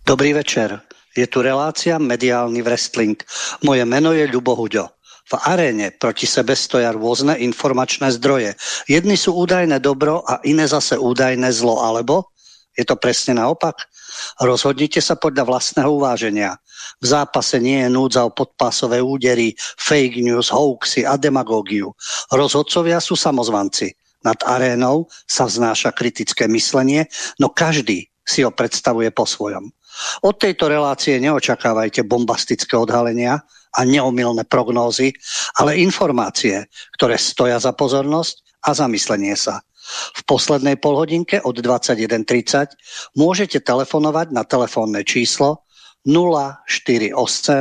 Dobrý večer. Je tu relácia Mediálny wrestling. Moje meno je Ľubo Huďo. V aréne proti sebe stoja rôzne informačné zdroje. Jedni sú údajné dobro a iné zase údajné zlo, alebo je to presne naopak? Rozhodnite sa podľa vlastného uváženia. V zápase nie je núdza o podpásové údery, fake news, hoaxy a demagógiu. Rozhodcovia sú samozvanci. Nad arénou sa vznáša kritické myslenie, no každý si ho predstavuje po svojom. Od tejto relácie neočakávajte bombastické odhalenia a neomylné prognózy, ale informácie, ktoré stoja za pozornosť a zamyslenie sa. V poslednej polhodinke od 21:30 môžete telefonovať na telefónne číslo 048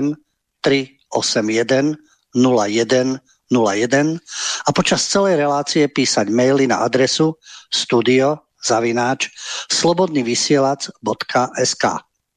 381 0101 a počas celej relácie písať maily na adresu studio@slobodnyvysielac.sk.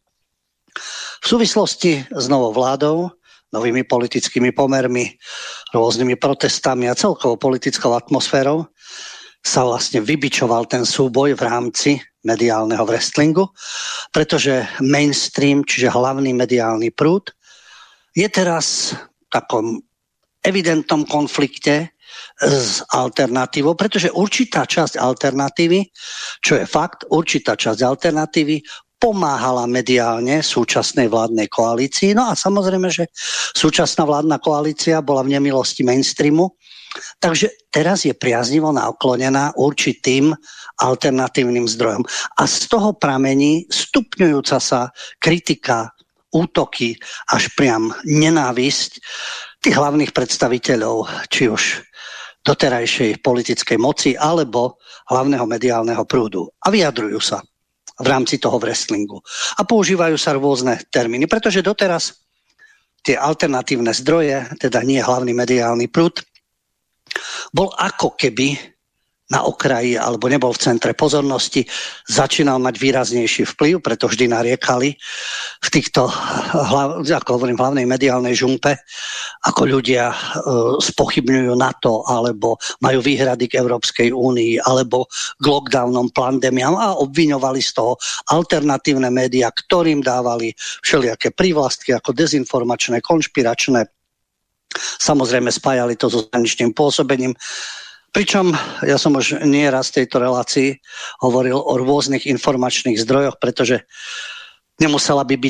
V súvislosti s novou vládou, novými politickými pomermi, rôznymi protestami a celkovou politickou atmosférou sa vlastne vybičoval ten súboj v rámci mediálneho wrestlingu, pretože mainstream, čiže hlavný mediálny prúd, je teraz v takom evidentnom konflikte s alternatívou, pretože určitá časť alternatívy, čo je fakt, určitá časť alternatívy pomáhala mediálne súčasnej vládnej koalícii. No a samozrejme, že súčasná vládna koalícia bola v nemilosti mainstreamu, takže teraz je priaznivo naklonená určitým alternatívnym zdrojom. A z toho pramení stupňujúca sa kritika, útoky, až priam nenávisť tých hlavných predstaviteľov, či už doterajšej politickej moci, alebo hlavného mediálneho prúdu. A vyjadrujú sa v rámci toho wrestlingu. A používajú sa rôzne termíny, pretože doteraz tie alternatívne zdroje, teda nie hlavný mediálny prúd, bol ako keby na okraji alebo nebol v centre pozornosti, začínal mať výraznejší vplyv, preto vždy nariekali v týchto, ako hovorím, hlavnej mediálnej žumpe, ako ľudia spochybňujú NATO, alebo majú výhrady k Európskej únii, alebo k lockdownom, pandémiám a obviňovali z toho alternatívne médiá, ktorým dávali všelijaké prívlastky ako dezinformačné, konšpiračné. Samozrejme spájali to so zahraničným pôsobením. Pričom ja som už nieraz v tejto relácii hovoril o rôznych informačných zdrojoch, pretože nemusel by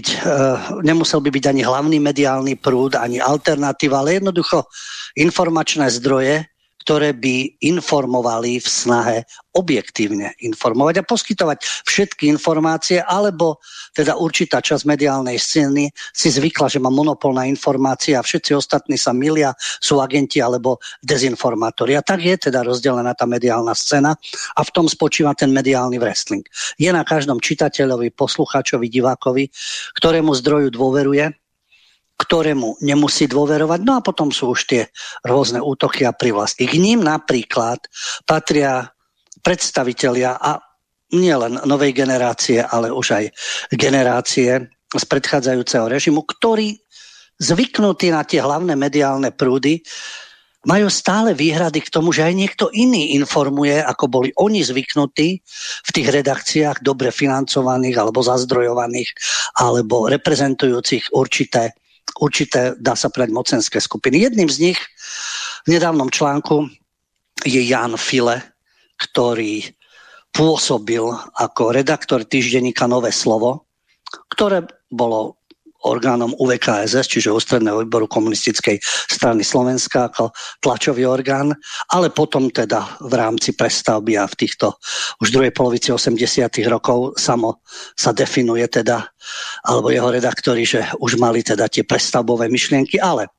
byť ani hlavný mediálny prúd, ani alternatíva, ale jednoducho informačné zdroje, ktoré by informovali v snahe objektívne informovať a poskytovať všetky informácie, alebo teda určitá časť mediálnej scény si zvykla, že má monopol na informácie a všetci ostatní sa milia, sú agenti alebo dezinformátori. A tak je teda rozdelená tá mediálna scéna a v tom spočíva ten mediálny wrestling. Je na každom čitateľovi, poslucháčovi, divákovi, ktorému zdroju dôveruje, ktorému nemusí dôverovať. No a potom sú už tie rôzne útoky a privlastky. K ním napríklad patria predstavitelia a nielen novej generácie, ale už aj generácie z predchádzajúceho režimu, ktorí zvyknutí na tie hlavné mediálne prúdy majú stále výhrady k tomu, že aj niekto iný informuje, ako boli oni zvyknutí v tých redakciách dobre financovaných alebo zazdrojovaných alebo reprezentujúcich určité, dá sa povedať, mocenské skupiny. Jedným z nich v nedávnom článku je Jan File, ktorý pôsobil ako redaktor týždenníka Nové slovo, ktoré bolo orgánom UVKSS, čiže Ústredného výboru komunistickej strany Slovenska ako tlačový orgán, ale potom teda v rámci prestavby a v týchto už druhej polovici 80. rokov samo sa definuje teda, alebo jeho redaktori, že už mali teda tie prestavbové myšlienky, ale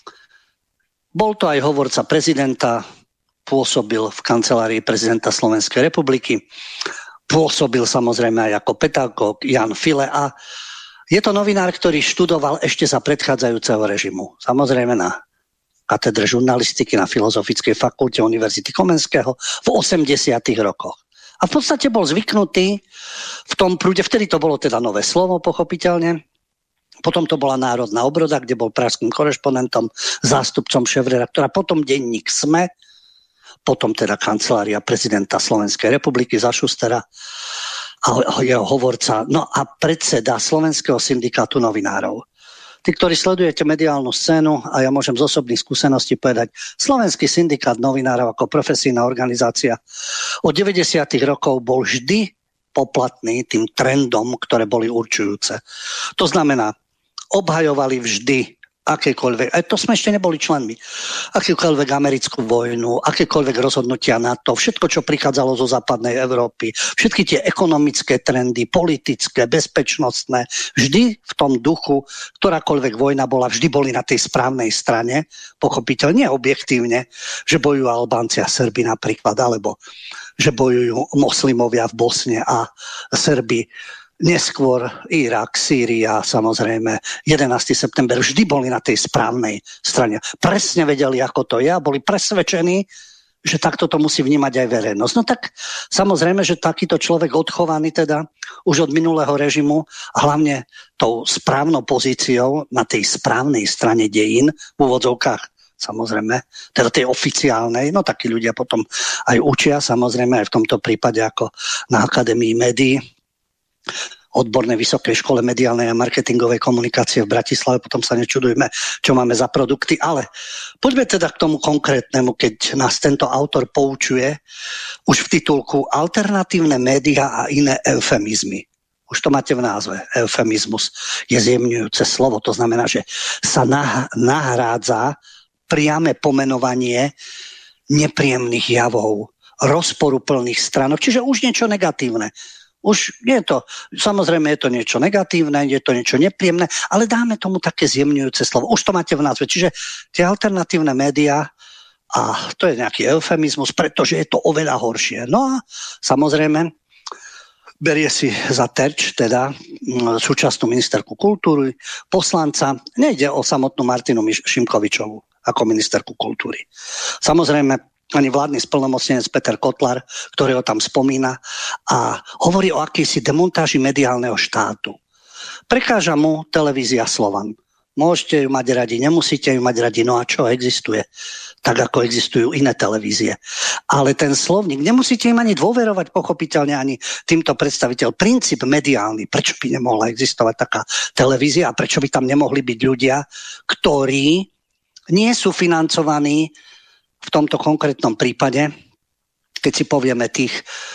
bol to aj hovorca prezidenta, pôsobil v kancelárii prezidenta Slovenskej republiky, pôsobil samozrejme aj ako pedagóg Jan File a je to novinár, ktorý študoval ešte za predchádzajúceho režimu. Samozrejme na katedre žurnalistiky na Filozofickej fakulte Univerzity Komenského v 80. rokoch. A v podstate bol zvyknutý v tom prúde, vtedy to bolo teda Nové slovo, pochopiteľne. Potom to bola Národná obroda, kde bol pražským korešpondentom, zástupcom šéfredaktora, potom denník SME, potom teda kancelária prezidenta Slovenskej republiky za Šustera. a jeho hovorca, no a predseda Slovenského syndikátu novinárov. Tí, ktorí sledujete mediálnu scénu, a ja môžem z osobných skúseností povedať, Slovenský syndikát novinárov ako profesijná organizácia od 90. rokov bol vždy poplatný tým trendom, ktoré boli určujúce. To znamená, obhajovali vždy akékoľvek, aj to sme ešte neboli členmi, akékoľvek americkú vojnu, akékoľvek rozhodnutia NATO, všetko, čo prichádzalo zo západnej Európy, všetky tie ekonomické trendy, politické, bezpečnostné, vždy v tom duchu, ktorákoľvek vojna bola, vždy boli na tej správnej strane, pochopiteľne, objektívne, že bojujú Albánci a Srbi napríklad, alebo že bojujú moslimovia v Bosne a Srbi. Neskôr Irak, Sýria, samozrejme, 11. september, vždy boli na tej správnej strane. Presne vedeli, ako to je a boli presvedčení, že takto to musí vnímať aj verejnosť. No tak samozrejme, že takýto človek odchovaný teda už od minulého režimu, hlavne tou správnou pozíciou na tej správnej strane dejín, v úvodzovkách, samozrejme, teda tej oficiálnej, no takí ľudia potom aj učia, samozrejme aj v tomto prípade ako na Akadémii médií, odbornej vysokej škole mediálnej a marketingovej komunikácie v Bratislave, potom sa nečudujme, čo máme za produkty, ale poďme teda k tomu konkrétnemu, keď nás tento autor poučuje už v titulku Alternatívne médiá a iné eufemizmy. Už to máte v názve. Eufemizmus je zjemňujúce slovo, to znamená, že sa nahrádza priame pomenovanie nepríjemných javov, rozporuplných stránok, čiže už niečo negatívne. Už je to, samozrejme je to niečo negatívne, je to niečo nepríjemné, ale dáme tomu také zjemňujúce slovo. Už to máte v názve. Čiže tie alternatívne médiá, a to je nejaký eufemizmus, pretože je to oveľa horšie. No a samozrejme berie si za terč teda súčasnú ministerku kultúry, poslanca. Nejde o samotnú Martinu Šimkovičovú ako ministerku kultúry. Samozrejme ani vládny splnomocnenec Peter Kotlár, ktorý ho tam spomína a hovorí o akejsi demontáži mediálneho štátu. Prekáža mu televízia Slovan. Môžete ju mať radi, nemusíte ju mať radi, no a čo existuje? Tak ako existujú iné televízie. Ale ten slovník, nemusíte im ani dôverovať, pochopiteľne ani týmto predstaviteľ. Princíp mediálny, prečo by nemohla existovať taká televízia a prečo by tam nemohli byť ľudia, ktorí nie sú financovaní v tomto konkrétnom prípade, keď si povieme tých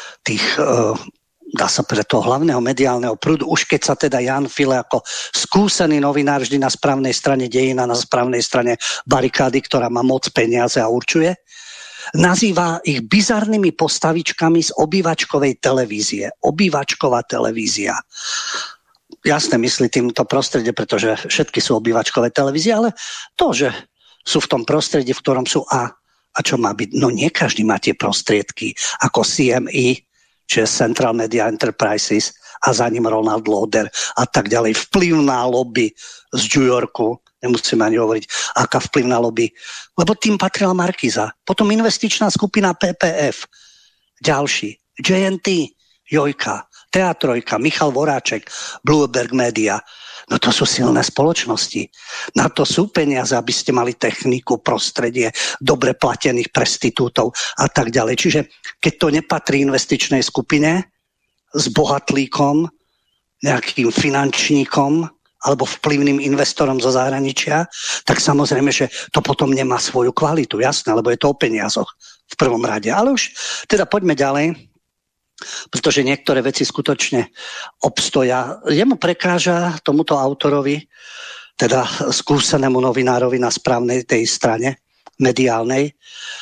dá sa povedať, toho hlavného mediálneho prúdu, už keď sa teda Jan File ako skúsený novinár vždy na správnej strane dejín a na správnej strane barikády, ktorá má moc, peniaze a určuje, nazýva ich bizarnými postavičkami z obývačkovej televízie. Obývačková televízia. Jasne myslí týmto prostredie, pretože všetky sú obývačkové televízie, ale to, že sú v tom prostredí, v ktorom sú a čo má byť? No nie každý má tie prostriedky ako CME, čiže Central Media Enterprises a za ním Ronald Lauder a tak ďalej. Vplyvná lobby z New Yorku, nemusíme ani hovoriť, aká vplyvná lobby, lebo tým patrila Markíza. Potom investičná skupina PPF, ďalší, JNT, Jojka, Teatrojka, Michal Voráček, Bloomberg Media. No to sú silné spoločnosti. Na to sú peniaze, aby ste mali techniku, prostredie, dobre platených prestitútov a tak ďalej. Čiže keď to nepatrí investičnej skupine s bohatlíkom, nejakým finančníkom alebo vplyvným investorom zo zahraničia, tak samozrejme, že to potom nemá svoju kvalitu, jasné, lebo je to o peniazoch v prvom rade. Ale už teda poďme ďalej, pretože niektoré veci skutočne obstoja. Jemu prekáža tomuto autorovi, teda skúsenému novinárovi na správnej tej strane mediálnej,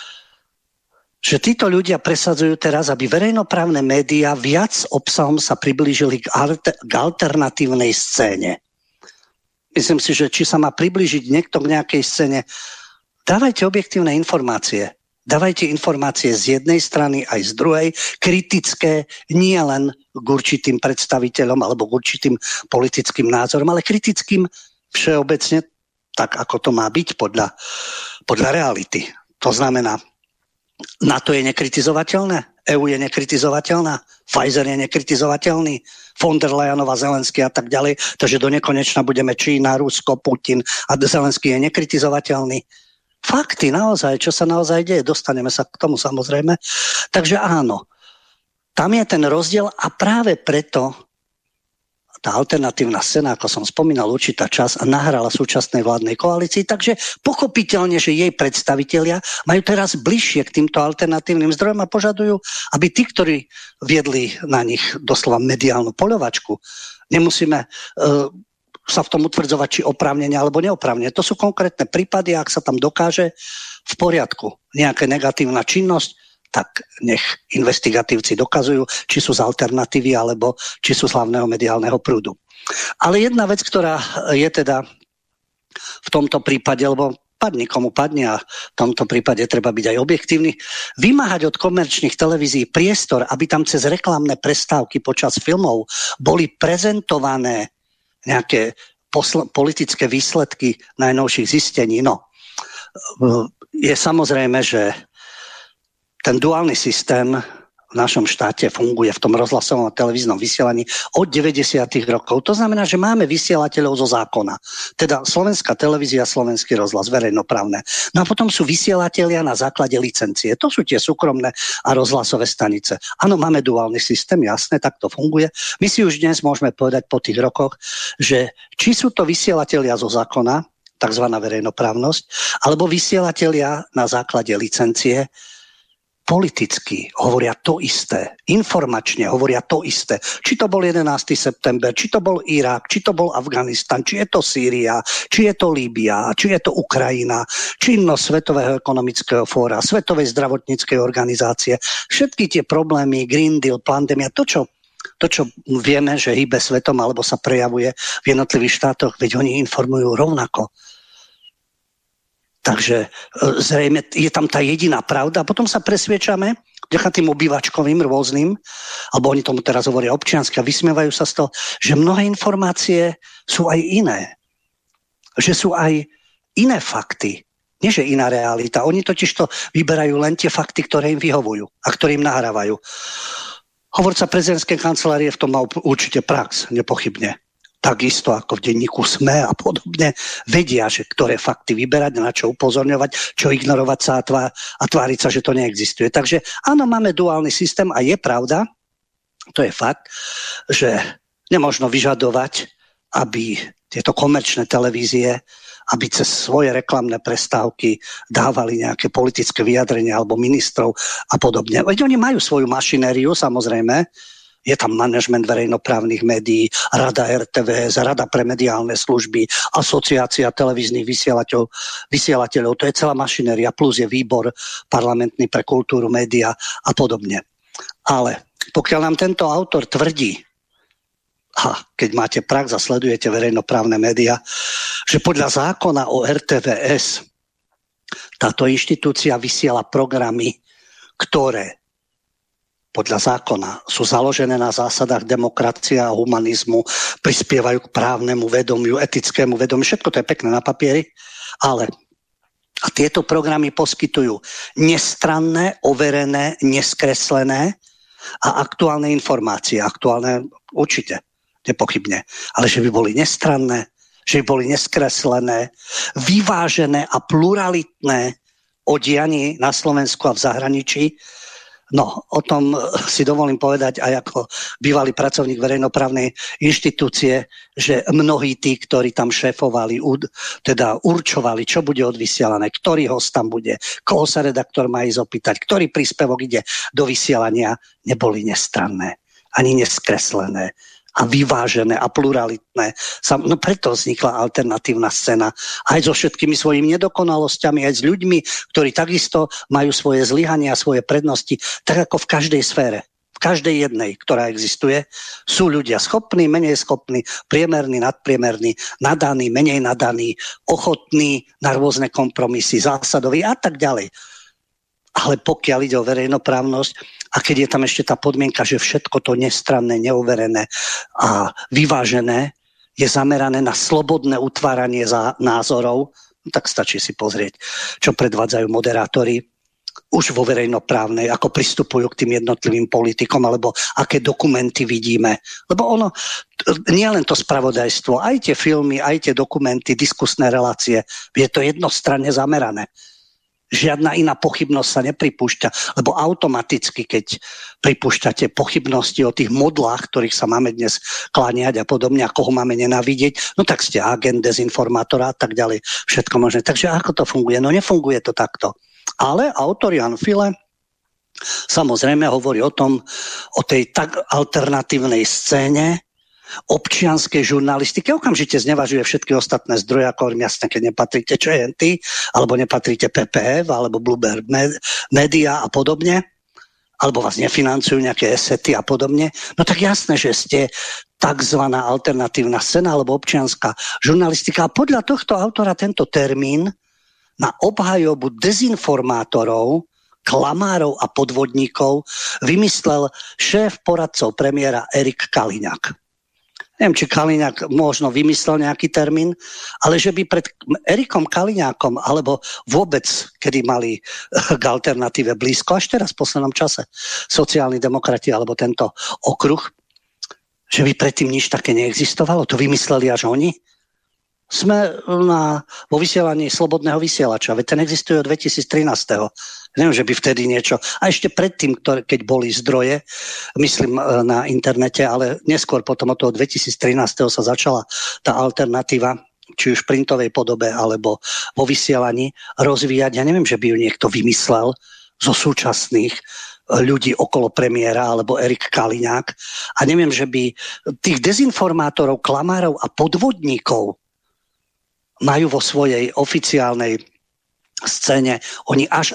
že títo ľudia presadzujú teraz, aby verejnoprávne médiá viac obsahom sa priblížili k alternatívnej scéne. Myslím si, že či sa má priblížiť niekto k nejakej scéne, dávajte objektívne informácie. Dávajte informácie z jednej strany aj z druhej, kritické nie len k určitým predstaviteľom alebo k určitým politickým názorom, ale kritickým všeobecne tak, ako to má byť podľa reality. To znamená, NATO je nekritizovateľné, EU je nekritizovateľná, Pfizer je nekritizovateľný, von der Leyenová, Zelenský a tak ďalej, takže do nekonečna budeme Čína, Rusko, Putin a Zelenský je nekritizovateľný. Fakty naozaj, čo sa naozaj deje, dostaneme sa k tomu samozrejme. Takže áno, Tam je ten rozdiel a práve preto tá alternatívna scéna, ako som spomínal, určitá časť a nahrala súčasnej vládnej koalícii, takže pochopiteľne, že jej predstavitelia majú teraz bližšie k týmto alternatívnym zdrojom a požadujú, aby tí, ktorí viedli na nich doslova mediálnu poľovačku, nemusíme sa v tom utvrdzovať, či oprávnenie alebo neoprávnenie. To sú konkrétne prípady, ak sa tam dokáže, v poriadku. Nejaká negatívna činnosť, tak nech investigatívci dokazujú, či sú z alternatívy, alebo či sú z hlavného mediálneho prúdu. Ale jedna vec, ktorá je teda v tomto prípade, lebo padni komu padne a v tomto prípade treba byť aj objektívny, vymáhať od komerčných televízií priestor, aby tam cez reklamné prestávky počas filmov boli prezentované nejaké politické výsledky najnovších zistení. No, je samozrejme, že ten duálny systém v našom štáte funguje v tom rozhlasovom a televíznom vysielaní od 90. rokov. To znamená, že máme vysielateľov zo zákona. Teda Slovenská televízia, Slovenský rozhlas, verejnoprávne. No a potom sú vysielatelia na základe licencie. To sú tie súkromné a rozhlasové stanice. Áno, máme duálny systém, jasné, tak to funguje. My si už dnes môžeme povedať po tých rokoch, že či sú to vysielatelia zo zákona, takzvaná verejnoprávnosť, alebo vysielatelia na základe licencie, politicky hovoria to isté, informačne hovoria to isté. Či to bol 11. september, či to bol Irak, či to bol Afganistan, či je to Sýria, či je to Líbia, či je to Ukrajina, činnosť Svetového ekonomického fóra, Svetovej zdravotníckej organizácie, všetky tie problémy, Green Deal, pandémia, to, čo vieme, že hýbe svetom alebo sa prejavuje v jednotlivých štátoch, veď oni informujú rovnako. Takže zrejme je tam tá jediná pravda. A potom sa presviečame, vďaka tým obývačkovým rôznym, alebo oni tomu teraz hovoria občianske a vysmievajú sa z toho, že mnohé informácie sú aj iné. Že sú aj iné fakty. Nie, že iná realita. Oni totiž to vyberajú len tie fakty, ktoré im vyhovujú a ktoré im nahrávajú. Hovorca prezidentskej kancelárie v tom má určite prax, nepochybne. Takisto ako v denníku SME a podobne, vedia, že ktoré fakty vyberať, na čo upozorňovať, čo ignorovať sa a tváriť sa, že to neexistuje. Takže áno, máme duálny systém a je pravda, to je fakt, že nemožno vyžadovať, aby tieto komerčné televízie, aby cez svoje reklamné prestávky dávali nejaké politické vyjadrenia alebo ministrov a podobne. Veď oni majú svoju mašinériu, samozrejme, je tam manažment verejnoprávnych médií, Rada RTVS, Rada pre mediálne služby, Asociácia televíznych vysielateľov, to je celá mašinéria, plus je výbor parlamentný pre kultúru, média a podobne. Ale pokiaľ nám tento autor tvrdí, keď máte prax a sledujete verejnoprávne médiá, že podľa zákona o RTVS táto inštitúcia vysiela programy, ktoré podľa zákona sú založené na zásadách demokracie a humanizmu, prispievajú k právnemu vedomiu, etickému vedomiu, všetko to je pekné na papieri, ale a tieto programy poskytujú nestranné, overené, neskreslené a aktuálne informácie. Aktuálne určite, nepochybne, ale že by boli nestranné, že by boli neskreslené, vyvážené a pluralitné o dianí na Slovensku a v zahraničí. No, o tom si dovolím povedať aj ako bývalý pracovník verejnoprávnej inštitúcie, že mnohí tí, ktorí tam šéfovali, teda určovali, čo bude odvysielané, ktorý host tam bude, koho sa redaktor má ísť opýtať, ktorý príspevok ide do vysielania, neboli nestranné, ani neskreslené a vyvážené a pluralitné. No preto vznikla alternatívna scéna. Aj so všetkými svojimi nedokonalosťami, aj s ľuďmi, ktorí takisto majú svoje zlyhania, svoje prednosti, tak ako v každej sfére. V každej jednej, ktorá existuje, sú ľudia schopní, menej schopní, priemerní, nadpriemerní, nadaní, menej nadaní, ochotní na rôzne kompromisy, zásadoví a tak ďalej. Ale pokiaľ ide o verejnoprávnosť, a keď je tam ešte tá podmienka, že všetko to nestranné, neoverené a vyvážené je zamerané na slobodné utváranie názorov, tak stačí si pozrieť, čo predvádzajú moderátori už vo verejnoprávnej, ako pristupujú k tým jednotlivým politikom, alebo aké dokumenty vidíme. Lebo ono, nie len to spravodajstvo, aj tie filmy, aj tie dokumenty, diskusné relácie, je to jednostranne zamerané. Žiadna iná pochybnosť sa nepripúšťa, lebo automaticky, keď pripúšťate pochybnosti o tých modlách, ktorých sa máme dnes kláňať a podobne, a koho máme nenávidieť, no tak ste agent, dezinformátor a tak ďalej, všetko možné. Takže ako to funguje? No nefunguje to takto. Ale autor Jan File samozrejme hovorí o tom, o tej tak alternatívnej scéne občianskej žurnalistiky, okamžite znevažuje všetky ostatné zdroje, ako hovorím, jasne, keď nepatríte ČNT, alebo nepatríte PPF, alebo Bloomberg Media a podobne, alebo vás nefinancujú nejaké esety a podobne, no tak jasné, že ste takzvaná alternatívna scéna alebo občianská žurnalistika. A podľa tohto autora tento termín na obhajobu dezinformátorov, klamárov a podvodníkov vymyslel šéf poradcov premiéra Erik Kaliňák. Neviem, či Kaliňák možno vymyslel nejaký termín, ale že by pred Erikom Kaliňákom, alebo vôbec, kedy mali k alternatíve blízko, až teraz v poslednom čase, sociálni demokrati alebo tento okruh, že by predtým nič také neexistovalo, to vymysleli až oni. Sme vo vysielaní Slobodného vysielača, veď ten existuje od 2013. Neviem, že by vtedy niečo... A ešte predtým, keď boli zdroje, myslím na internete, ale neskôr potom od toho 2013. sa začala tá alternatíva, či už v printovej podobe, alebo vo vysielaní rozvíjať. Ja neviem, že by ju niekto vymyslel zo súčasných ľudí okolo premiéra, alebo Erik Kaliňák. A neviem, že by tých dezinformátorov, klamárov a podvodníkov majú vo svojej oficiálnej scéne oni až.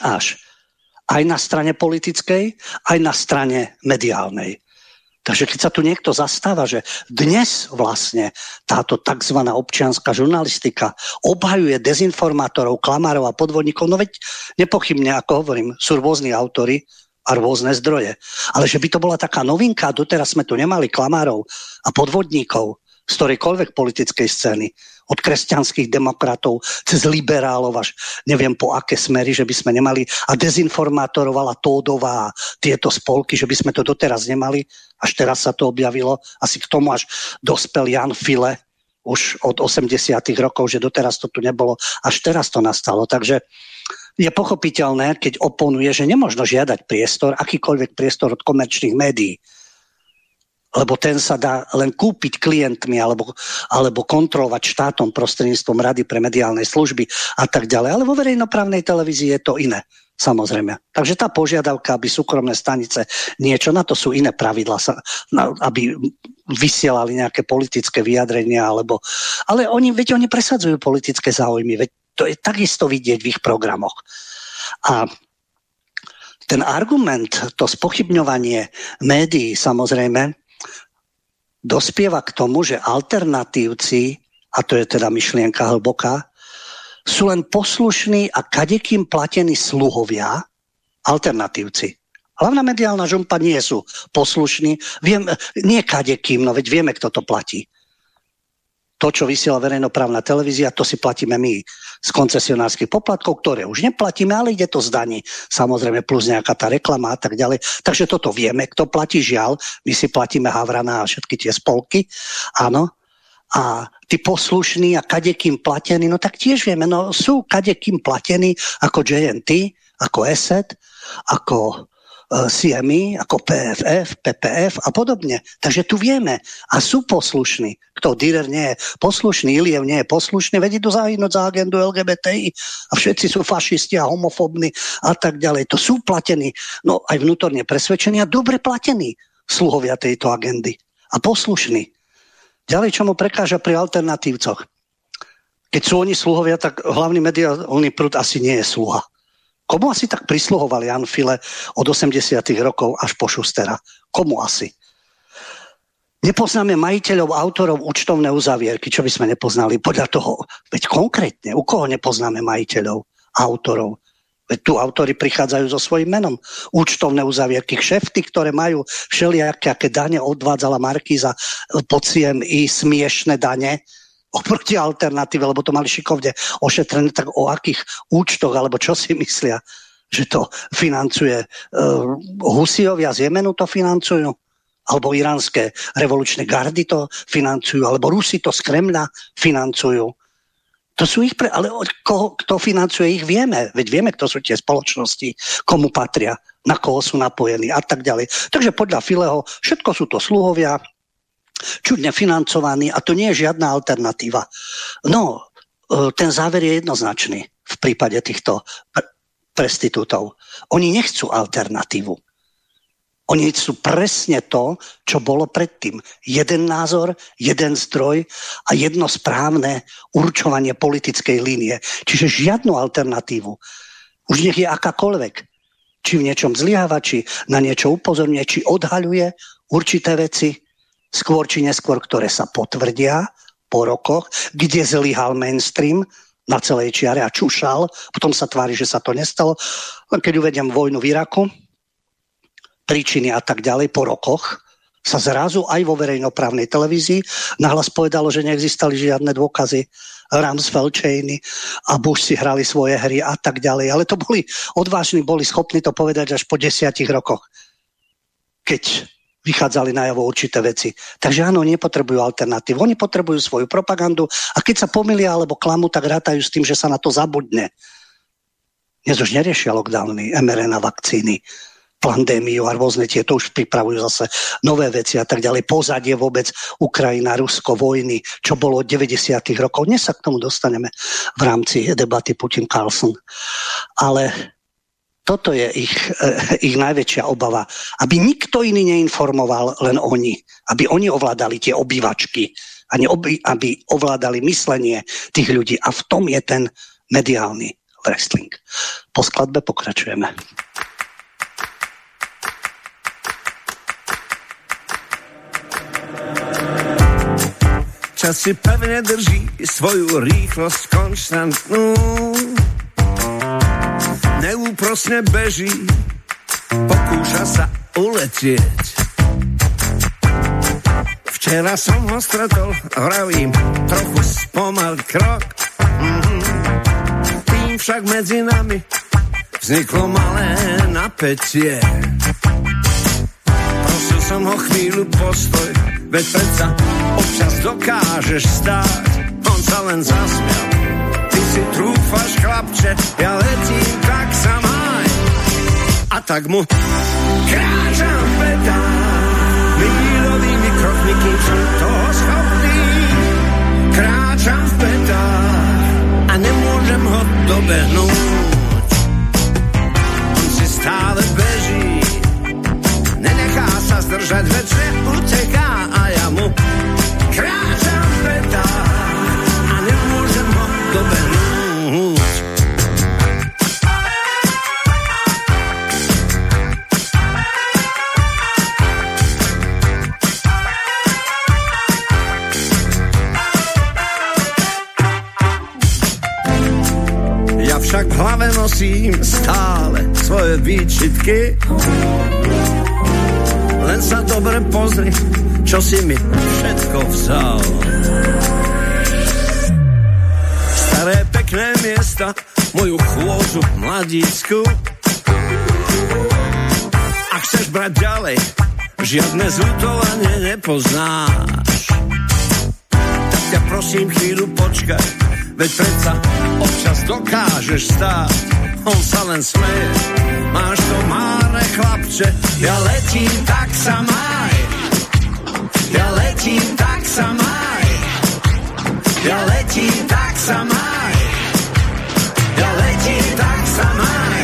Aj na strane politickej, aj na strane mediálnej. Takže keď sa tu niekto zastáva, že dnes vlastne táto tzv. Občianska žurnalistika obhajuje dezinformátorov, klamárov a podvodníkov, no veď nepochybne, ako hovorím, sú rôzni autori a rôzne zdroje. Ale že by to bola taká novinka, doteraz sme tu nemali klamárov a podvodníkov z ktorejkoľvek politickej scény, od kresťanských demokratov cez liberálov až neviem po aké smery, že by sme nemali, a dezinformátorovala Tódová a tieto spolky, že by sme to doteraz nemali, až teraz sa to objavilo, asi k tomu až dospel Jan File už od 80. rokov, že doteraz to tu nebolo, až teraz to nastalo. Takže je pochopiteľné, keď oponuje, že nemožno žiadať priestor, akýkoľvek priestor od komerčných médií, lebo ten sa dá len kúpiť klientmi alebo kontrolovať štátom prostredníctvom Rady pre mediálne služby a tak ďalej. Ale vo verejnoprávnej televízii je to iné, samozrejme. Takže tá požiadavka, aby súkromné stanice niečo, na to sú iné pravidlá, aby vysielali nejaké politické vyjadrenia, ale oni presadzujú politické záujmy, veď to je takisto vidieť v ich programoch. A ten argument, to spochybňovanie médií, samozrejme, dospieva k tomu, že alternatívci, a to je teda myšlienka hlboká, sú len poslušní a kadekým platení sluhovia, alternatívci. Hlavná mediálna žumpa nie sú poslušní, nie kadekým, no veď vieme, kto to platí. To, čo vysiela verejnoprávna televízia, to si platíme my z koncesionárskych poplatkov, ktoré už neplatíme, ale ide to z daní. Samozrejme plus nejaká tá reklama a tak ďalej. Takže toto vieme, kto platí, žiaľ. My si platíme Havrana a všetky tie spolky. Áno. A tí poslušní a kadekým platení, no tak tiež vieme, no sú kadekým platení ako JNT, ako ESET, ako CME, ako PFF, PPF a podobne. Takže tu vieme. A sú poslušní. Kto Dürer nie je poslušný, Iliev nie je poslušný, veď idú zahynúť za agendu LGBTI a všetci sú fašisti a homofóbni a tak ďalej. To sú platení, no aj vnútorne presvedčení a dobre platení sluhovia tejto agendy. A poslušní. Ďalej, čo mu prekáža pri alternatívcoch. Keď sú oni sluhovia, tak hlavný mediálny prúd asi nie je sluha. Komu asi tak prisluhoval Jan File od 80. rokov až po Schustera? Komu asi? Nepoznáme majiteľov, autorov účtovné uzavierky, čo by sme nepoznali podľa toho. Veď konkrétne, u koho nepoznáme majiteľov, autorov? Veď tu autori prichádzajú so svojím menom. Účtovné uzavierky, kšefty, ktoré majú všelijaké dane, odvádzala Markíza pod CMI, smiešné dane, oproti alternatíve, lebo to mali šikovne ošetrené, tak o akých účtoch, alebo čo si myslia, že to financuje Husijovia z Jemenu to financujú, alebo iránske revolučné gardy to financujú, alebo Rusi to z Kremľa financujú. To sú ich ale kto financuje ich, vieme. Veď vieme, kto sú tie spoločnosti, komu patria, na koho sú napojení a tak ďalej. Takže podľa Fileho všetko sú to sluhovia, čudne financovaní a to nie je žiadna alternatíva. No, ten záver je jednoznačný v prípade týchto prestitútov. Oni nechcú alternatívu. Oni sú presne to, čo bolo predtým. Jeden názor, jeden zdroj a jedno správne určovanie politickej línie. Čiže žiadnu alternatívu. Už nech je akákoľvek. Či v niečom zlyháva, či na niečo upozorňuje, či odhaľuje určité veci, skôr či neskôr, ktoré sa potvrdia po rokoch, kde zlyhal mainstream na celej čiare a čušal, potom sa tvári, že sa to nestalo. Len keď uvediem vojnu v Iraku, príčiny a tak ďalej, po rokoch sa zrazu aj vo verejnoprávnej televízii nahlas povedalo, že neexistali žiadne dôkazy. Rumsfeld, Cheney a Bush si hrali svoje hry a tak ďalej. Ale to boli odvážni, boli schopní to povedať až po 10 rokoch, keď vychádzali najavo určité veci. Takže áno, nepotrebujú alternatívu. Oni potrebujú svoju propagandu a keď sa pomýlia alebo klamú, tak rátajú s tým, že sa na to zabudne. Dnes už neriešia lockdowny, mRNA vakcíny, pandémiu a rôzne tieto už pripravujú zase nové veci a tak ďalej. Pozadie vôbec Ukrajina, Rusko, vojny, čo bolo od 90. rokov. Dnes sa k tomu dostaneme v rámci debaty Putin-Carlson. Ale toto je ich najväčšia obava. Aby nikto iný neinformoval, len oni. Aby oni ovládali tie obývačky a aby ovládali myslenie tých ľudí. A v tom je ten mediálny wrestling. Po skladbe pokračujeme. Čas si pevne drží svoju rýchlosť konštantnú. Neúprosne beží, pokúša sa uletieť. Včera som ho stretol, vravím, trochu spomal krok. Tým však medzi nami vzniklo malé napätie. Prosil som ho chvíľu postoj, veď predsa občas dokážeš stáť. On sa len zasmial. Ty si trúfaš, chlapče, ja letím, tak sa maj. A tak mu kráčam v petách, mílovými krokmi, kým som toho schopný. Kráčam v petách a nemôžem ho dobehnúť. On si stále beží, nenechá sa zdržať, večne uteká a ja mu kráčam v petách a nemôžem ho dobehnúť. Ja však v hlave nosím stále svoje výčitky. Len sa dobre pozri, čo si mi všetko vzal. Staré pekné miesta, moju chôdzu mladícku. Ak chceš brať ďalej, žiadne zútovanie nepoznáš. Tak ťa prosím chvíľu počkaj, veď predsa občas dokážeš stáť. On sa len smeje, máš to márne, chlapče, ja letím, tak sa maj. Ja letím, tak sa maj. Ja letím, tak sa maj. Ja letím, tak sa maj.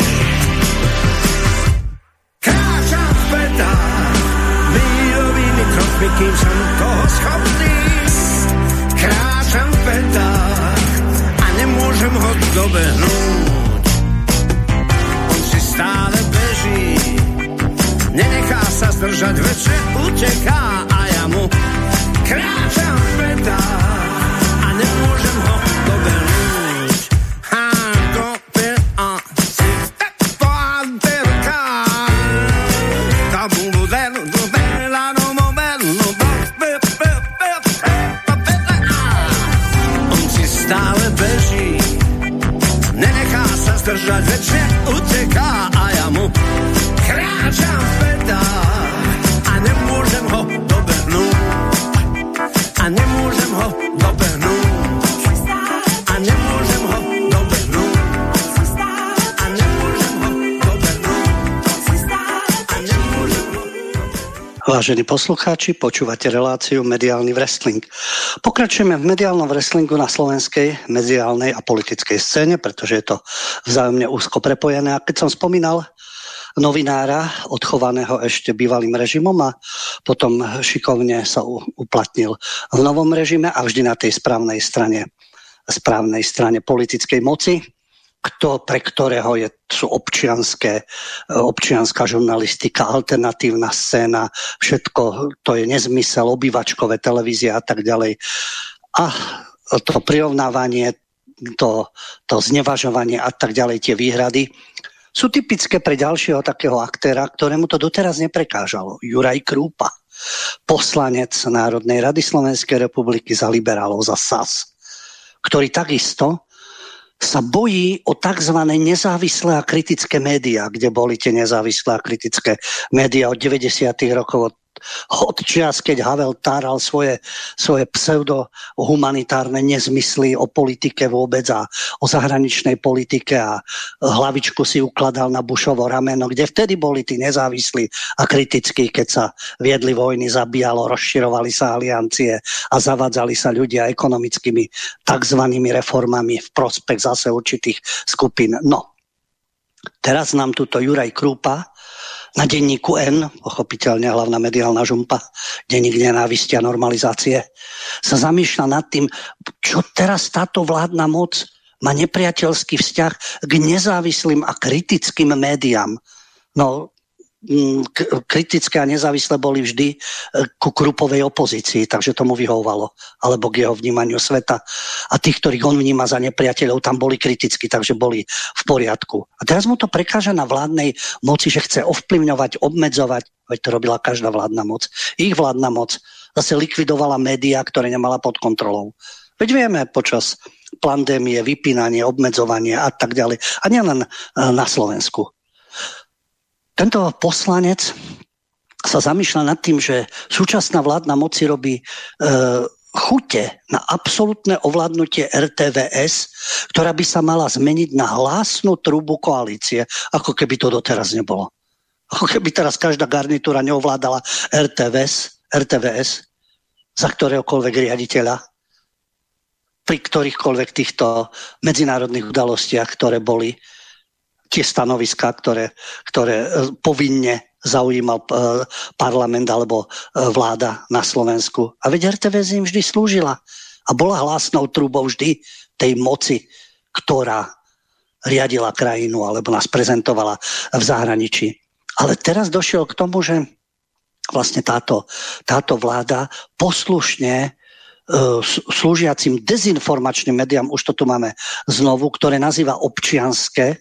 Kráčam v petách, mílovými krokmi, kým som toho schopný. Kráčam v petách a nemôžem ho dobehnúť. On si stále beží, nenechá sa zdržať, večne uteká a ja mu kráčam v petách a nemôžem ho dobehnúť. On si stále beží, nenechá sa zdržať, večne uteká a ja mu kráčam v petách a nemôžem ho dobehnúť. A nemôžem ho dobehnúť. A Vážení poslucháči, počúvate reláciu Mediálny wrestling. Pokračujeme v mediálnom wrestlingu na slovenskej mediálnej a politickej scéne, pretože je to vzájomne úzko prepojené. A keď som spomínal novinára, odchovaného ešte bývalým režimom a potom šikovne sa uplatnil v novom režime a vždy na tej správnej strane politickej moci, pre ktorého sú občianská žurnalistika, alternatívna scéna, všetko to je nezmysel, obývačkové televízie a tak ďalej. A to prirovnávanie, to znevažovanie a tak ďalej, tie výhrady sú typické pre ďalšieho takého aktéra, ktorému to doteraz neprekážalo. Juraj Krúpa, poslanec Národnej rady Slovenskej republiky za liberálov, za SAS, ktorý takisto sa bojí o tzv. Nezávislé a kritické médiá, kde boli tie nezávislé a kritické médiá od 90. rokov, od čias, keď Havel táral svoje pseudo-humanitárne nezmysly o politike vôbec a o zahraničnej politike a hlavičku si ukladal na Bushovo rameno, kde vtedy boli tí nezávislí a kritickí, keď sa viedli vojny, zabíjalo, rozširovali sa aliancie a zavádzali sa ľudia ekonomickými takzvanými reformami v prospech zase určitých skupín. No, teraz nám tuto Juraj Krúpa na denníku N, pochopiteľne hlavná mediálna žumpa, denník nenávisti a normalizácie, sa zamýšľa nad tým, čo teraz táto vládna moc má nepriateľský vzťah k nezávislým a kritickým médiám. No, kritické a nezávislé boli vždy ku Krupovej opozícii, takže tomu vyhovovalo, alebo k jeho vnímaniu sveta. A tých, ktorých on vníma za nepriateľov, tam boli kritickí, takže boli v poriadku. A teraz mu to prekáža na vládnej moci, že chce ovplyvňovať, obmedzovať, veď to robila každá vládna moc. Ich vládna moc zase likvidovala médiá, ktoré nemala pod kontrolou. Veď vieme počas pandémie, vypínanie, obmedzovanie a tak ďalej. A nielen na Slovensku. Tento poslanec sa zamýšľa nad tým, že súčasná vládna moci robí chute na absolútne ovládnutie RTVS, ktorá by sa mala zmeniť na hlásnu trubu koalície, ako keby to doteraz nebolo. Ako keby teraz každá garnitúra neovládala RTVS za ktoréhokoľvek riaditeľa, pri ktorýchkoľvek týchto medzinárodných udalostiach, ktoré boli tie stanoviská, ktoré povinne zaujímal parlament alebo vláda na Slovensku. A veď RTVS im vždy slúžila a bola hlásnou trúbou vždy tej moci, ktorá riadila krajinu alebo nás prezentovala v zahraničí. Ale teraz došiel k tomu, že vlastne táto vláda poslušne slúžiacim dezinformačným médiám, už to tu máme znovu, ktoré nazýva občianske,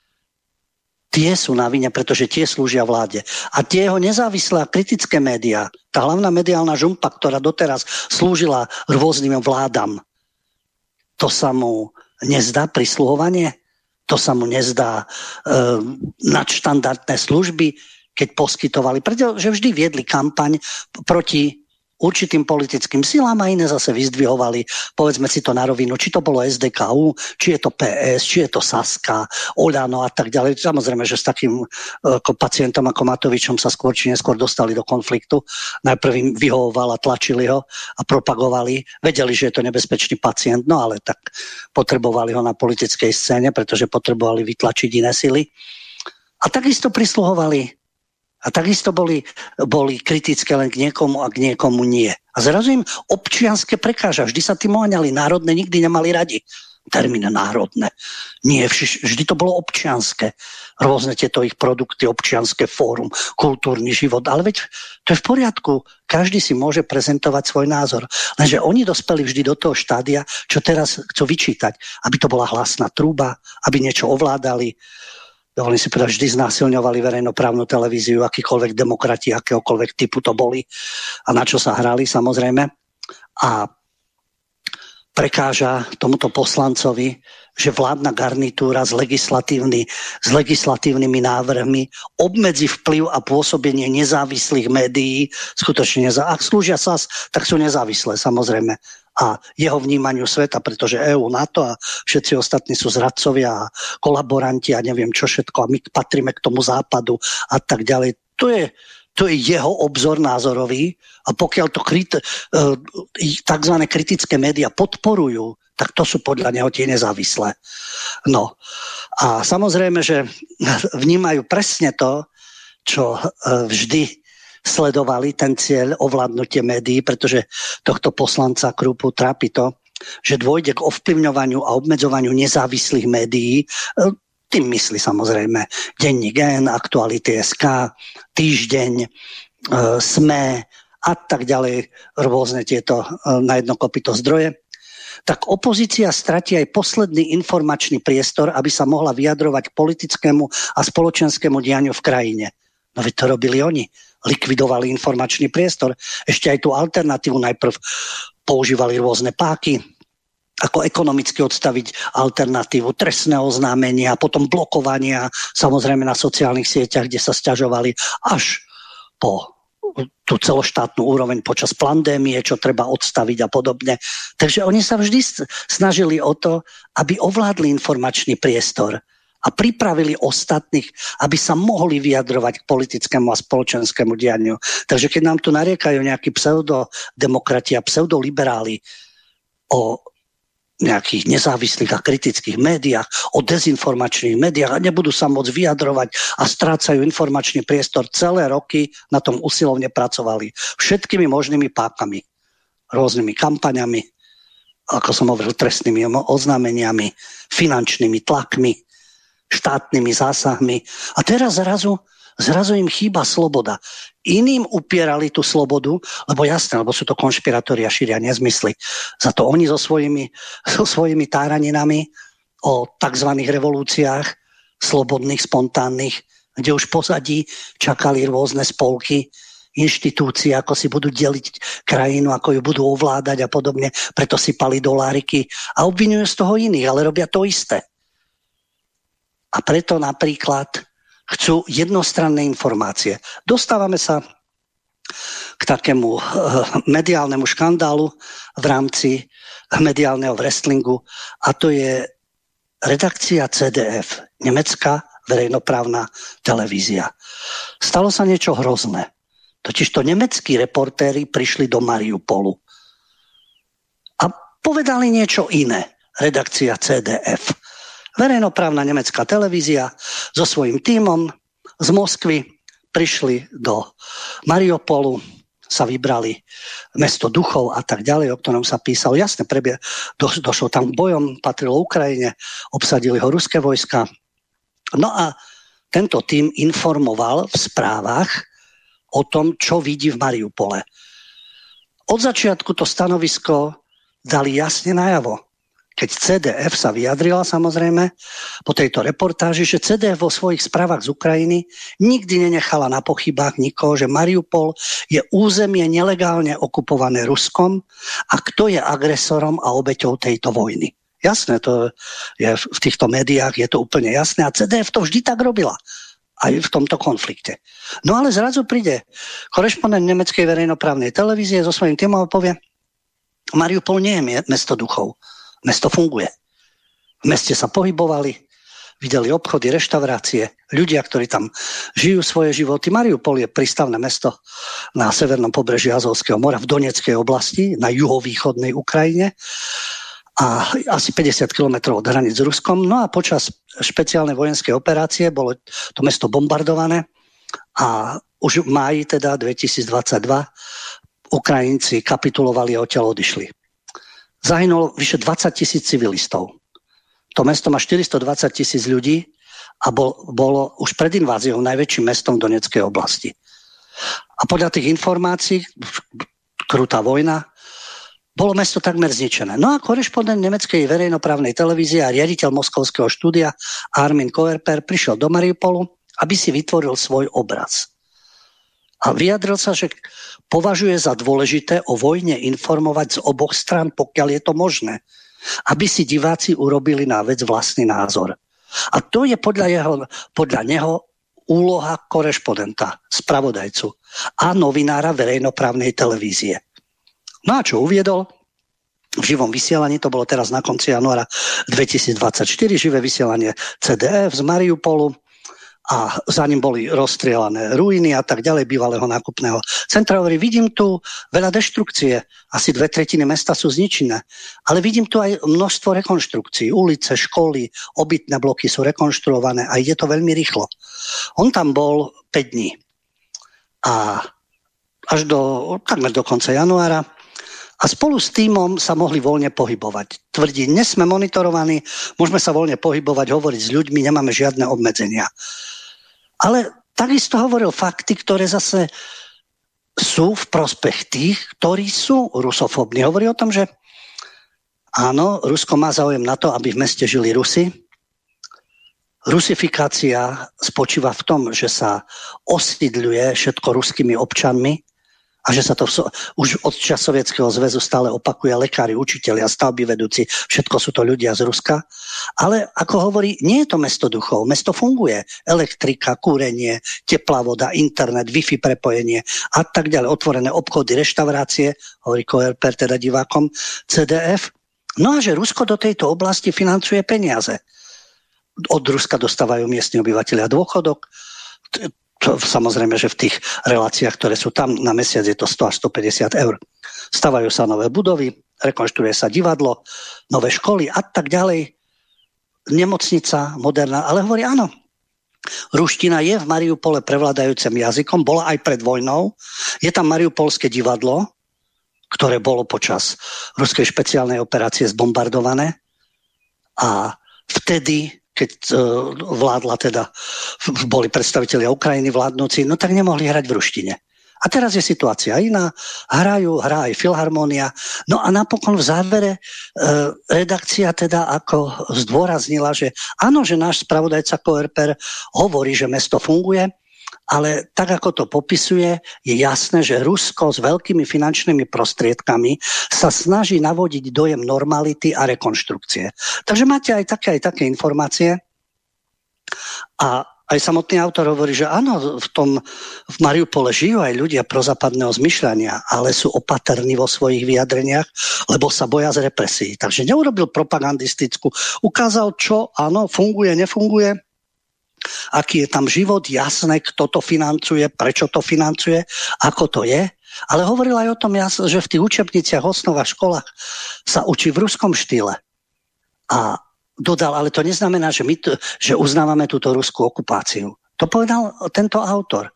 tie sú na vine, pretože tie slúžia vláde. A tie jeho nezávislé a kritické médiá, tá hlavná mediálna žumpa, ktorá doteraz slúžila rôznym vládam, to sa mu nezdá prisluhovanie? To sa mu nezdá nadštandardné služby, keď poskytovali? Pretože vždy viedli kampaň proti určitým politickým silám a iné zase vyzdvihovali, povedzme si to na rovinu, či to bolo SDKU, či je to PS, či je to Saska, Oľano a tak ďalej. Samozrejme, že s takým pacientom ako Matovičom sa skôr či neskôr dostali do konfliktu. Najprv im vyhovoval a tlačili ho a propagovali. Vedeli, že je to nebezpečný pacient, no ale tak potrebovali ho na politickej scéne, pretože potrebovali vytlačiť iné sily. A takisto prisluhovali a takisto boli kritické len k niekomu a k niekomu nie. A zrazu im občianske prekáža. Vždy sa tým oháňali. Národné nikdy nemali radi. Termín národné. Nie, vždy to bolo občianske. Rôzne tieto ich produkty, občianske fórum, kultúrny život. Ale veď to je v poriadku. Každý si môže prezentovať svoj názor. Lenže oni dospeli vždy do toho štádia, čo teraz chcú vyčítať. Aby to bola hlasná trúba, aby niečo ovládali. Dovolím si povedať, vždy znásilňovali verejnoprávnu televíziu, akýkoľvek demokrati, akéhokoľvek typu to boli a na čo sa hrali samozrejme. A prekáža tomuto poslancovi, že vládna garnitúra s legislatívnymi návrhmi obmedzi vplyv a pôsobenie nezávislých médií. Skutočne ak slúžia SAS, tak sú nezávislé samozrejme. A jeho vnímaniu sveta, pretože EÚ, NATO a všetci ostatní sú zradcovia a kolaboranti a neviem čo všetko a my patríme k tomu západu a tak ďalej. to je jeho obzor názorový a pokiaľ to tzv. Kritické médiá podporujú, tak to sú podľa neho tie nezávislé. No a samozrejme, že vnímajú presne to, čo vždy sledovali, ten cieľ ovládnutie médií, pretože tohto poslanca Krupu trápi to, že dôjde k ovplyvňovaniu a obmedzovaniu nezávislých médií. Tým myslí samozrejme denník N, Aktuality.sk, Týždeň, SME a tak ďalej, rôzne tieto na jedno kopyto zdroje. Tak opozícia stratí aj posledný informačný priestor, aby sa mohla vyjadrovať k politickému a spoločenskému dianiu v krajine. No veď to robili oni. Likvidovali informačný priestor. Ešte aj tú alternatívu najprv používali rôzne páky, ako ekonomicky odstaviť alternatívu trestného oznámenia, potom blokovania, samozrejme na sociálnych sieťach, kde sa sťažovali až po tú celoštátnu úroveň počas pandémie, čo treba odstaviť a podobne. Takže oni sa vždy snažili o to, aby ovládli informačný priestor a pripravili ostatných, aby sa mohli vyjadrovať k politickému a spoločenskému dianiu. Takže keď nám tu nariekajú nejakí pseudodemokrati a pseudoliberáli o nejakých nezávislých a kritických médiách, o dezinformačných médiách a nebudú sa môcť vyjadrovať a strácajú informačný priestor, celé roky na tom usilovne pracovali. Všetkými možnými pákami, rôznymi kampaňami, ako som hovoril, trestnými oznámeniami, finančnými tlakmi, štátnymi zásahmi. A teraz zrazu im chýba sloboda. Iným upierali tú slobodu, lebo jasné, lebo sú to konšpiratóri a šíria nezmysly. Za to oni so svojimi táraninami o tzv. Revolúciách, slobodných, spontánnych, kde už pozadí čakali rôzne spolky, inštitúcie, ako si budú deliť krajinu, ako ju budú ovládať a podobne. Preto si pali doláriky a obvinujú z toho iných, ale robia to isté. A preto napríklad chcú jednostranné informácie. Dostávame sa k takému mediálnemu škandálu v rámci mediálneho wrestlingu a to je redakcia CDF, nemecká verejnoprávna televízia. Stalo sa niečo hrozné. Totižto nemeckí reportéri prišli do Mariupolu a povedali niečo iné. Redakcia CDF. Verejnoprávna nemecká televízia so svojím tímom z Moskvy prišli do Mariupolu, sa vybrali mesto duchov a tak ďalej, o ktorom sa písalo. Jasne, došlo tam k bojom, patrilo Ukrajine, obsadili ho ruské vojska. No a tento tím informoval v správach o tom, čo vidí v Mariupole. Od začiatku to stanovisko dali jasne najavo. Keď CDF sa vyjadrila samozrejme po tejto reportáži, že CDF vo svojich správach z Ukrajiny nikdy nenechala na pochybách nikoho, že Mariupol je územie nelegálne okupované Ruskom a kto je agresorom a obeťou tejto vojny. Jasné, to je v týchto médiách je to úplne jasné a CDF to vždy tak robila aj v tomto konflikte. No ale zrazu príde korešpondent nemeckej verejnoprávnej televízie so svojím týmom a povie, Mariupol nie je mesto duchov. Mesto funguje. V meste sa pohybovali, videli obchody, reštaurácie, ľudia, ktorí tam žijú svoje životy. Mariupol je prístavné mesto na severnom pobreží Azovského mora v Donetskej oblasti, na juhovýchodnej Ukrajine a asi 50 kilometrov od hraníc s Ruskom. No a počas špeciálnej vojenskej operácie bolo to mesto bombardované a už v máji teda 2022 Ukrajinci kapitulovali a odtiaľ odišli. Zahynulo vyše 20 000 civilistov. To mesto má 420 000 ľudí a bolo už pred inváziou najväčším mestom v Donetskej oblasti. A podľa tých informácií, krutá vojna, bolo mesto takmer zničené. No a korešpondent nemeckej verejnoprávnej televízie a riaditeľ moskovského štúdia Armin Koerper prišiel do Mariupolu, aby si vytvoril svoj obraz. A vyjadril sa, že považuje za dôležité o vojne informovať z oboch strán, pokiaľ je to možné, aby si diváci urobili na vec vlastný názor. A to je podľa neho úloha korešpondenta, spravodajcu a novinára verejnoprávnej televízie. No a čo uviedol? V živom vysielaní, to bolo teraz na konci januára 2024, živé vysielanie CDF z Mariupolu, a za ním boli rozstrielané ruiny a tak ďalej bývalého nákupného centra. Hovorí, vidím tu veľa deštrukcie, asi 2/3 mesta sú zničené, ale vidím tu aj množstvo rekonštrukcií. Ulice, školy, obytné bloky sú rekonštruované a ide to veľmi rýchlo. On tam bol 5 dní a až takmer do konca januára a spolu s tímom sa mohli voľne pohybovať. Tvrdí, dnes sme monitorovaní, môžeme sa voľne pohybovať, hovoriť s ľuďmi, nemáme žiadne obmedzenia. Ale takisto hovoril fakty, ktoré zase sú v prospech tých, ktorí sú rusofóbni. Hovorí o tom, že áno, Rusko má záujem na to, aby v meste žili Rusi. Rusifikácia spočíva v tom, že sa osídľuje všetko ruskými občanmi, a že sa to už od čas Sovietskeho zväzu stále opakuje, lekári, učitelia, stavby vedúci, všetko sú to ľudia z Ruska. Ale ako hovorí, nie je to mesto duchov, mesto funguje. Elektrika, kúrenie, teplá voda, internet, Wi-Fi prepojenie a tak ďalej. Otvorené obchody, reštaurácie, hovorí KORPER, teda divákom CDF. No a že Rusko do tejto oblasti financuje peniaze. Od Ruska dostávajú miestni obyvateľia dôchodok. Samozrejme, že v tých reláciách, ktoré sú tam na mesiac, je to 100 až 150 eur. Stavajú sa nové budovy, rekonštruuje sa divadlo, nové školy a tak ďalej. Nemocnica moderná, ale hovorí áno. Ruština je v Mariupole prevládajúcim jazykom, bola aj pred vojnou. Je tam mariupolské divadlo, ktoré bolo počas ruskej špeciálnej operácie zbombardované. A vtedy, keď vládla teda, boli predstavitelia Ukrajiny vládnúci, no tak nemohli hrať v ruštine. A teraz je situácia iná, hrá aj Filharmónia. No a napokon v závere redakcia teda ako zdôraznila, že áno, že náš spravodajca KORPER hovorí, že mesto funguje, ale tak, ako to popisuje, je jasné, že Rusko s veľkými finančnými prostriedkami sa snaží navodiť dojem normality a rekonštrukcie. Takže máte aj také informácie. A aj samotný autor hovorí, že áno, v Mariupole žijú aj ľudia prozápadného zmyšľania, ale sú opatrní vo svojich vyjadreniach, lebo sa boja z represií. Takže neurobil propagandistickú. Ukázal, čo áno, funguje, nefunguje. Aký je tam život, jasné, kto to financuje, prečo to financuje, ako to je. Ale hovoril aj o tom, že v tých učebniciach, osnovách, školách sa učí v ruskom štýle. A dodal, ale to neznamená, že uznávame túto ruskú okupáciu. To povedal tento autor.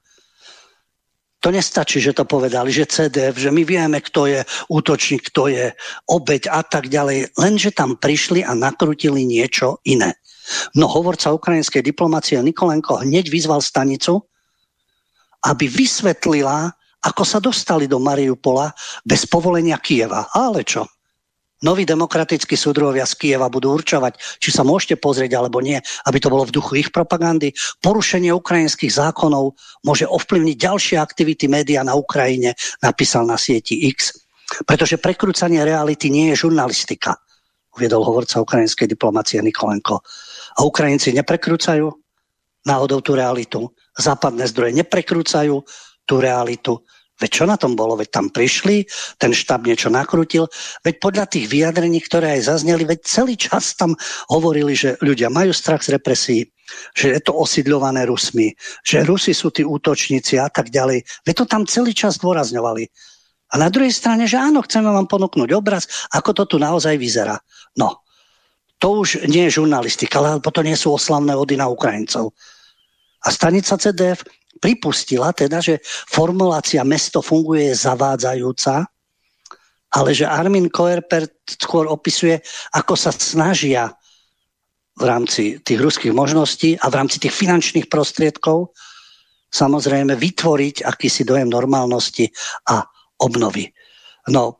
To nestačí, že to povedali, že CDF, že my vieme, kto je útočník, kto je obeť a tak ďalej. Lenže tam prišli a nakrutili niečo iné. No hovorca ukrajinskej diplomácie Nikolenko hneď vyzval stanicu, aby vysvetlila, ako sa dostali do Mariupola bez povolenia Kyjeva. Ale čo? Noví demokratickí súdruhovia z Kyjeva budú určovať, či sa môžete pozrieť alebo nie, aby to bolo v duchu ich propagandy. Porušenie ukrajinských zákonov môže ovplyvniť ďalšie aktivity média na Ukrajine, napísal na sieti X. Pretože prekrúcanie reality nie je žurnalistika, uviedol hovorca ukrajinskej diplomácie Nikolenko. A Ukrajinci neprekrúcajú náhodou tú realitu. Západné zdroje neprekrúcajú tú realitu. Veď čo na tom bolo? Veď tam prišli, ten štáb niečo nakrútil. Veď podľa tých vyjadrení, ktoré aj zazneli, veď celý čas tam hovorili, že ľudia majú strach z represí, že je to osídľované Rusmi, že Rusi sú tí útočníci a tak ďalej. Veď to tam celý čas dôrazňovali. A na druhej strane, že áno, chceme vám ponúknuť obraz, ako to tu naozaj vyzerá. No, to už nie je žurnalistika, lebo to nie sú oslavné ody na Ukrajincov. A stanica CDF pripustila teda, že formulácia mesto funguje zavádzajúca, ale že Armin KORPER skôr opisuje, ako sa snažia v rámci tých ruských možností a v rámci tých finančných prostriedkov samozrejme vytvoriť akýsi dojem normálnosti a obnovy. No,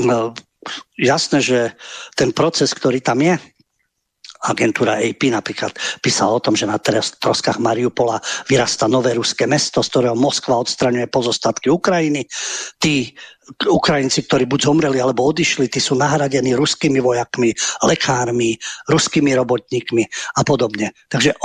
jasné, že ten proces, ktorý tam je, agentúra AP napríklad písala o tom, že na troskách Mariupola vyrastá nové ruské mesto, z ktorého Moskva odstraňuje pozostatky Ukrajiny. Tí Ukrajinci, ktorí buď zomreli alebo odišli, tí sú nahradení ruskými vojakmi, lekármi, ruskými robotníkmi a podobne. Takže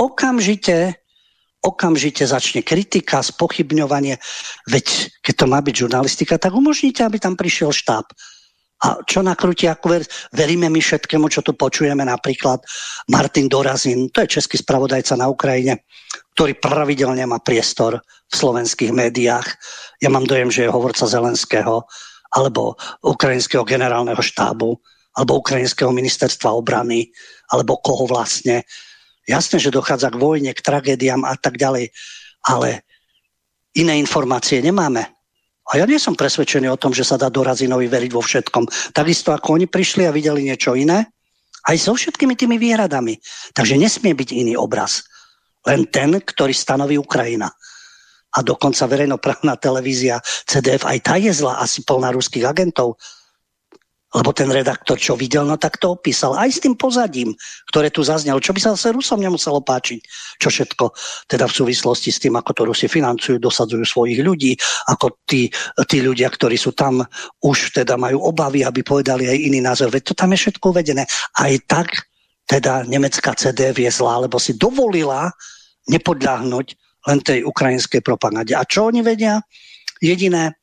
okamžite začne kritika, spochybňovanie. Veď keď to má byť žurnalistika, tak umožnite, aby tam prišiel štáb A čo nakrúti, ako veríme my všetkému, čo tu počujeme, napríklad Martin Dorazin, to je český spravodajca na Ukrajine, ktorý pravidelne má priestor v slovenských médiách. Ja mám dojem, že je hovorca Zelenského, alebo ukrajinského generálneho štábu, alebo ukrajinského ministerstva obrany, alebo koho vlastne. Jasné, že dochádza k vojne, k tragédiám a tak ďalej, ale iné informácie nemáme. A ja nie som presvedčený o tom, že sa dá Dorazinovi veriť vo všetkom. Takisto ako oni prišli a videli niečo iné, aj so všetkými tými výhradami. Takže nesmie byť iný obraz. Len ten, ktorý stanoví Ukrajina. A dokonca verejnoprávna televízia CDF, aj tá je zlá, asi plná ruských agentov. Lebo ten redaktor, čo videl, no tak to opísal. Aj s tým pozadím, ktoré tu zaznelo. Čo by sa zase Rusom nemuselo páčiť. Čo všetko, teda v súvislosti s tým, ako to Rusi financujú, dosadzujú svojich ľudí, ako tí ľudia, ktorí sú tam, už teda majú obavy, aby povedali aj iný názor. Veď to tam je všetko uvedené. Aj tak teda nemecká CDF je zlá, lebo si dovolila nepodľahnuť len tej ukrajinskej propagande. A čo oni vedia? Jediné,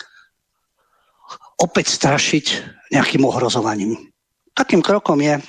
opäť strašiť nejakým ohrozovaním. Takým krokom je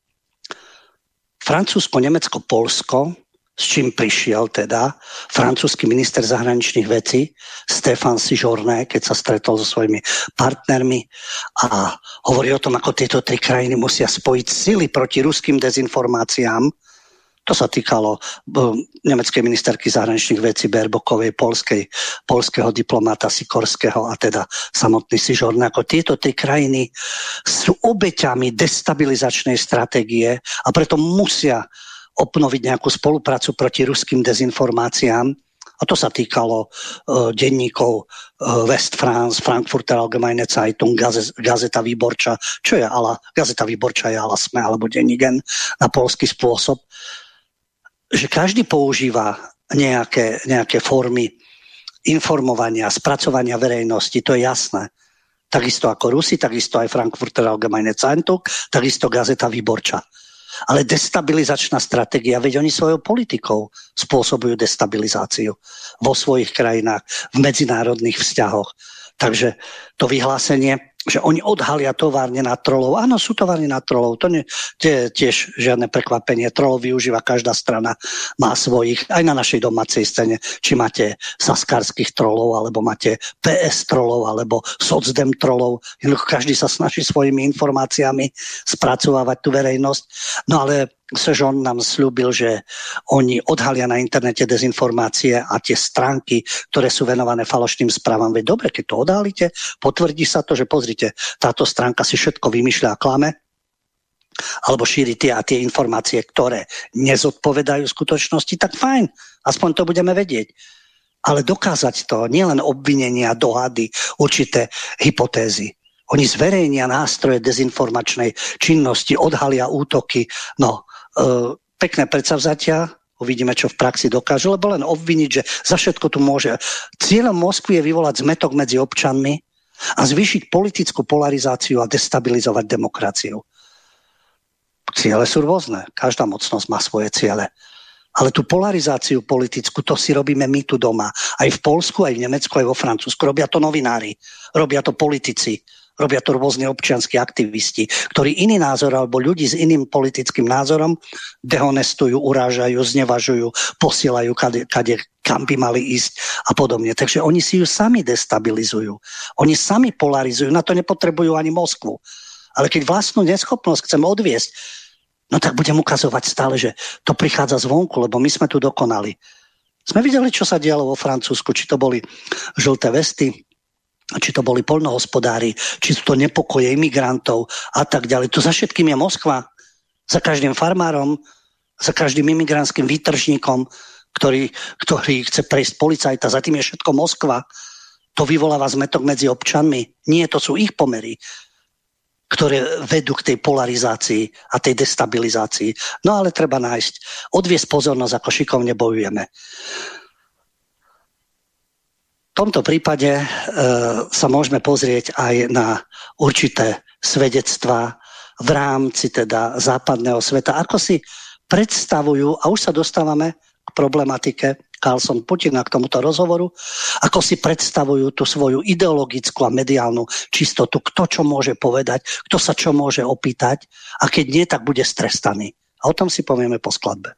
Francúzsko, Nemecko, Polsko, s čím prišiel teda francúzsky minister zahraničných vecí Stéphane Séjourné, keď sa stretol so svojimi partnermi a hovorí o tom, ako tieto tri krajiny musia spojiť sily proti ruským dezinformáciám. To sa týkalo nemeckej ministerky zahraničných vecí Baerbockovej, polského diplomáta Sikorského a teda samotný Séjourné. Ako tieto tri krajiny sú obeťami destabilizačnej stratégie a preto musia obnoviť nejakú spoluprácu proti ruským dezinformáciám. A to sa týkalo denníkov West France, Frankfurter Allgemeine Zeitung, Gazeta Výborča, čo je Gazeta Výborča je ale SME alebo Denník na poľský spôsob, že každý používa nejaké formy informovania, spracovania verejnosti, to je jasné. Takisto ako Rusi, takisto aj Frankfurter Allgemeine Zeitung, takisto Gazeta Výborča. Ale destabilizačná stratégia, veď oni svojou politikou spôsobujú destabilizáciu vo svojich krajinách, v medzinárodných vzťahoch. Takže to vyhlásenie, že oni odhalia továrne na trolov. Áno, sú továrne na trolov. To je tiež žiadne prekvapenie. Trolov využíva každá strana. Má svojich, aj na našej domácej scéne. Či máte saskarských trolov, alebo máte PS trolov, alebo socdem trolov. Každý sa snaží svojimi informáciami spracovávať tú verejnosť. No ale Séjourné nám sľúbil, že oni odhalia na internete dezinformácie a tie stránky, ktoré sú venované falošným správam. Veď dobre, keď to odhalíte, potvrdí sa to, že pozrite, táto stránka si všetko vymýšľa a klame, alebo šíri tie informácie, ktoré nezodpovedajú skutočnosti, tak fajn, aspoň to budeme vedieť. Ale dokázať to, nielen obvinenia, dohady, určité hypotézy. Oni zverejnia nástroje dezinformačnej činnosti, odhalia útoky, pekné predsavzatia, uvidíme, čo v praxi dokážu, lebo len obviniť, že za všetko tu môže. Cieľom Moskvy je vyvolať zmätok medzi občanmi a zvýšiť politickú polarizáciu a destabilizovať demokraciu. Ciele sú rôzne, každá mocnosť má svoje ciele. Ale tú polarizáciu politickú, to si robíme my tu doma. Aj v Poľsku, aj v Nemecku, aj vo Francúzsku. Robia to novinári, robia to politici. Robia to rôzne občianski aktivisti, ktorí iný názor alebo ľudí s iným politickým názorom dehonestujú, urážajú, znevažujú, posielajú kam by mali ísť a podobne. Takže oni si ju sami destabilizujú. Oni sami polarizujú, na to nepotrebujú ani Moskvu. Ale keď vlastnú neschopnosť chcem odviesť, no tak budem ukazovať stále, že to prichádza zvonku, lebo my sme tu dokonali. Sme videli, čo sa dialo vo Francúzsku, či to boli žlté vesty, či to boli poľnohospodári, či sú to nepokoje imigrantov a tak ďalej. To za všetkým je Moskva. Za každým farmárom, za každým imigrantským výtržníkom, ktorý chce prejsť policajta, za tým je všetko Moskva. To vyvoláva zmätok medzi občanmi. Nie, to sú ich pomery, ktoré vedú k tej polarizácii a tej destabilizácii. No ale treba nájsť, odviesť pozornosť, ako šikovne bojujeme. V tomto prípade sa môžeme pozrieť aj na určité svedectvá v rámci teda západného sveta. Ako si predstavujú, a už sa dostávame k problematike Carlson Putina k tomuto rozhovoru, ako si predstavujú tú svoju ideologickú a mediálnu čistotu, kto čo môže povedať, kto sa čo môže opýtať a keď nie, tak bude strestaný. A o tom si povieme po skladbe.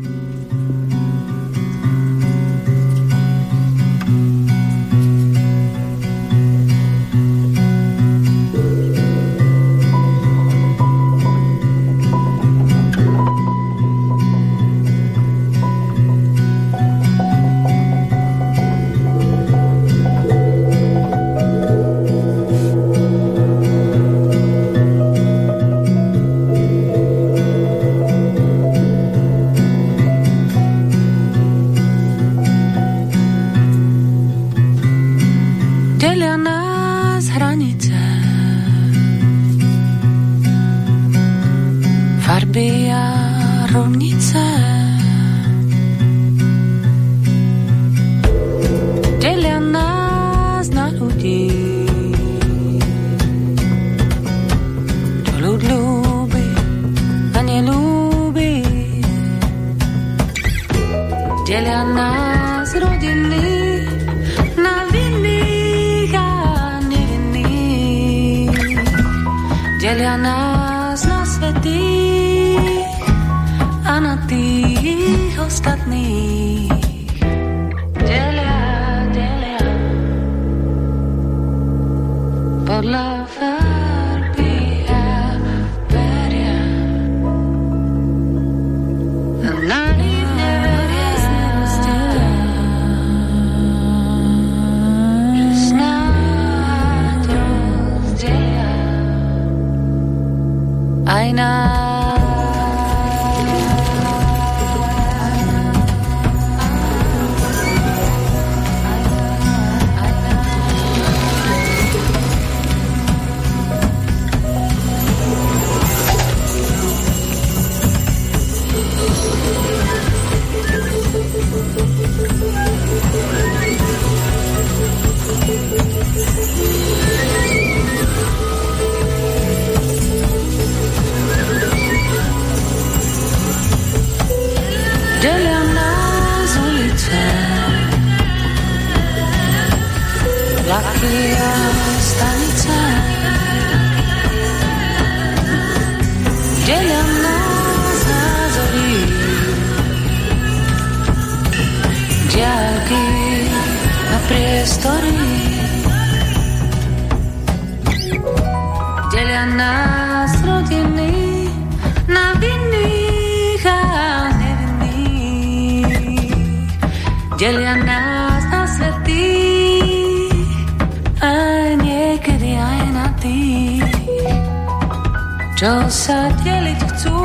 Čo sa deliť chcú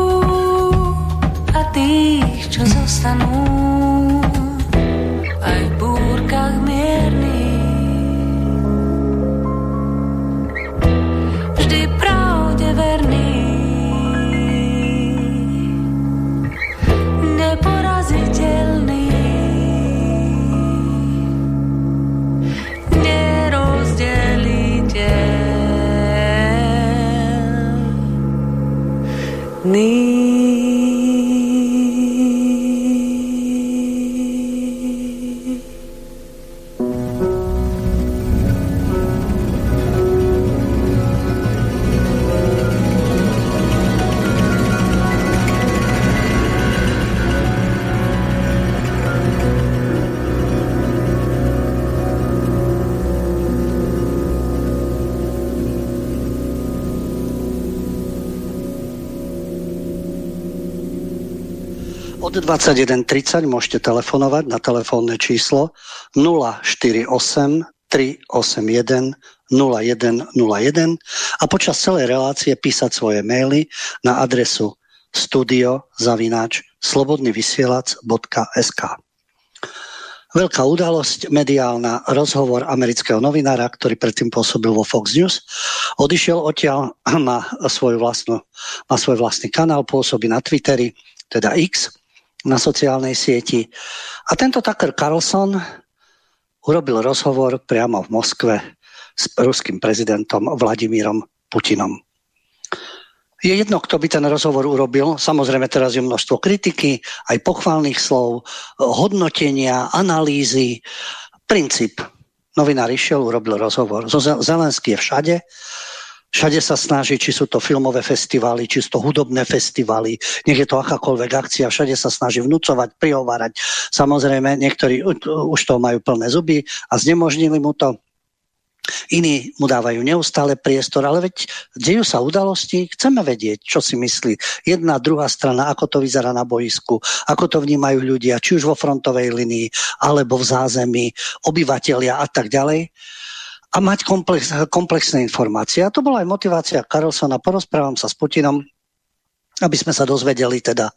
a tých, čo zostanú aj v búrkach miernych. Vždy pravde verný, neporaziteľný, Od 21.30 môžete telefonovať na telefónne číslo 048 381 0101 a počas celej relácie písať svoje maily na adresu studio@slobodnyvysielac.sk. Veľká udalosť mediálna, rozhovor amerického novinára, ktorý predtým pôsobil vo Fox News. Odišiel odtiaľ, má svoj vlastný kanál, pôsobí na Twitteri, teda X, na sociálnej sieti. A tento Tucker Carlson urobil rozhovor priamo v Moskve s ruským prezidentom Vladimírom Putinom. Je jedno, kto by ten rozhovor urobil. Samozrejme, teraz je množstvo kritiky, aj pochválnych slov, hodnotenia, analýzy. Princíp. Novinár išiel, urobil rozhovor. Zelenský je všade. Všade sa snaží, či sú to filmové festivály, či sú to hudobné festivály, nech je to akákoľvek akcia, všade sa snaží vnúcovať, prihovárať. Samozrejme, niektorí už toho majú plné zuby a znemožnili mu to. Iní mu dávajú neustále priestor, ale veď dejú sa udalosti, chceme vedieť, čo si myslí jedna, druhá strana, ako to vyzerá na boisku, ako to vnímajú ľudia, či už vo frontovej linii, alebo v zázemí, obyvatelia a tak ďalej. A mať komplexné informácie. A to bola aj motivácia Carlsona. Porozprávam sa s Putinom, aby sme sa dozvedeli teda,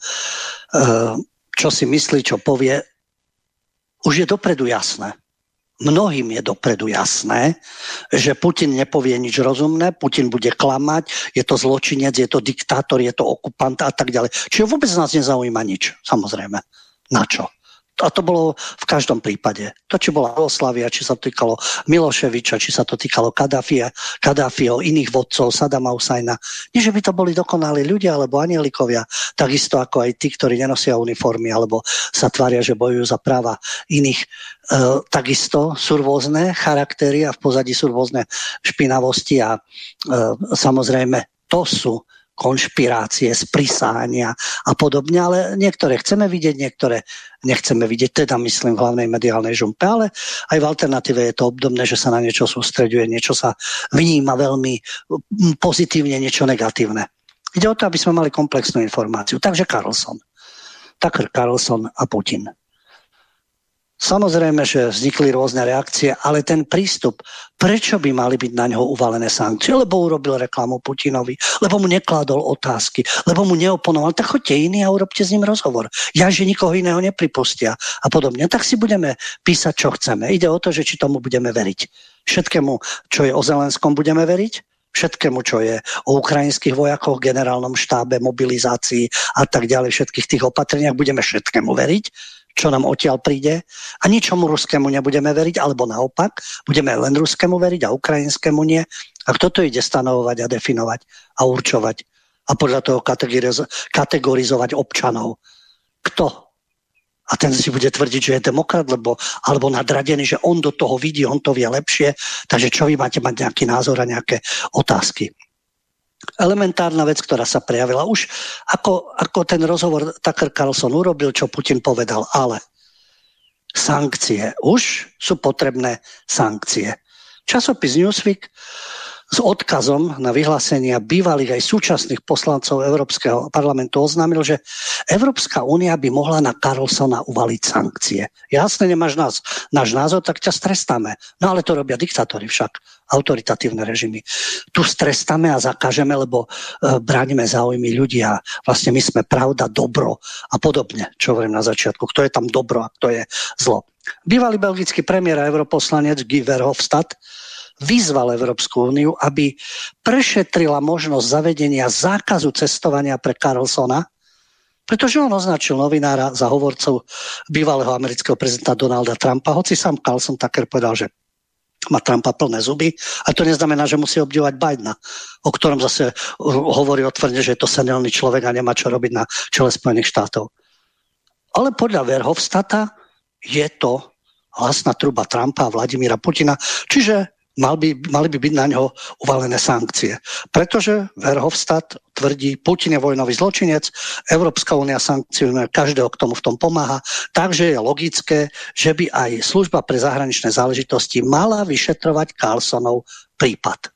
čo si myslí, čo povie. Už je dopredu jasné. Mnohým je dopredu jasné, že Putin nepovie nič rozumné, Putin bude klamať, je to zločinec, je to diktátor, je to okupant a tak ďalej. Čiže vôbec nás nezaujíma nič, samozrejme. Na čo? A to bolo v každom prípade. To, či bola Jugoslavia, či sa to týkalo Miloševiča, či sa to týkalo Kadáfiho, iných vodcov, Sadama Husajna. Nie, že by to boli dokonalí ľudia alebo anielikovia, takisto ako aj tí, ktorí nenosia uniformy alebo sa tvária, že bojujú za práva iných. Takisto sú rôzne charaktery a v pozadí sú rôzne špinavosti a samozrejme to sú konšpirácie, sprisahania a podobne, ale niektoré chceme vidieť, niektoré nechceme vidieť, teda myslím v hlavnej mediálnej žumpe, ale aj v alternatíve je to obdobné, že sa na niečo sústreďuje, niečo sa vníma veľmi pozitívne, niečo negatívne. Ide o to, aby sme mali komplexnú informáciu. Takže Tucker Carlson a Putin. Samozrejme, že vznikli rôzne reakcie, ale ten prístup, prečo by mali byť na ňoho uvalené sankcie? Lebo urobil reklamu Putinovi, lebo mu nekládol otázky, lebo mu neoponoval. Tak choďte iný a urobte s ním rozhovor. Ja, že nikoho iného nepripustia a podobne. Tak si budeme písať, čo chceme. Ide o to, že či tomu budeme veriť. Všetkému, čo je o Zelenskom, budeme veriť? Všetkému, čo je o ukrajinských vojakoch, generálnom štábe, mobilizácii a tak ďalej, všetkých tých opatreniach, budeme všetkému veriť? Čo nám odtiaľ príde a ničomu ruskému nebudeme veriť, alebo naopak, budeme len ruskému veriť a ukrajinskému nie. A kto to ide stanovovať a definovať a určovať a podľa toho kategorizovať občanov? Kto? A ten si bude tvrdiť, že je demokrat, alebo nadradený, že on do toho vidí, on to vie lepšie. Takže čo vy máte mať nejaký názor a nejaké otázky? Elementárna vec, ktorá sa prejavila už, ako ten rozhovor Tucker Carlson urobil, čo Putin povedal, ale sankcie, už sú potrebné sankcie. Časopis Newsweek s odkazom na vyhlásenia bývalých aj súčasných poslancov Európskeho parlamentu oznámil, že Európska únia by mohla na Carlsona uvaliť sankcie. Jasne, nemáš náš názor, tak ťa strestáme. No ale to robia diktátori však, autoritatívne režimy. Tu strestáme a zakážeme, lebo bránime záujmy ľudí a vlastne my sme pravda, dobro a podobne, čo hovorím na začiatku. Kto je tam dobro a kto je zlo. Bývalý belgický premiér a europoslanec Guy Verhofstadt vyzval Európsku úniu, aby prešetrila možnosť zavedenia zákazu cestovania pre Carlsona, pretože on označil novinára za hovorcov bývalého amerického prezidenta Donalda Trumpa, hoci sám Carlson Tucker povedal, že má Trumpa plné zuby, a to neznamená, že musí obdivovať Bidena, o ktorom zase hovorí otvorene, že je to senilný človek a nemá čo robiť na čele Spojených štátov. Ale podľa Verhofstadta je to hlasná truba Trumpa a Vladimíra Putina, čiže mali by byť na ňo uvalené sankcie. Pretože Verhofstadt tvrdí, Putin je vojnový zločinec, Európska únia sankcionuje každého, kto mu v tom pomáha, takže je logické, že by aj služba pre zahraničné záležitosti mala vyšetrovať Carlsonov prípad.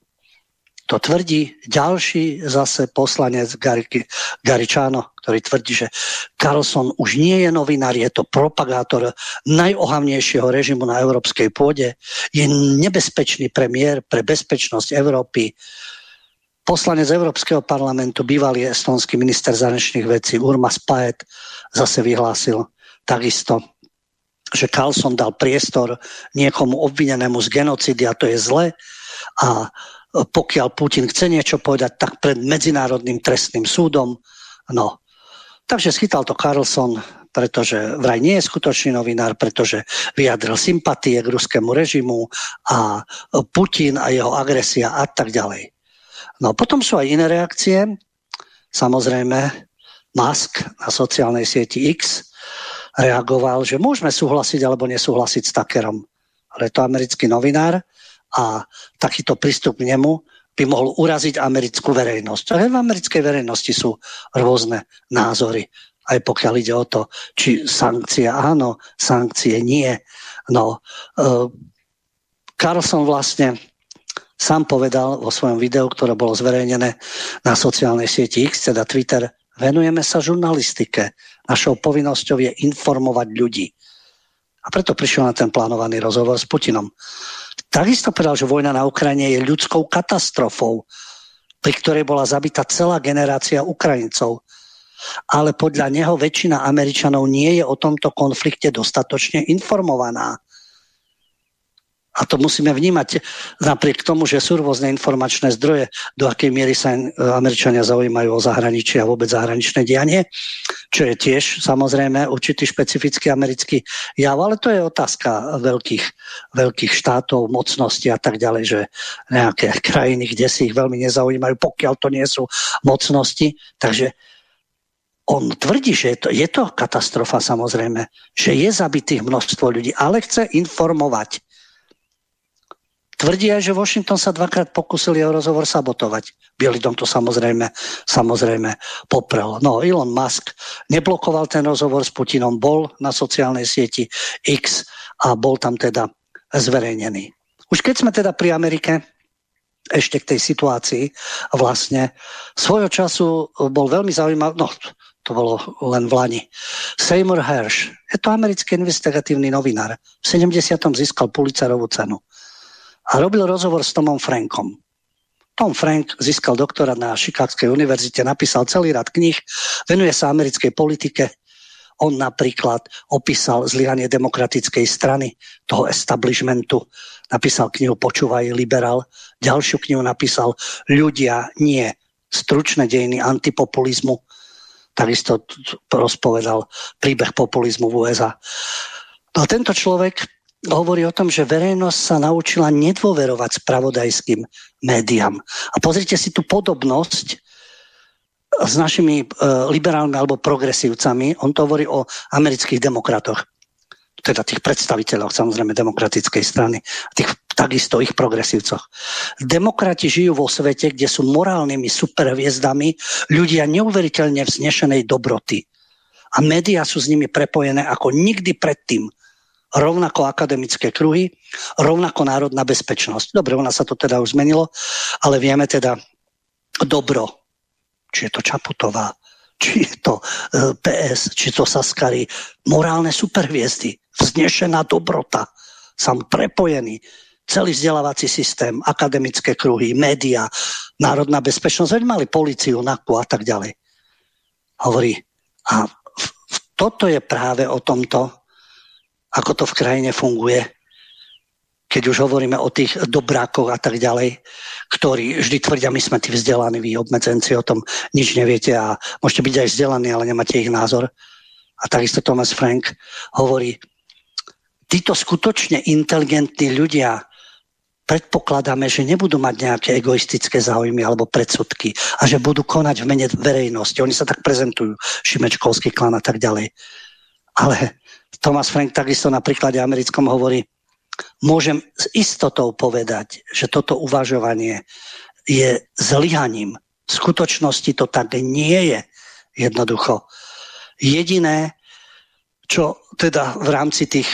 To tvrdí ďalší zase poslanec Garicano, ktorý tvrdí, že Carlson už nie je novinár, je to propagátor najohavnejšieho režimu na európskej pôde, je nebezpečný premiér pre bezpečnosť Európy. Poslanec Európskeho parlamentu, bývalý estonský minister zahraničných vecí Urmas Paet zase vyhlásil takisto, že Carlson dal priestor niekomu obvinenému z genocídy a to je zle a pokiaľ Putin chce niečo povedať, tak pred Medzinárodným trestným súdom. No, takže schytal to Carlson, pretože vraj nie je skutočný novinár, pretože vyjadril sympatie k ruskému režimu a Putin a jeho agresia a tak ďalej. No potom sú aj iné reakcie. Samozrejme, Musk na sociálnej sieti X reagoval, že môžeme súhlasiť alebo nesúhlasiť s Tuckerom. Ale je to americký novinár a takýto prístup k nemu by mohol uraziť americkú verejnosť. A v americkej verejnosti sú rôzne názory, aj pokiaľ ide o to, či sankcie áno, sankcie nie. No, Carlson vlastne sám povedal vo svojom videu, ktoré bolo zverejnené na sociálnej sieti X, teda Twitter, venujeme sa žurnalistike. Našou povinnosťou je informovať ľudí. A preto prišiel na ten plánovaný rozhovor s Putinom. Takisto povedal, že vojna na Ukrajine je ľudskou katastrofou, pri ktorej bola zabitá celá generácia Ukrajincov. Ale podľa neho väčšina Američanov nie je o tomto konflikte dostatočne informovaná. A to musíme vnímať napriek tomu, že sú rôzne informačné zdroje, do akej miery sa Američania zaujímajú o zahraničie a vôbec zahraničné dianie, čo je tiež samozrejme určitý špecifický americký jav, ale to je otázka veľkých štátov, mocností a tak ďalej, že nejaké krajiny, kde si ich veľmi nezaujímajú, pokiaľ to nie sú mocnosti. Takže on tvrdí, že je to katastrofa samozrejme, že je zabitých množstvo ľudí, ale chce informovať. Tvrdí aj, že Washington sa dvakrát pokúsil jeho rozhovor sabotovať. Bielý dom to samozrejme poprel. No, Elon Musk neblokoval ten rozhovor s Putinom, bol na sociálnej sieti X a bol tam teda zverejnený. Už keď sme teda pri Amerike, ešte k tej situácii vlastne, svojho času bol veľmi zaujímavý, no to bolo len v Lani, Seymour Hersh, je to americký investigatívny novinár, v 70. získal Pulitzerovú cenu. A robil rozhovor s Tomom Frankom. Tom Frank získal doktorát na Chicagskej univerzite, napísal celý rad kníh, venuje sa americkej politike. On napríklad opísal zlyhanie demokratickej strany, toho establishmentu. Napísal knihu Počúvaj liberál. Ďalšiu knihu napísal Ľudia, nie. Stručné dejiny antipopulizmu. Takisto rozpovedal príbeh populizmu v USA. A tento človek hovorí o tom, že verejnosť sa naučila nedôverovať spravodajským médiám. A pozrite si tú podobnosť s našimi liberálmi alebo progresívcami. On to hovorí o amerických demokratoch, teda tých predstaviteľoch samozrejme demokratickej strany, takisto ich progresívcoch. Demokrati žijú vo svete, kde sú morálnymi superhviezdami ľudia neuveriteľne vznešenej dobroty. A médiá sú s nimi prepojené ako nikdy predtým. Rovnako akademické kruhy, rovnako národná bezpečnosť. Dobre, ona sa to teda už zmenilo, ale vieme teda dobro, či je to Čaputová, či je to PS, či to Saskari, morálne superhviezdy, vznešená dobrota, sam prepojený, celý vzdelávací systém, akademické kruhy, médiá, národná bezpečnosť, veď mali políciu, NAKU a tak ďalej. Hovorí, a toto je práve o tomto, ako to v krajine funguje, keď už hovoríme o tých dobrákoch a tak ďalej, ktorí vždy tvrdia, my sme tí vzdelaní, vy obmedzenci, o tom nič neviete a môžete byť aj vzdelaní, ale nemáte ich názor. A takisto Thomas Frank hovorí, títo skutočne inteligentní ľudia, predpokladáme, že nebudú mať nejaké egoistické záujmy alebo predsudky a že budú konať v mene verejnosti. Oni sa tak prezentujú, Šimečkovský klan a tak ďalej. Ale Thomas Frank takisto na príklade americkom hovorí, môžem s istotou povedať, že toto uvažovanie je zlyhaním. V skutočnosti to tak nie je jednoducho. Jediné, čo teda v rámci tých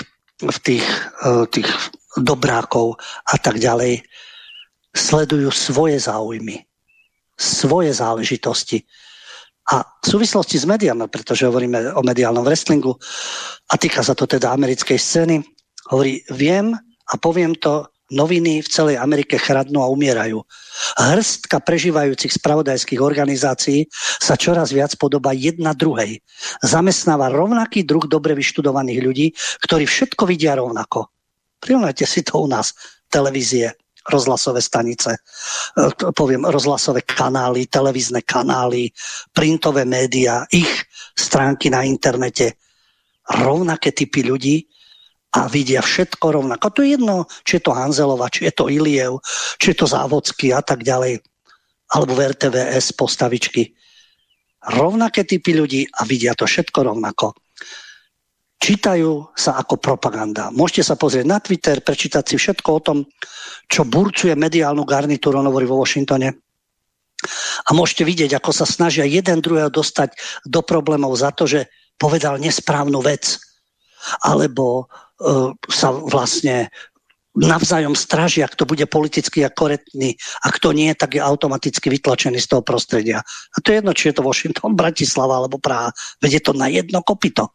dobrákov a tak ďalej sledujú svoje záujmy, svoje záležitosti. A v súvislosti s médiami, pretože hovoríme o mediálnom wrestlingu a týka sa to teda americkej scény, hovorí, viem a poviem to, noviny v celej Amerike chradnú a umierajú. Hrstka prežívajúcich spravodajských organizácií sa čoraz viac podobá jedna druhej. Zamestnáva rovnaký druh dobre vyštudovaných ľudí, ktorí všetko vidia rovnako. Prirovnajte si to u nás. Televízie, rozhlasové stanice, rozhlasové kanály, televízne kanály, printové médiá, ich stránky na internete. Rovnaké typy ľudí a vidia všetko rovnako. To je jedno, či je to Hanzelová, či je to Iliev, či je to Závodský a tak ďalej. alebo v RTVS postavičky. Rovnaké typy ľudí a vidia to všetko rovnako. Čítajú sa ako propaganda. Môžete sa pozrieť na Twitter, prečítať si všetko o tom, čo burcuje mediálnu garnitúru, on hovorí vo Washingtone. A môžete vidieť, ako sa snažia jeden druhého dostať do problémov za to, že povedal nesprávnu vec. Alebo sa vlastne navzájom strážia, kto bude politicky a korektný a kto nie, tak je automaticky vytlačený z toho prostredia. A to je jedno, či je to Washington, Bratislava alebo Praha. Veď je to na jedno kopyto.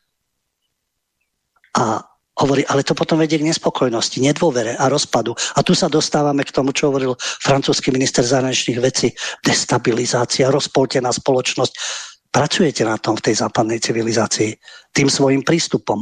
A hovorí, ale to potom vedie k nespokojnosti, nedôvere a rozpadu. A tu sa dostávame k tomu, čo hovoril francúzsky minister zahraničných vecí. Destabilizácia, rozpoltená spoločnosť. Pracujete na tom v tej západnej civilizácii tým svojim prístupom.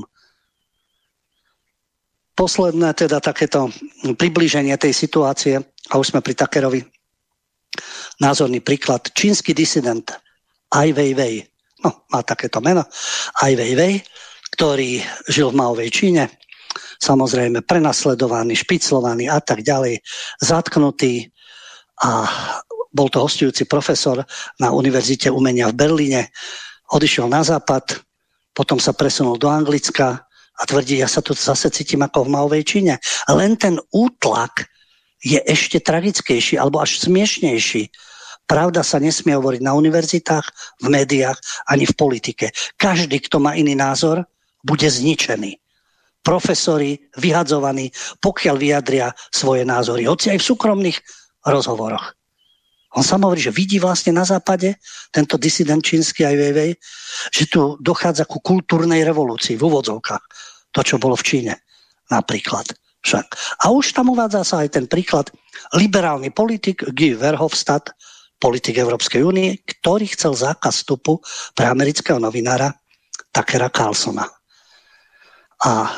Posledné teda takéto priblíženie tej situácie, a už sme pri Tuckerovi, názorný príklad, čínsky disident Ai Weiwei, no má takéto meno, Ai Weiwei, ktorý žil v Maovej Číne, samozrejme prenasledovaný, špiclovaný a tak ďalej, zatknutý a bol to hostujúci profesor na Univerzite umenia v Berlíne, odišiel na západ, potom sa presunul do Anglicka a tvrdí, ja sa tu zase cítim ako v Maovej Číne. Len ten útlak je ešte tragickejší alebo až smiešnejší. Pravda sa nesmie hovoriť na univerzitách, v médiách ani v politike. Každý, kto má iný názor, bude zničený. Profesori vyhadzovaní, pokiaľ vyjadria svoje názory, hoci aj v súkromných rozhovoroch. On sám hovorí, že vidí vlastne na západe, tento disident čínsky Ai Weiwei, že tu dochádza ku kultúrnej revolúcii v úvodzovkách. To, čo bolo v Číne napríklad. Však. A už tam uvádza sa aj ten príklad. Liberálny politik Guy Verhofstadt, politik Európskej únie, ktorý chcel zákaz vstupu pre amerického novinára Tuckera Carlsona. A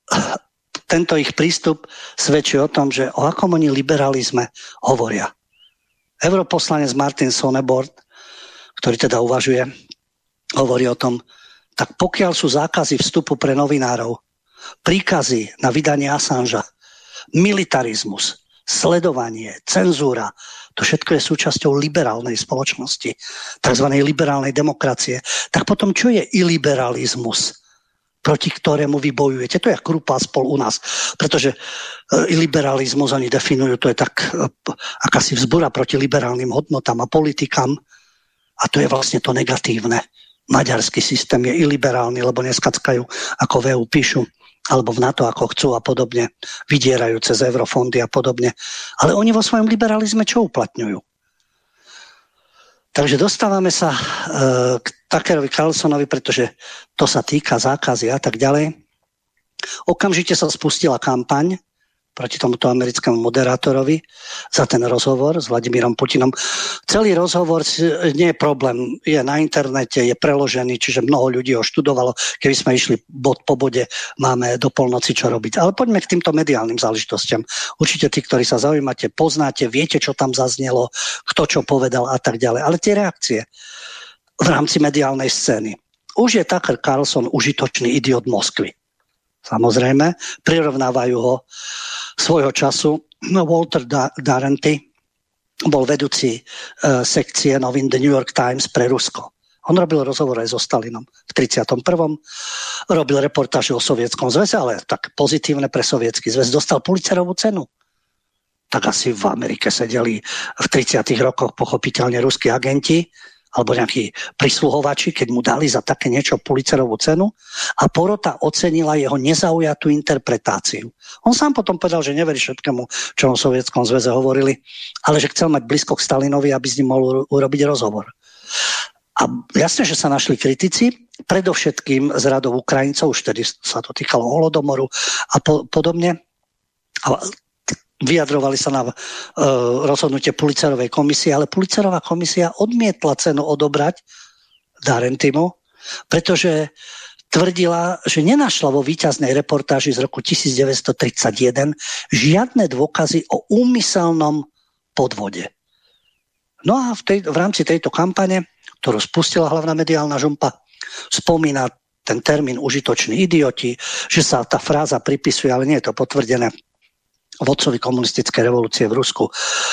tento ich prístup svedčí o tom, že o akom oni liberalizme hovoria. Europoslanec Martin Sonneborn, ktorý teda uvažuje, hovorí o tom, tak pokiaľ sú zákazy vstupu pre novinárov, príkazy na vydanie Assangea, militarizmus, sledovanie, cenzúra, to všetko je súčasťou liberálnej spoločnosti, tzv. Liberálnej demokracie, tak potom čo je iliberalizmus, proti ktorému vy bojujete? To je Krupa spol u nás, pretože iliberalizmus oni definujú, to je tak akási vzbúra proti liberálnym hodnotám a politikám a to je vlastne to negatívne. Maďarský systém je iliberálny, lebo neskackajú, ako v EU píšu, alebo v NATO ako chcú a podobne, vydierajú cez eurofondy a podobne. Ale oni vo svojom liberalizme čo uplatňujú? Takže dostávame sa k Tuckerovi Carlsonovi, pretože to sa týka zákazy a tak ďalej. Okamžite sa spustila kampaň proti tomuto americkému moderátorovi za ten rozhovor s Vladimírom Putinom. Celý rozhovor nie je problém, je na internete, je preložený, čiže mnoho ľudí ho študovalo. Keby sme išli bod po bode, máme do polnoci čo robiť. Ale poďme k týmto mediálnym záležitostiam. Určite tí, ktorí sa zaujímate, poznáte, viete, čo tam zaznelo, kto čo povedal a tak ďalej. Ale tie reakcie v rámci mediálnej scény. Už je Tucker Carlson užitočný idiot Moskvy. Samozrejme, prirovnávajú ho svojho času. Walter Duranty bol vedúci sekcie novín The New York Times pre Rusko. On robil rozhovor aj so Stalinom v 31. Robil reportáže o Sovietskom zväze, ale tak pozitívne pre Sovietsky zväz. Dostal Pulitzerovú cenu. Tak asi v Amerike sedeli v 30. rokoch pochopiteľne ruskí agenti alebo nejakí prisluhovači, keď mu dali za také niečo Pulitzerovú cenu a porota ocenila jeho nezaujatú interpretáciu. On sám potom povedal, že neverí všetkému, čo o Sovietskom zväze hovorili, ale že chcel mať blízko k Stalinovi, aby s ním mohol urobiť rozhovor. A jasne, že sa našli kritici, predovšetkým z radov Ukrajincov, už tedy sa to týkalo Holodomoru a podobne. A vyjadrovali sa na rozhodnutie Pulitzerovej komisie, ale Pulitzerová komisia odmietla cenu odobrať Durantymu, pretože tvrdila, že nenašla vo víťaznej reportáži z roku 1931 žiadne dôkazy o úmyselnom podvode. No a v rámci tejto kampane, ktorú spustila hlavná mediálna žumpa, spomína ten termín užitoční idioti, že sa tá fráza pripisuje, ale nie je to potvrdené, vodcovi komunistickej revolúcie v Rusku,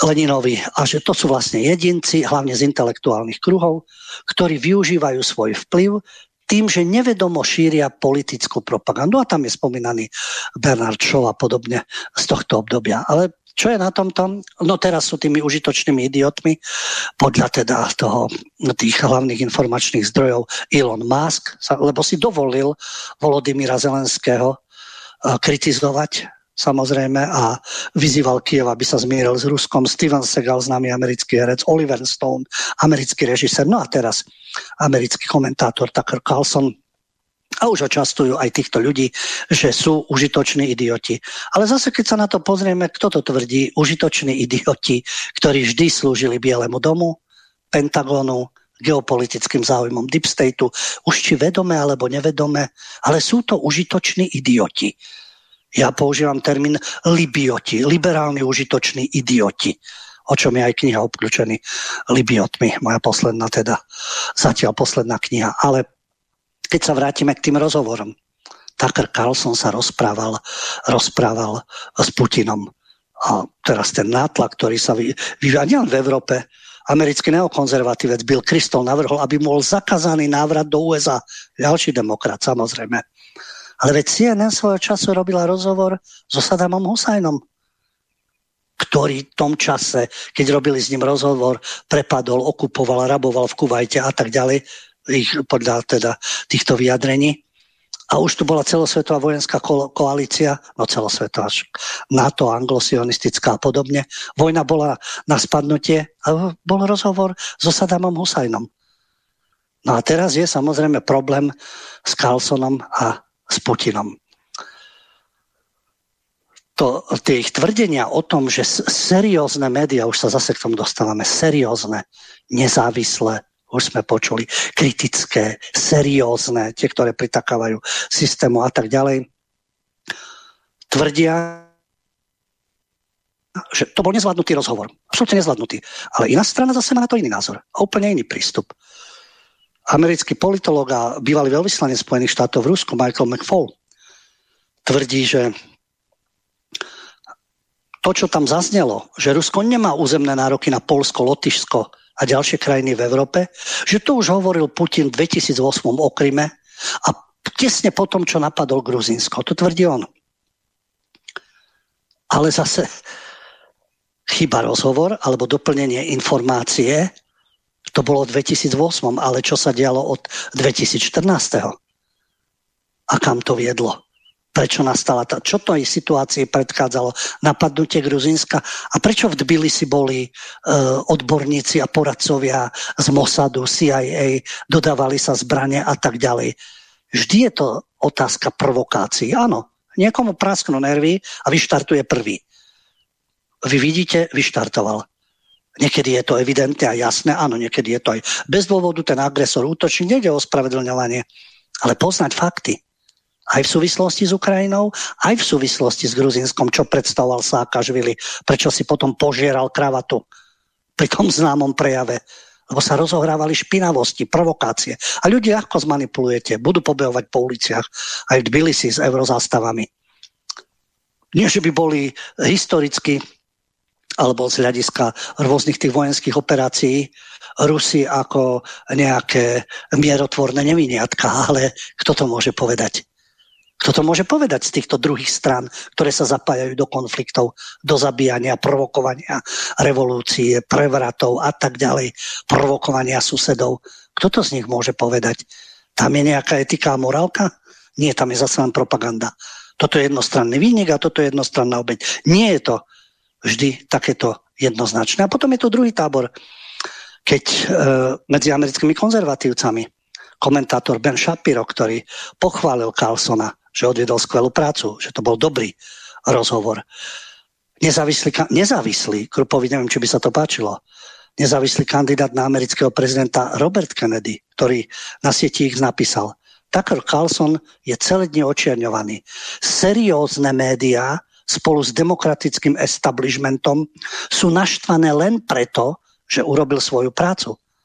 Leninovi a že to sú vlastne jedinci, hlavne z intelektuálnych kruhov, ktorí využívajú svoj vplyv tým, že nevedomo šíria politickú propagandu. A tam je spomínaný Bernard Shaw a podobne z tohto obdobia. Ale čo je na tomto? No teraz sú tými užitočnými idiotmi, podľa teda tých hlavných informačných zdrojov Elon Musk, lebo si dovolil Volodymyra Zelenského kritizovať, samozrejme, a vyzýval Kyjev, aby sa zmieril s Ruskom. Steven Seagal, známy americký herec, Oliver Stone, americký režisér, no a teraz americký komentátor Tucker Carlson. A už ho častujú aj týchto ľudí, že sú užitoční idioti. Ale zase, keď sa na to pozrieme, kto to tvrdí, užitoční idioti, ktorí vždy slúžili Bielemu domu, Pentagonu, geopolitickým záujmom Deep Stateu, už či vedome alebo nevedome, ale sú to užitoční idioti. Ja používam termín libioti, liberálni užitoční idioti, o čom je aj kniha Obklúčený libiotmi, moja posledná teda, zatiaľ posledná kniha. Ale keď sa vrátime k tým rozhovorom, Tucker Carlson sa rozprával s Putinom. A teraz ten nátlak, ktorý sa vyvíja nielen v Európe, americký neokonzervatívec Bill Kristol navrhol, aby bol zakázaný návrat do USA. Ďalší demokrat, samozrejme. Ale veď CNN svojho času robila rozhovor so Saddamom Husajnom, ktorý v tom čase, keď robili s ním rozhovor, prepadol, okupoval, raboval v Kuvajte a tak ďalej, ich podľa teda týchto vyjadrení. A už tu bola celosvetová vojenská koalícia, no celosvetová, NATO, anglosionistická a podobne. Vojna bola na spadnutie a bol rozhovor so Saddamom Husajnom. No a teraz je samozrejme problém s Carlsonom a s Putinom. Tie ich tvrdenia o tom, že seriózne médiá, už sa zase k tomu dostávame, seriózne, nezávislé, už sme počuli, kritické, seriózne, tie, ktoré pritakávajú systému a tak ďalej, tvrdia, že to bol nezvládnutý rozhovor. Absolutne nezvládnutý. Ale iná strana zase má na to iný názor. A úplne iný prístup. Americký politológ a bývalý veľvyslanec Spojených štátov v Rusku Michael McFaul tvrdí, že to, čo tam zaznelo, že Rusko nemá územné nároky na Poľsko, Lotyšsko a ďalšie krajiny v Európe, že to už hovoril Putin v 2008 o Kryme a tesne po tom, čo napadol Gruzínsko. To tvrdí on. Ale zase chýba rozhovor alebo doplnenie informácie. To bolo v 2008, ale čo sa dialo od 2014. A kam to viedlo? Prečo nastala čo to jej situácii predchádzalo napadnutie Gruzínska? A prečo v Tbilisi boli odborníci a poradcovia z Mossadu, CIA, dodávali sa zbrane a tak ďalej? Vždy je to otázka provokácií. Áno, niekomu prasknú nervy a vyštartuje prvý. Vy vidíte, vyštartoval. Niekedy je to evidentné a jasné, áno, niekedy je to aj bez dôvodu, ten agresor útočí, nejde o ospravedlňovanie, ale poznať fakty. Aj v súvislosti s Ukrajinou, aj v súvislosti s Gruzínskom, čo predstavoval Saakašvili, prečo si potom požieral kravatu pri tom známom prejave, lebo sa rozohrávali špinavosti, provokácie. A ľudí ľahko zmanipulujete, budú pobehovať po uliciach aj v Tbilisi s eurozástavami. Nie, že by boli historicky alebo z hľadiska rôznych tých vojenských operácií Rusi ako nejaké mierotvorné neviniatka, ale kto to môže povedať? Kto to môže povedať z týchto druhých strán, ktoré sa zapájajú do konfliktov, do zabíjania, provokovania revolúcie, prevratov a tak ďalej, provokovania susedov? Kto to z nich môže povedať? Tam je nejaká etika a morálka? Nie, tam je zase len propaganda. Toto je jednostranný výnik a toto je jednostranná obeť. Nie je to vždy takéto jednoznačné. A potom je tu druhý tábor, keď medzi americkými konzervatívcami komentátor Ben Shapiro, ktorý pochválil Carlsona, že odviedol skvelú prácu, že to bol dobrý rozhovor. Nezávislý, Krupovi neviem, či by sa to páčilo, nezávislý kandidát na amerického prezidenta Robert Kennedy, ktorý na sieti X napísal: Tucker Carlson je celé dni očierňovaný. Seriózne médiá spolu s demokratickým establishmentom sú naštvané len preto, že urobil svoju prácu.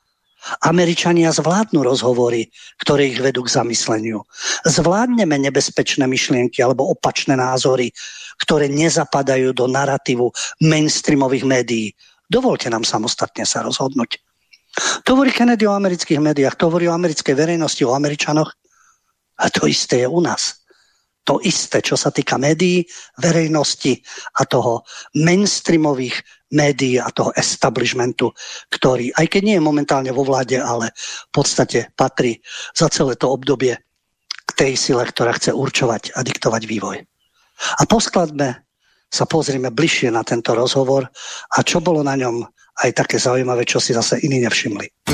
Američania zvládnu rozhovory, ktoré ich vedú k zamysleniu. Zvládneme nebezpečné myšlienky alebo opačné názory, ktoré nezapadajú do naratívu mainstreamových médií. Dovolte nám samostatne sa rozhodnúť. To hovorí Kennedy o amerických médiách, to hovorí o americkej verejnosti, o Američanoch. A to isté je u nás. To isté, čo sa týka médií, verejnosti a toho mainstreamových médií a toho establishmentu, ktorý, aj keď nie je momentálne vo vláde, ale v podstate patrí za celé to obdobie k tej sile, ktorá chce určovať a diktovať vývoj. A po skladbe sa pozrime bližšie na tento rozhovor a čo bolo na ňom aj také zaujímavé, čo si zase iní nevšimli.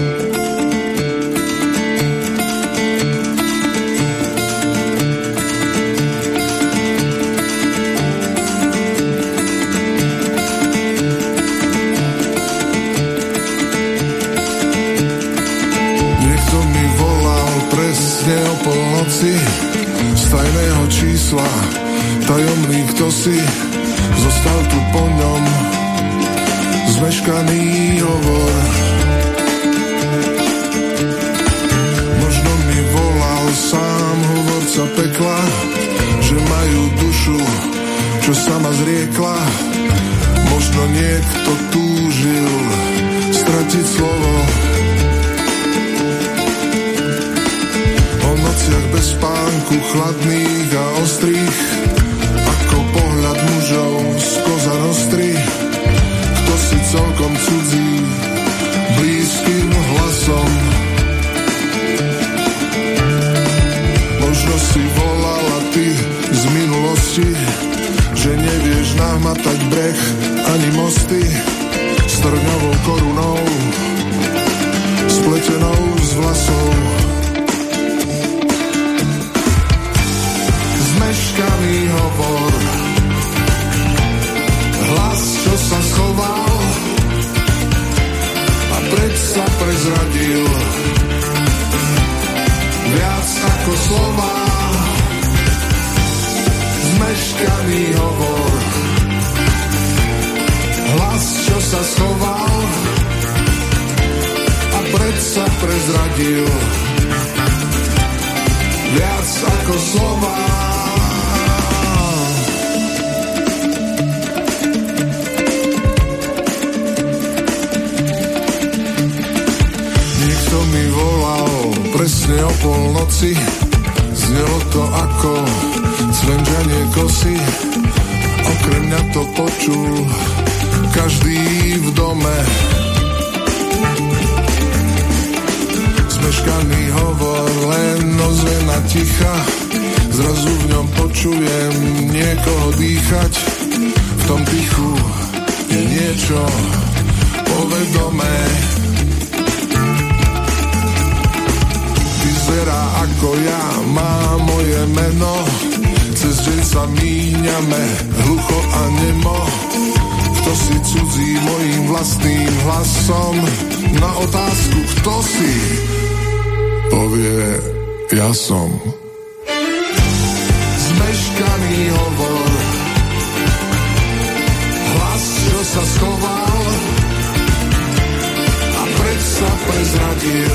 O polnoci z tajného čísla tajomný kto si zostal tu po ňom zmeškaný hovor. Možno mi volal sám hovorca pekla, že majú dušu, čo sama zriekla. Možno niekto túžil stratiť slovo. Nociach bez spánku, chladných a ostrých, ako pohľad mužov z koza nostry. Kto si celkom cudzí, blízkym hlasom. Možno si volala ty z minulosti, že nevieš nahmatať breh ani mosty s trňovou korunou, spletenou z vlasov. Zmeškaný hovor, hlas, čo sa schoval a predsa prezradil viac ako slova. Zmeškaný hovor, hlas, čo sa schoval a predsa prezradil viac ako slova. Mi volal presne o polnoci, znelo to ako cvenžanie kosy. Okrem mňa to počul každý v dome. Zmeškaný hovor len ozvena ticha, zrazu v ňom počujem niekoho dýchať. V tom tichu je niečo povedomé. Vyzerá ako ja, má moje meno, cez deň sa míňame hlucho a nemo. Kto si cudzí mojím vlastným hlasom, na otázku kto si, povie ja som. Zmeškaný hovor, hlas, čo sa schoval a predsa prezradil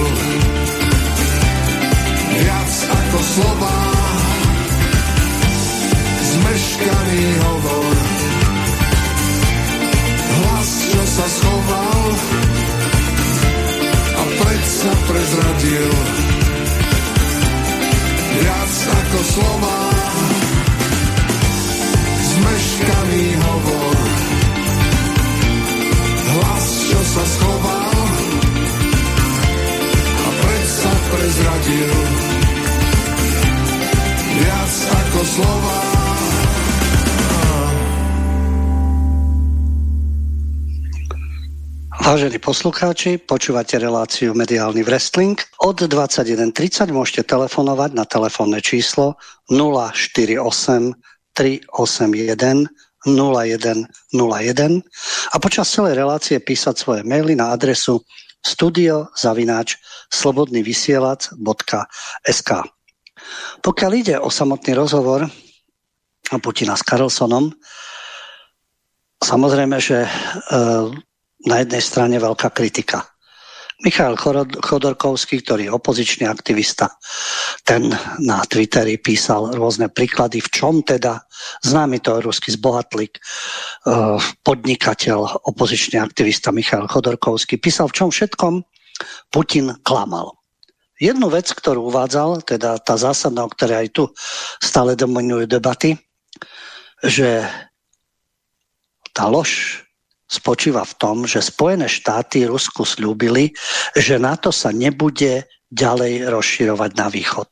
viac ako slova. Zmeškaný hovor, hlas, čo sa schoval a predsa prezradil viac ako slova. Zmeškaný hovor, hlas, čo sa schoval a predsa prezradil viac ako slova. Vážení poslucháči, počúvate reláciu Mediálny wrestling. Od 21.30 môžete telefonovať na telefónne číslo 048 381 0101 a počas celej relácie písať svoje maily na adresu studio@slobodnyvysielac.sk. Pokiaľ ide o samotný rozhovor Putina s Carlsonom, samozrejme, že na jednej strane veľká kritika. Michail Chodorkovský, ktorý je opozičný aktivista, ten na Twitteri písal rôzne príklady, v čom teda známy to ruský zbohatlík, podnikateľ, opozičný aktivista Michail Chodorkovský, písal, v čom všetkom Putin klamal. Jednu vec, ktorú uvádzal, teda tá zásadná, o ktorej aj tu stále dominujú debaty, že tá lož spočíva v tom, že Spojené štáty Rusku sľúbili, že NATO sa nebude ďalej rozširovať na východ.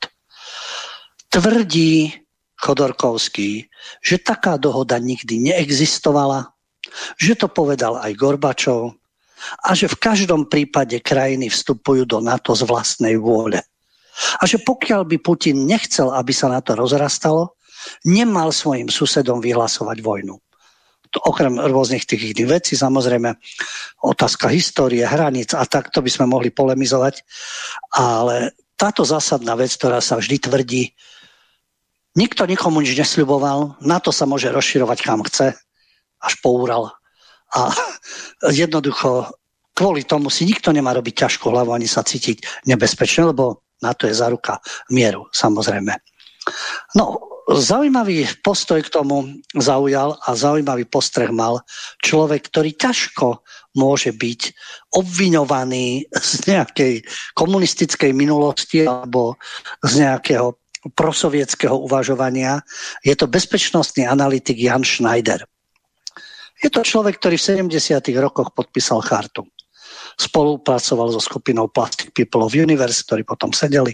Tvrdí Chodorkovský, že taká dohoda nikdy neexistovala, že to povedal aj Gorbačov a že v každom prípade krajiny vstupujú do NATO z vlastnej vôle. A že pokiaľ by Putin nechcel, aby sa NATO rozrastalo, nemal svojim susedom vyhlasovať vojnu. Okrem rôznych tých iných vecí, samozrejme otázka histórie, hraníc a tak, to by sme mohli polemizovať, ale táto zásadná vec, ktorá sa vždy tvrdí, nikto nikomu nič nesľuboval, NATO sa môže rozširovať kam chce, až po Ural. A jednoducho kvôli tomu si nikto nemá robiť ťažkú hlavu ani sa cítiť nebezpečne, lebo NATO je záruka mieru, samozrejme. No, zaujímavý postoj k tomu zaujal a zaujímavý postreh mal človek, ktorý ťažko môže byť obviňovaný z nejakej komunistickej minulosti alebo z nejakého prosovietského uvažovania. Je to bezpečnostný analytik Jan Schneider. Je to človek, ktorý v 70. rokoch podpísal chartu. Spolupracoval so skupinou Plastic People of Universe, ktorí potom sedeli.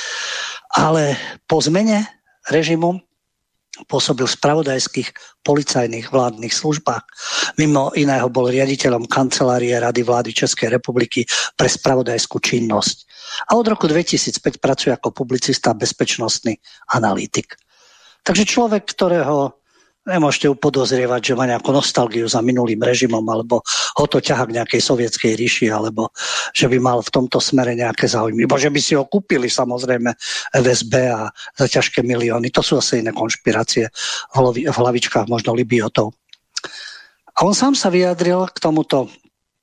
Ale po zmene režimu pôsobil v spravodajských policajných vládnych službách. Mimo iného bol riaditeľom kancelárie Rady vlády Českej republiky pre spravodajskú činnosť. A od roku 2005 pracuje ako publicista a bezpečnostný analytik. Takže človek, ktorého nemôžete upodozrievať, že má nejakú nostalgiu za minulým režimom, alebo ho to ťahá k nejakej sovietskej ríši, alebo že by mal v tomto smere nejaké záujmy. Bo že by si ho kúpili samozrejme FSB a za ťažké milióny. To sú asi iné konšpirácie v hlavičkách možno Libiotov. A on sám sa vyjadril k tomuto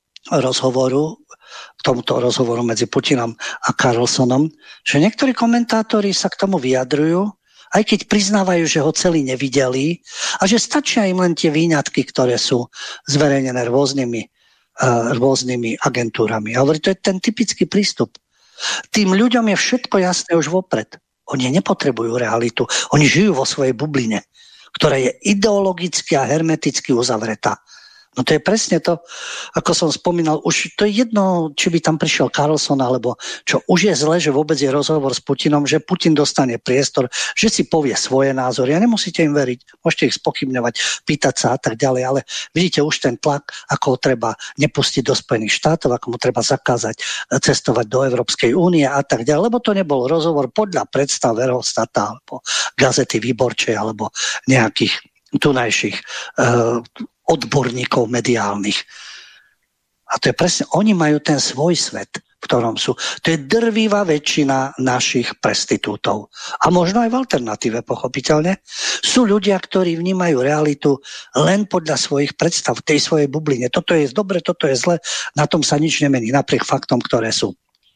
rozhovoru medzi Putinom a Carlsonom, že niektorí komentátori sa k tomu vyjadrujú, aj keď priznávajú, že ho celý nevideli a že stačia im len tie výňatky, ktoré sú zverejnené rôznymi agentúrami. A hovorí, to je ten typický prístup. Tým ľuďom je všetko jasné už vopred. Oni nepotrebujú realitu. Oni žijú vo svojej bubline, ktorá je ideologicky a hermeticky uzavretá. No to je presne to, ako som spomínal, už to je jedno, či by tam prišiel Carlson, alebo čo už je zle, že vôbec je rozhovor s Putinom, že Putin dostane priestor, že si povie svoje názory a nemusíte im veriť, môžete ich spochybňovať, pýtať sa a tak ďalej, ale vidíte už ten tlak, ako ho treba nepustiť do Spojených štátov, ako mu treba zakázať cestovať do Európskej únie a tak ďalej, lebo to nebol rozhovor podľa predstav Verhofstadta alebo Gazety Výborčej alebo nejakých tunajších odborníkov mediálnych. A to je presne, oni majú ten svoj svet, v ktorom sú. To je drvivá väčšina našich prestitútov. A možno aj v alternatíve, pochopiteľne. Sú ľudia, ktorí vnímajú realitu len podľa svojich predstav, tej svojej bubline. Toto je dobre, toto je zle, na tom sa nič nemení, napriek faktom, ktoré sú.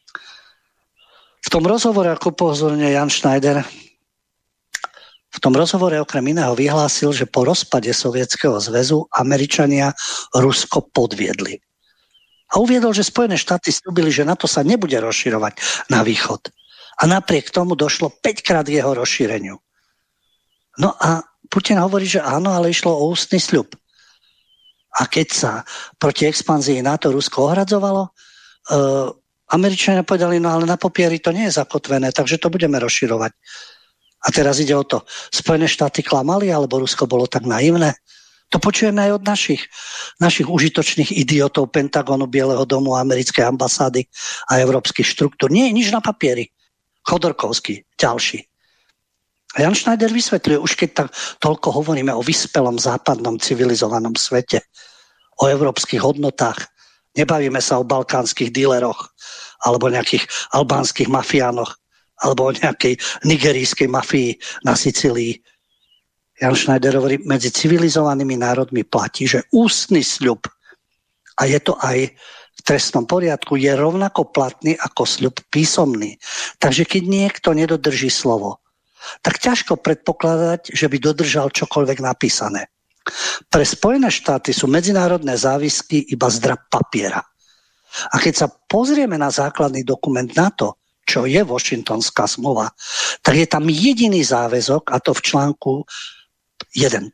V tom rozhovore, ako pozorne Jan Schneider, v tom rozhovore okrem iného vyhlásil, že po rozpade Sovietskeho zväzu Američania Rusko podviedli. A uviedol, že Spojené štáty sľúbili, že NATO sa nebude rozširovať na východ. A napriek tomu došlo 5-krát k jeho rozšíreniu. No a Putin hovorí, že áno, ale išlo o ústny sľub. A keď sa proti expanzii NATO Rusko ohradzovalo, Američania povedali, no ale na papieri to nie je zakotvené, takže to budeme rozširovať. A teraz ide o to, Spojené štáty klamali, alebo Rusko bolo tak naivné? To počujeme aj od našich užitočných idiotov Pentagonu, Bieleho domu, americkej ambasády a európskych štruktúr. Nie je nič na papieri. Chodorkovský, ďalší. A Jan Schneider vysvetľuje, už keď tak toľko hovoríme o vyspelom západnom civilizovanom svete, o európskych hodnotách, nebavíme sa o balkánskych díleroch alebo nejakých albánskych mafiánoch, alebo o nejakej nigerijskej mafii na Sicílii. Jan Schneider hovorí, medzi civilizovanými národmi platí, že ústny sľub, a je to aj v trestnom poriadku je rovnako platný ako sľub písomný. Takže keď niekto nedodrží slovo, tak ťažko predpokladať, že by dodržal čokoľvek napísané. Pre Spojené štáty sú medzinárodné záväzky iba zdrab papiera. A keď sa pozrieme na základný dokument NATO, čo je Washingtonská zmluva, tak je tam jediný záväzok, a to v článku 1,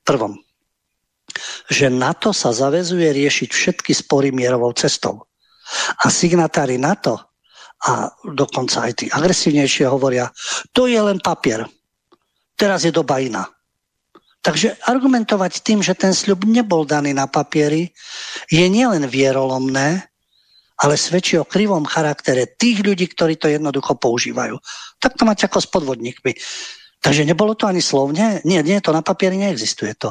že NATO sa zaväzuje riešiť všetky spory mierovou cestou. A signatári NATO a dokonca aj tí agresívnejšie hovoria, to je len papier. Teraz je doba iná. Takže argumentovať tým, že ten sľub nebol daný na papieri, je nielen vierolomné, ale svedčí o krivom charaktere tých ľudí, ktorí to jednoducho používajú. Tak to máte ako s podvodníkmi. Takže nebolo to ani slovne? Nie, to na papieri neexistuje to.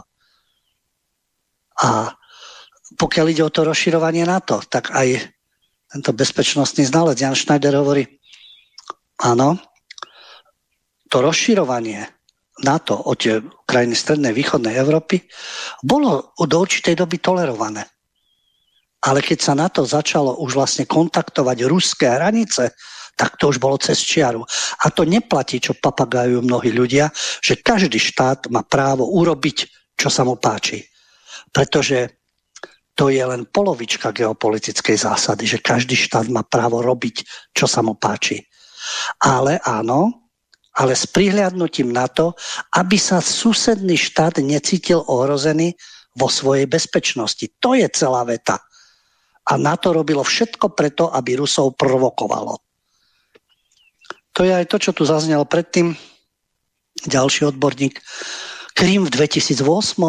A pokiaľ ide o to rozširovanie NATO, tak aj tento bezpečnostný znalec Jan Schneider hovorí, áno, to rozširovanie NATO o tie krajiny strednej východnej Európy bolo do určitej doby tolerované. Ale keď sa NATO začalo už vlastne kontaktovať ruské hranice, tak to už bolo cez čiaru. A to neplatí, čo papagájú mnohí ľudia, že každý štát má právo urobiť, čo sa mu páči. Pretože to je len polovička geopolitickej zásady, že každý štát má právo robiť, čo sa mu páči. Ale áno, ale s prihliadnutím na to, aby sa susedný štát necítil ohrozený vo svojej bezpečnosti. To je celá veta. A NATO robilo všetko preto, aby Rusov provokovalo. To je aj to, čo tu zaznelo predtým. Ďalší odborník. Krym v 2008,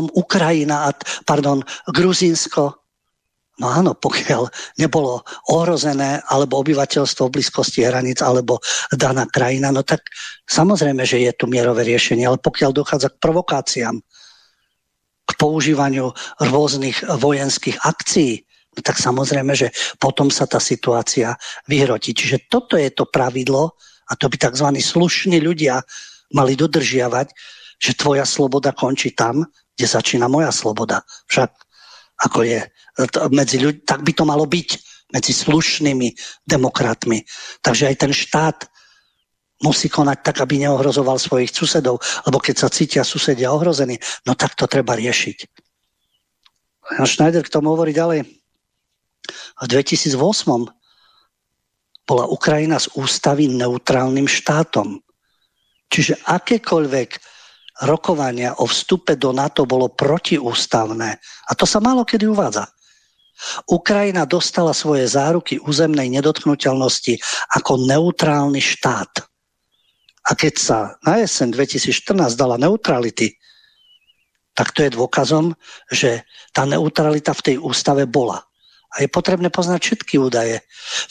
Gruzínsko. No áno, pokiaľ nebolo ohrozené alebo obyvateľstvo v blízkosti hraníc alebo daná krajina, no tak samozrejme, že je tu mierové riešenie, ale pokiaľ dochádza k provokáciám, k používaniu rôznych vojenských akcií, no tak samozrejme, že potom sa tá situácia vyhrotí. Čiže toto je to pravidlo a to by tzv. Slušní ľudia mali dodržiavať, že tvoja sloboda končí tam, kde začína moja sloboda. Však ako je medzi ľuďmi, tak by to malo byť medzi slušnými demokratmi. Takže aj ten štát musí konať tak, aby neohrozoval svojich susedov, lebo keď sa cítia susedia ohrození, no tak to treba riešiť. Jan Schneider k tomu hovorí ďalej. V 2008 bola Ukrajina z ústavy neutrálnym štátom. Čiže akékoľvek rokovania o vstupe do NATO bolo protiústavné. A to sa málo kedy uvádza. Ukrajina dostala svoje záruky územnej nedotknuteľnosti ako neutrálny štát. A keď sa na jeseň 2014 dala neutrality, tak to je dôkazom, že tá neutralita v tej ústave bola. A je potrebné poznať všetky údaje.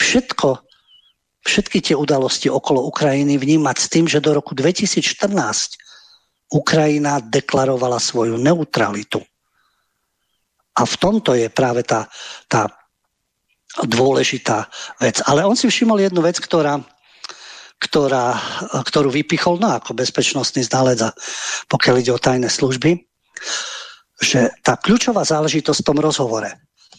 Všetky tie udalosti okolo Ukrajiny vnímať s tým, že do roku 2014 Ukrajina deklarovala svoju neutralitu. A v tomto je práve tá dôležitá vec. Ale on si všimol jednu vec, ktorú vypichol ako bezpečnostný znalec, pokiaľ ide o tajné služby, že tá kľúčová záležitosť v tom rozhovore,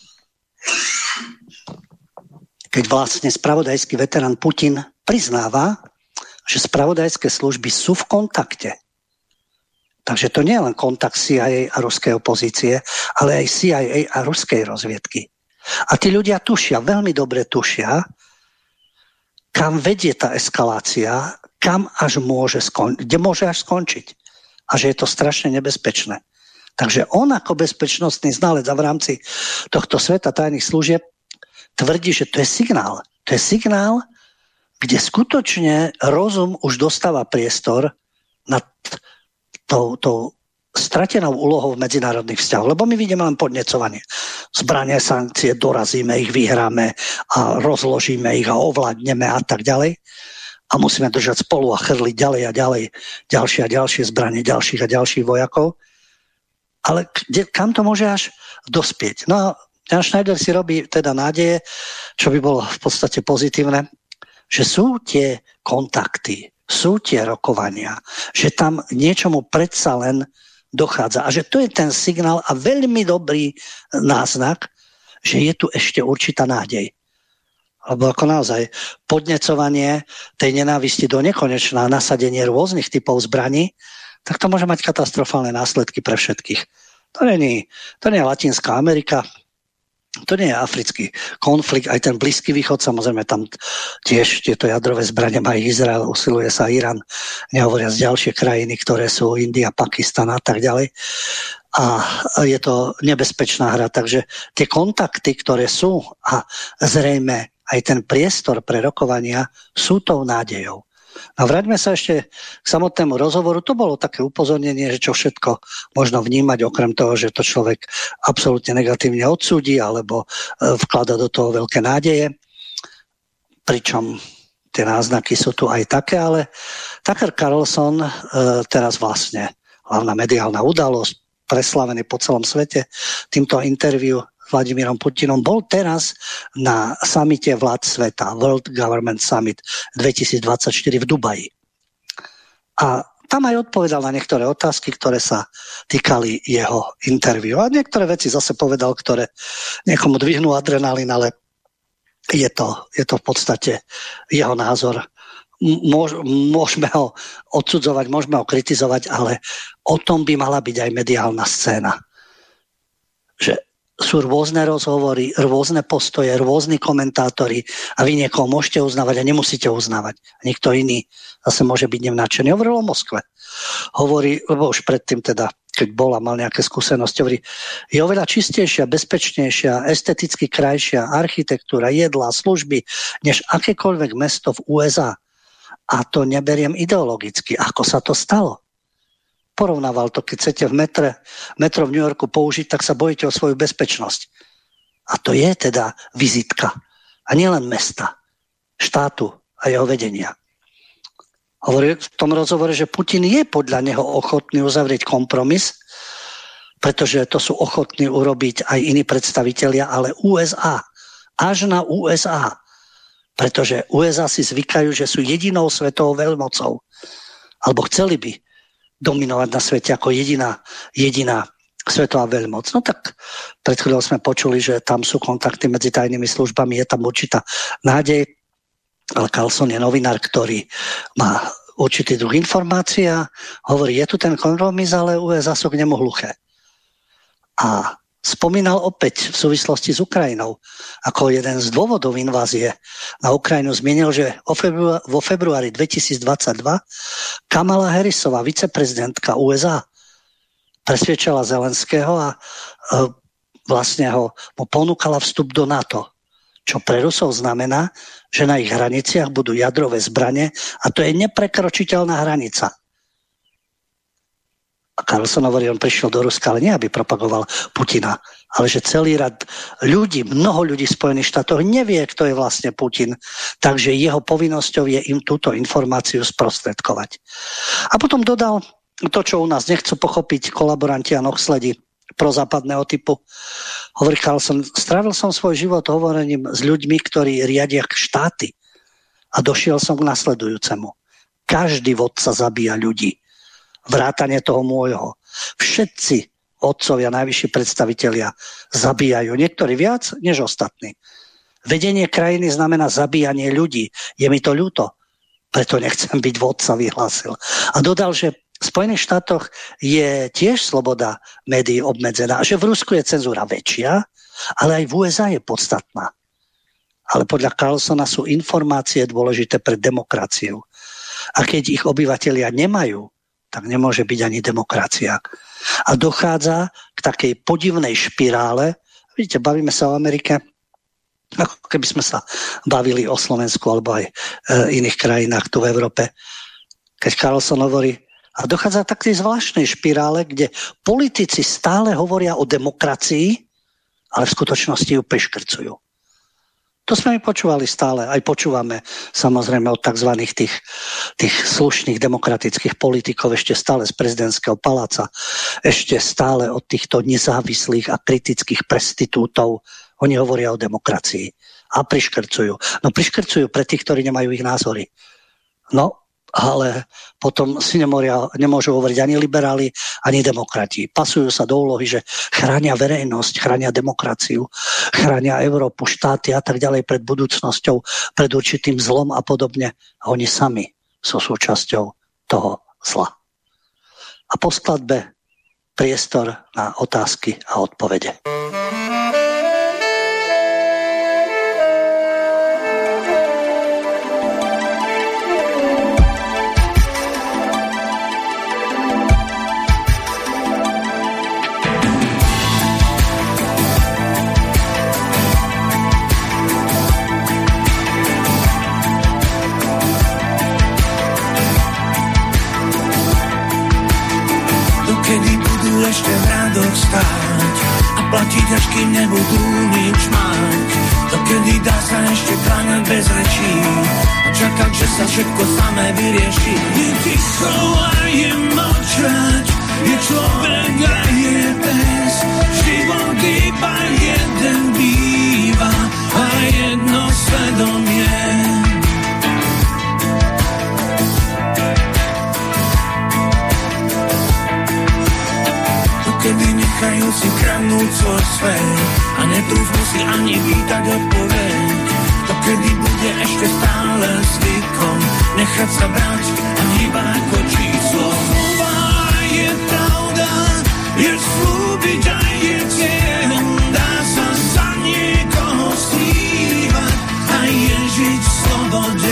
keď vlastne spravodajský veterán Putin priznáva, že spravodajské služby sú v kontakte. Takže to nie je len kontakt CIA a ruskej opozície, ale aj CIA a ruskej rozviedky. A tí ľudia tušia, veľmi dobre tušia, kam vedie tá eskalácia, kam až kde môže až skončiť. A že je to strašne nebezpečné. Takže on ako bezpečnostný znalec a v rámci tohto sveta tajných služieb tvrdí, že to je signál. To je signál, kde skutočne rozum už dostáva priestor nad tou stratenou úlohou v medzinárodných vzťahoch. Lebo my vidíme len podnecovanie. Zbranie, sankcie, dorazíme ich, vyhráme a rozložíme ich a ovládneme a tak ďalej. A musíme držať spolu a chrliť ďalej a ďalej ďalšie a ďalšie zbranie, ďalších a ďalších vojakov. Ale kam to môže až dospieť? No a Jan Schneider si robí teda nádeje, čo by bolo v podstate pozitívne, že sú tie kontakty, sú tie rokovania, že tam niečomu predsa len dochádza. A že to je ten signál a veľmi dobrý náznak, že je tu ešte určitá nádej. alebo ako naozaj podnecovanie tej nenávisti do nekonečná, nasadenie rôznych typov zbraní, tak to môže mať katastrofálne následky pre všetkých. To nie je Latinská Amerika, to nie je africký konflikt, aj ten Blízky východ, samozrejme tam tiež tieto jadrové zbrane má Izrael, usiluje sa Irán, nehovoria z ďalšie krajiny, ktoré sú India, Pakistan a tak ďalej. A je to nebezpečná hra, takže tie kontakty, ktoré sú a zrejme aj ten priestor pre rokovania sú tou nádejou. A vráťme sa ešte k samotnému rozhovoru. To bolo také upozornenie, že čo všetko možno vnímať, okrem toho, že to človek absolútne negatívne odsúdi alebo vklada do toho veľké nádeje. Pričom tie náznaky sú tu aj také, ale Tucker Carlson teraz vlastne hlavná mediálna udalosť, preslavený po celom svete týmto interviu s Vladimírom Putinom, bol teraz na samite vlád sveta, World Government Summit 2024 v Dubaji. A tam aj odpovedal na niektoré otázky, ktoré sa týkali jeho interviu. A niektoré veci zase povedal, ktoré niekomu dvihnú adrenalín, ale je to v podstate jeho názor. Môžeme ho odsudzovať, môžeme ho kritizovať, ale o tom by mala byť aj mediálna scéna. Že sú rôzne rozhovory, rôzne postoje, rôzni komentátori a vy niekoho môžete uznávať a nemusíte uznávať. A nikto iný zase môže byť nevnáčený. Hovoril o Moskve. Hovorí, lebo už predtým teda, keď bol a mal nejaké skúsenosti, hovorí, je oveľa čistejšia, bezpečnejšia, esteticky krajšia architektúra, jedlá, služby, než akékoľvek mesto v USA. A to neberiem ideologicky. Ako sa to stalo? Porovnával to, keď chcete v metro v New Yorku použiť, tak sa bojíte o svoju bezpečnosť. A to je teda vizitka. A nielen mesta, štátu a jeho vedenia. Hovorí v tom rozhovore, že Putin je podľa neho ochotný uzavrieť kompromis, pretože to sú ochotní urobiť aj iní predstavitelia, ale USA. Až na USA. Pretože USA si zvykajú, že sú jedinou svetovou veľmocou. Alebo chceli by dominovať na svete ako jediná svetová veľmoc. No tak pred chvíľou sme počuli, že tam sú kontakty medzi tajnými službami, je tam určitá nádej, ale Carlson je novinár, ktorý má určitý druh informácií a hovorí, je tu ten kompromis, ale USA sú k nemu hluché. A spomínal opäť v súvislosti s Ukrajinou ako jeden z dôvodov invázie na Ukrajinu. Zmienil, že vo februári 2022 Kamala Harrisová, viceprezidentka USA, presviedčala Zelenského a vlastne mu ponúkala vstup do NATO. Čo pre Rusov znamená, že na ich hraniciach budú jadrové zbrane a to je neprekročiteľná hranica. A Carlson hovorí, on prišiel do Ruska, ale nie aby propagoval Putina, ale že celý rad ľudí, mnoho ľudí v Spojených štátoch nevie, kto je vlastne Putin, takže jeho povinnosťou je im túto informáciu sprostredkovať. A potom dodal to, čo u nás nechcú pochopiť kolaboranti a nohsledi prozápadného typu. Hovorí Carlson, strávil som svoj život hovorením s ľuďmi, ktorí riadia štáty a došiel som k nasledujúcemu. Každý vodca zabíja ľudí. Vrátane toho môjho. Všetci vodcovia, najvyšší predstavitelia zabíjajú. Niektorí viac než ostatní. Vedenie krajiny znamená zabíjanie ľudí. Je mi to ľúto, preto nechcem byť vodca, vyhlásil. A dodal, že v Spojených štátoch je tiež sloboda médií obmedzená. Že v Rusku je cenzúra väčšia, ale aj v USA je podstatná. Ale podľa Carlsona sú informácie dôležité pre demokraciu. A keď ich obyvatelia nemajú, tak nemôže byť ani demokracia. A dochádza k takej podivnej špirále. Vidíte, bavíme sa o Amerike, ako keby sme sa bavili o Slovensku alebo aj iných krajinách tu v Európe. Keď Carlson hovorí, a dochádza k takej zvláštnej špirále, kde politici stále hovoria o demokracii, ale v skutočnosti ju preškrcujú. To sme my počúvali stále, aj počúvame samozrejme od tzv. tých slušných demokratických politikov ešte stále z prezidentského paláca, ešte stále od týchto nezávislých a kritických prestitútov. Oni hovoria o demokracii a priškrcujú. No priškrcujú pre tých, ktorí nemajú ich názory. No, ale potom si nemôžu hovoriť ani liberáli, ani demokrati. Pasujú sa do úlohy, že chránia verejnosť, chránia demokraciu, chránia Európu, štáty a tak ďalej pred budúcnosťou, pred určitým zlom a podobne. A oni sami sú súčasťou toho zla. A po skladbe priestor na otázky a odpovede. Ešte v radoch stáť a platiť, až kým nebudú nič mať. Dokedy dá sa ešte kláňať bez rečí a čakať, že sa všetko samé vyrieši. Je ticho a je mlčať, je človek a je pes. Život iba jeden býva a jedno svedomie. Kedy nechajú si kradnúť svoj svet a netrúfnú si ani pýtať odpoveď. To kedy bude ešte stále zvykom nechať sa brať a iba ako číslo. Slova je pravda, je slúbiť a je cieľ. Dá sa za niekoho skrývať a je žiť v slobode.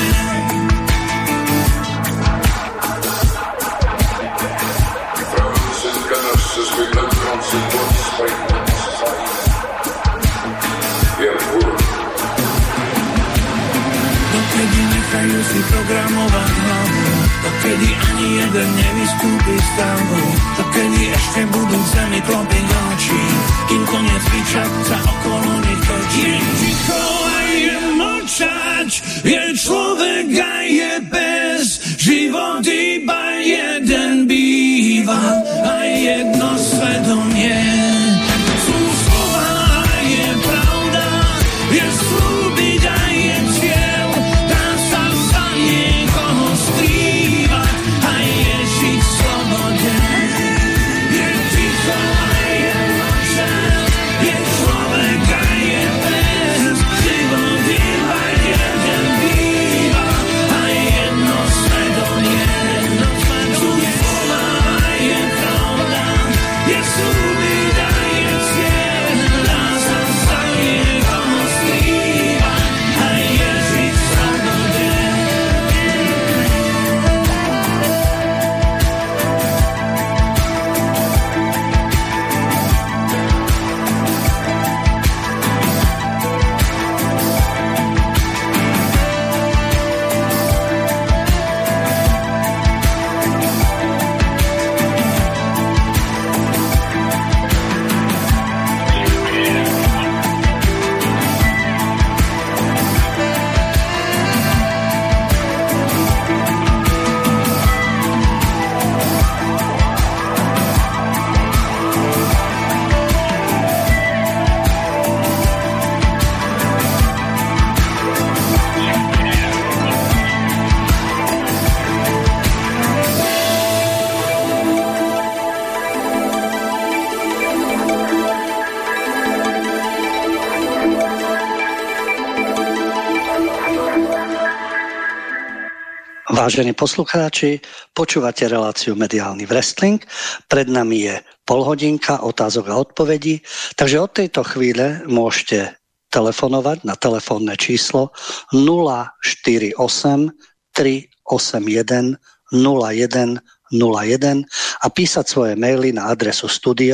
Dokedy nechajú si programovať hlavu, dokedy ani jeden nevystúpi z stavu, dokedy ešte budú v zemi klopiť oči, kým koniec vyčať sa okolo nich točí. Je ticho a je mlčať, je človek a je pes, život iba jeden býva a jedno svedomie. Sú slova a je pravda, je slúbiť a je cieľ, dá sa za niekoho skrývať a je žiť v slobode. Je ticho a je mlčať, je človek a je pes, život iba jeden býva a jedno svedomie. Sú slova a je pravda, je slúbiť a je cieľ, dá sa za niekoho skrývať a je žiť v slobode. Vážení poslucháči, počúvate reláciu Mediálny wrestling. Pred nami je polhodinka otázok a odpovedí, takže od tejto chvíle môžete telefonovať na telefónne číslo 048 381 0101 a písať svoje maily na adresu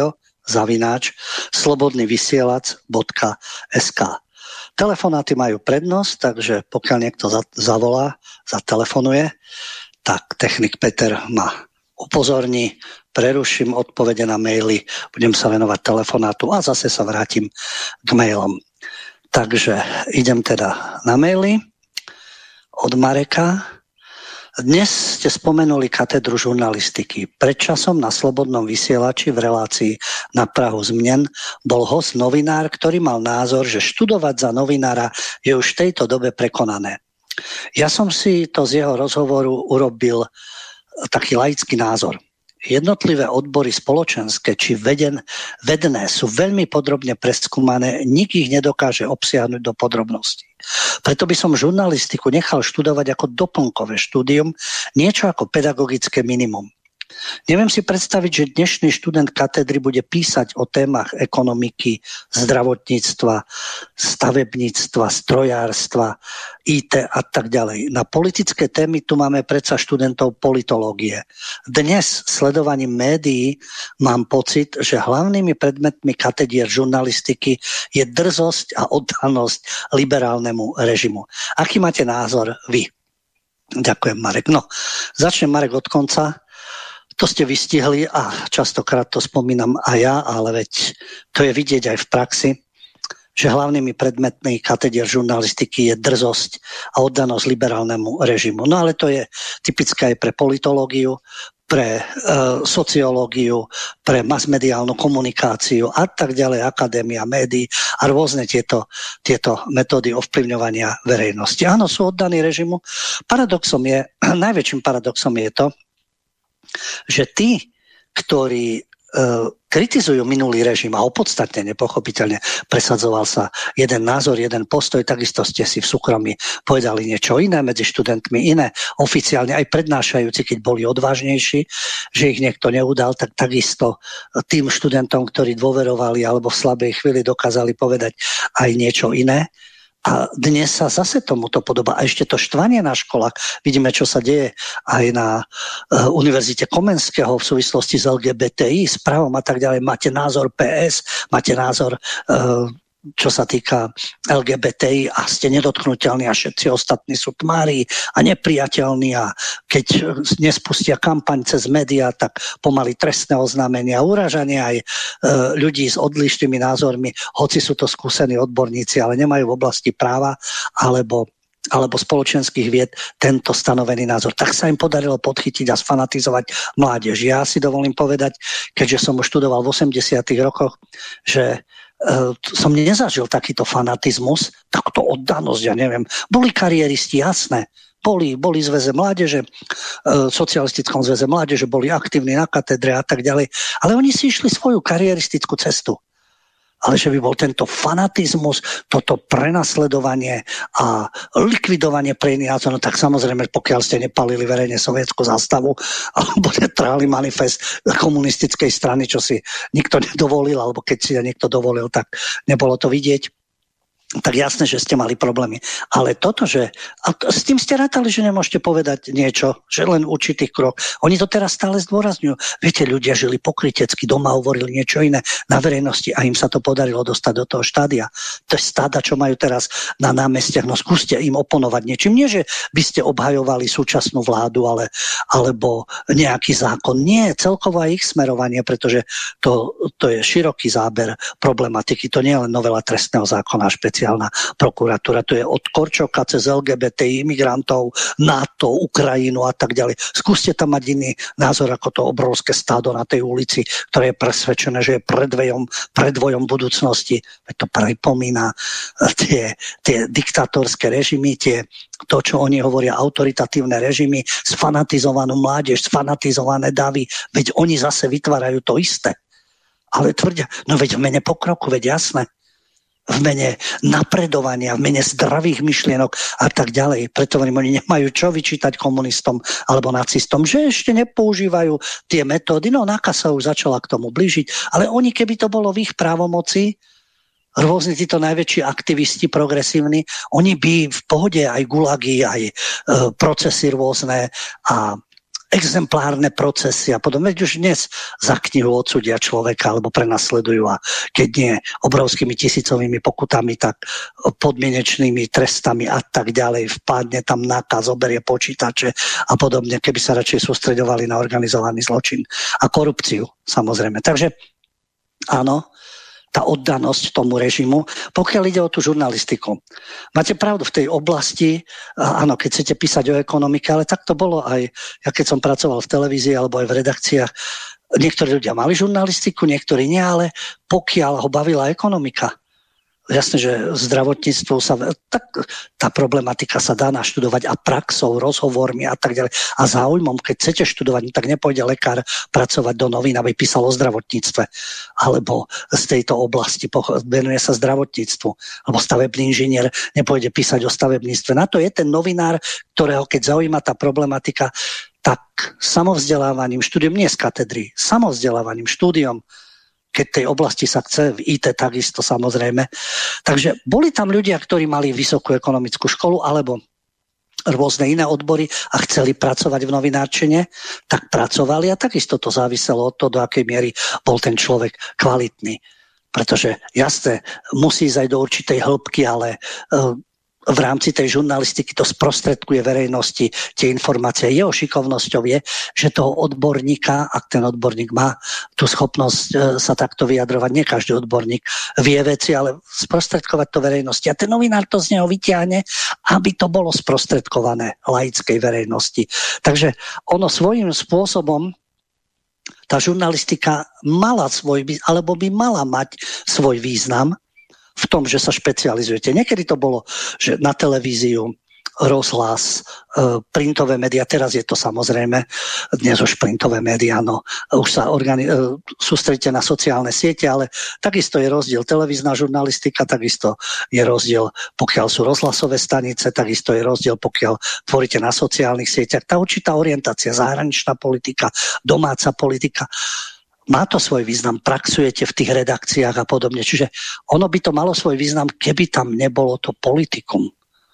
studio@slobodnyvysielac.sk. Telefonáty majú prednosť, takže pokiaľ niekto zavolá, zatelefonuje, tak technik Peter ma upozorní, preruším odpovede na maily, budem sa venovať telefonátu a zase sa vrátim k mailom. Takže idem teda na maily od Mareka. Dnes ste spomenuli katedru žurnalistiky. Pred časom na Slobodnom vysielači v relácii Na prahu zmien bol host novinár, ktorý mal názor, že študovať za novinára je už v tejto dobe prekonané. Ja som si to z jeho rozhovoru urobil taký laický názor. Jednotlivé odbory spoločenské či vedené sú veľmi podrobne preskúmané, nik ich nedokáže obsiahnuť do podrobností. Preto by som žurnalistiku nechal študovať ako doplnkové štúdium, niečo ako pedagogické minimum. Neviem si predstaviť, že dnešný študent katedry bude písať o témach ekonomiky, zdravotníctva, stavebníctva, strojárstva, IT a tak ďalej. Na politické témy tu máme predsa študentov politológie. Dnes sledovaním médií mám pocit, že hlavnými predmetmi katedier žurnalistiky je drzosť a oddanosť liberálnemu režimu. Aký máte názor vy? Ďakujem, Marek. No, začnem, Marek, od konca. To ste vystihli a častokrát to spomínam aj ja, ale veď to je vidieť aj v praxi, že hlavnými predmetmi katedier žurnalistiky je drzosť a oddanosť liberálnemu režimu. No ale to je typické aj pre politológiu, pre sociológiu, pre masmediálnu komunikáciu a tak ďalej, akadémia, médií a rôzne tieto metódy ovplyvňovania verejnosti. Áno, sú oddaní režimu. Najväčším paradoxom je to, že tí, ktorí kritizujú minulý režim a opodstatnene, pochopiteľne presadzoval sa jeden názor, jeden postoj, takisto ste si v súkromí povedali niečo iné medzi študentmi, iné oficiálne aj prednášajúci, keď boli odvážnejší, že ich niekto neudal, tak takisto tým študentom, ktorí dôverovali alebo v slabej chvíli dokázali povedať aj niečo iné. A dnes sa zase tomuto podobá. A ešte to štvanie na školách. Vidíme, čo sa deje aj na Univerzite Komenského v súvislosti s LGBTI, s právom a tak ďalej. Máte názor PS, máte názor čo sa týka LGBTI a ste nedotknuteľní a všetci ostatní sú tmári a nepriateľní a keď nespustia kampaň cez médiá, tak pomaly trestné oznámenia, uražania aj ľudí s odlišnými názormi, hoci sú to skúsení odborníci, ale nemajú v oblasti práva alebo spoločenských vied tento stanovený názor. Tak sa im podarilo podchytiť a sfanatizovať mládež. Ja si dovolím povedať, keďže som už študoval v 80. rokoch, že som nezažil takýto fanatizmus, takto oddanosť, ja neviem. Boli kariéristi, jasné. Boli zväze mládeže, v socialistickom zväze mládeže, boli aktívni na katedre a tak ďalej. Ale oni si išli svoju kariéristickú cestu. Ale že by bol tento fanatizmus, toto prenasledovanie a likvidovanie pre iný názor, no tak samozrejme, pokiaľ ste nepalili verejne sovietsku zástavu alebo netrhali manifest komunistickej strany, čo si nikto nedovolil, alebo keď si niekto dovolil, tak nebolo to vidieť. Tak jasné, že ste mali problémy. Ale toto, že... A s tým ste rátali, že nemôžete povedať niečo, že len určitých krok. Oni to teraz stále zdôrazňujú. Viete, ľudia žili pokrytecky, doma hovorili niečo iné na verejnosti a im sa to podarilo dostať do toho štádia. To je stáda, čo majú teraz na námestiach. No skúste im oponovať niečím. Nie, že by ste obhajovali súčasnú vládu, alebo nejaký zákon. Nie, celkovo aj ich smerovanie, pretože to je široký záber problematiky. To nie je len novela trestného zákona, špeciálna prokuratúra, to je od Korčoka cez LGBT, imigrantov, NATO, Ukrajinu a tak ďalej. Skúste tam mať iný názor ako to obrovské stádo na tej ulici, ktoré je presvedčené, že je predvojom budúcnosti. To pripomína tie diktátorské režimy, to, čo oni hovoria, autoritatívne režimy, sfanatizovanú mládež, sfanatizované davy, veď oni zase vytvárajú to isté. Ale tvrdia, no veď v mene pokroku, veď jasné. V mene napredovania, v mene zdravých myšlienok a tak ďalej. Preto oni nemajú čo vyčítať komunistom alebo nacistom, že ešte nepoužívajú tie metódy. No NAKA sa už začala k tomu blížiť, ale oni, keby to bolo v ich právomoci, rôzni títo najväčší aktivisti progresívni, oni by v pohode aj gulagy, aj procesy rôzne a exemplárne procesy a podobne. Veď už dnes za knihu odsúdia človeka alebo prenasledujú a keď nie obrovskými tisícovými pokutami, tak podmienečnými trestami a tak ďalej. Vpadne tam NAKA, zoberie počítače a podobne, keby sa radšej sústreďovali na organizovaný zločin a korupciu, samozrejme. Takže áno, tá oddanosť tomu režimu, pokiaľ ide o tú žurnalistiku. Máte pravdu, v tej oblasti, áno, keď chcete písať o ekonomike, ale tak to bolo aj, ja keď som pracoval v televízii alebo aj v redakciách, niektorí ľudia mali žurnalistiku, niektorí nie, ale pokiaľ ho bavila ekonomika, Jasné, že zdravotníctvo tá problematika sa dá naštudovať a praxou, rozhovormi a tak ďalej. A záujmom, keď chcete študovať, tak nepôjde lekár pracovať do novín, aby písal o zdravotníctve. Alebo z tejto oblasti venuje sa zdravotníctvu. Alebo stavebný inžinier nepôjde písať o stavebníctve. Na to je ten novinár, ktorého keď zaujíma tá problematika, tak samovzdelávaním, štúdiom, nie z katedry, samovzdelávaním, štúdiom, keď tej oblasti sa chce, v IT takisto samozrejme. Takže boli tam ľudia, ktorí mali vysokú ekonomickú školu alebo rôzne iné odbory a chceli pracovať v novinárčine, tak pracovali a takisto to záviselo od toho, do akej miery bol ten človek kvalitný. Pretože jasné, musí ísť aj do určitej hĺbky, ale v rámci tej žurnalistiky to sprostredkuje verejnosti tie informácie. Jeho šikovnosťou je, že toho odborníka, ak ten odborník má tú schopnosť sa takto vyjadrovať, nie každý odborník vie veci, ale sprostredkovať to verejnosti. A ten novinár to z neho vyťahne, aby to bolo sprostredkované laickej verejnosti. Takže ono svojím spôsobom tá žurnalistika mala alebo by mala mať svoj význam v tom, že sa špecializujete. Niekedy to bolo, že na televíziu, rozhlas, printové médiá, teraz je to samozrejme, dnes už printové médiá, no, už sa sústredíte na sociálne siete, ale takisto je rozdiel televízna žurnalistika, takisto je rozdiel, pokiaľ sú rozhlasové stanice, takisto je rozdiel, pokiaľ tvoríte na sociálnych sieťach. Tá určitá orientácia, zahraničná politika, domáca politika, má to svoj význam, praxujete v tých redakciách a podobne. Čiže ono by to malo svoj význam, keby tam nebolo to politikum,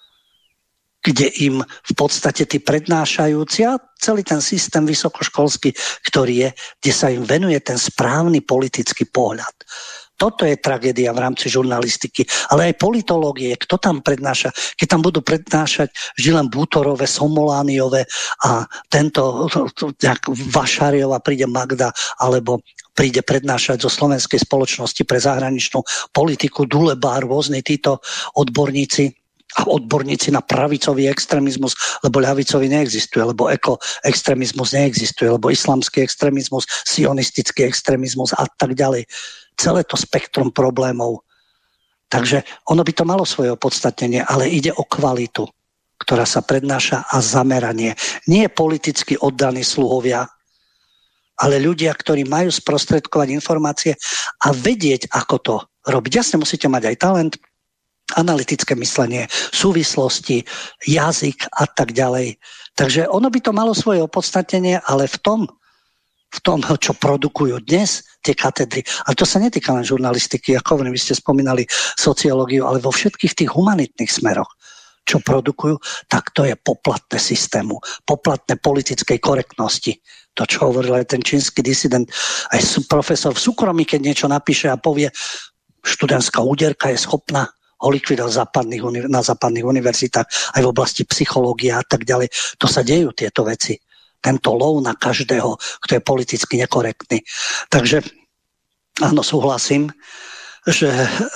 kde im v podstate tí prednášajúci a celý ten systém vysokoškolský, ktorý je, kde sa im venuje ten správny politický pohľad. Toto je tragédia v rámci žurnalistiky, ale aj politológie, kto tam prednáša, keď tam budú prednášať Žilen Bútorové, Somolániové a tento Vašariova príde Magda, alebo príde prednášať zo Slovenskej spoločnosti pre zahraničnú politiku Duleba, rôzni títo odborníci a odborníci na pravicový extrémizmus, lebo ľavicový neexistuje, lebo ekoextrémizmus neexistuje, lebo islamský extrémizmus, sionistický extrémizmus a tak ďalej. Celé to spektrum problémov. Takže ono by to malo svoje opodstatnenie, ale ide o kvalitu, ktorá sa prednáša a zameranie. Nie politicky oddaní sluhovia, ale ľudia, ktorí majú sprostredkovať informácie a vedieť, ako to robiť. Jasne, musíte mať aj talent, analytické myslenie, súvislosti, jazyk a tak ďalej. Takže ono by to malo svoje opodstatnenie, ale v tom, čo produkujú dnes tie katedry. Ale to sa netýka len žurnalistiky, ako hovorím, vy ste spomínali sociológiu, ale vo všetkých tých humanitných smeroch, čo produkujú, tak to je poplatné systému, poplatné politickej korektnosti. To, čo hovoril aj ten čínsky disident, aj profesor v súkromí, keď niečo napíše a povie, študentská úderka je schopná ho likvidovať na západných univerzitách, aj v oblasti psychológie a tak ďalej. To sa dejú tieto veci. Tento lov na každého, kto je politicky nekorektný. Takže áno, súhlasím, že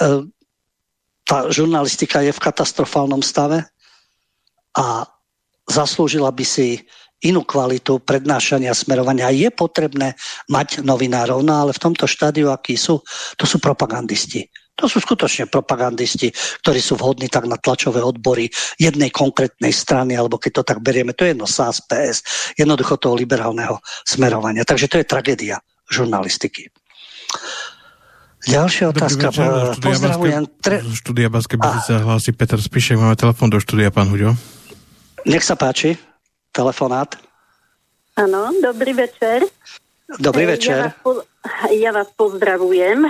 tá žurnalistika je v katastrofálnom stave a zaslúžila by si inú kvalitu prednášania, smerovania. Je potrebné mať novinárov, no ale v tomto štádiu, akí sú, to sú propagandisti. To sú skutočne propagandisti, ktorí sú vhodní tak na tlačové odbory jednej konkrétnej strany, alebo keď to tak berieme, to je jedno SAS, PS, jednoducho toho liberálneho smerovania. Takže to je tragédia žurnalistiky. Ďalšia otázka. Pozdravujem. Štúdia Banskej Bystrice hlási Peter Spišek. Máme telefón do štúdia, pán Huďo. Nech sa páči. Telefonát. Áno, dobrý večer. Dobrý večer. Ja vás pozdravujem.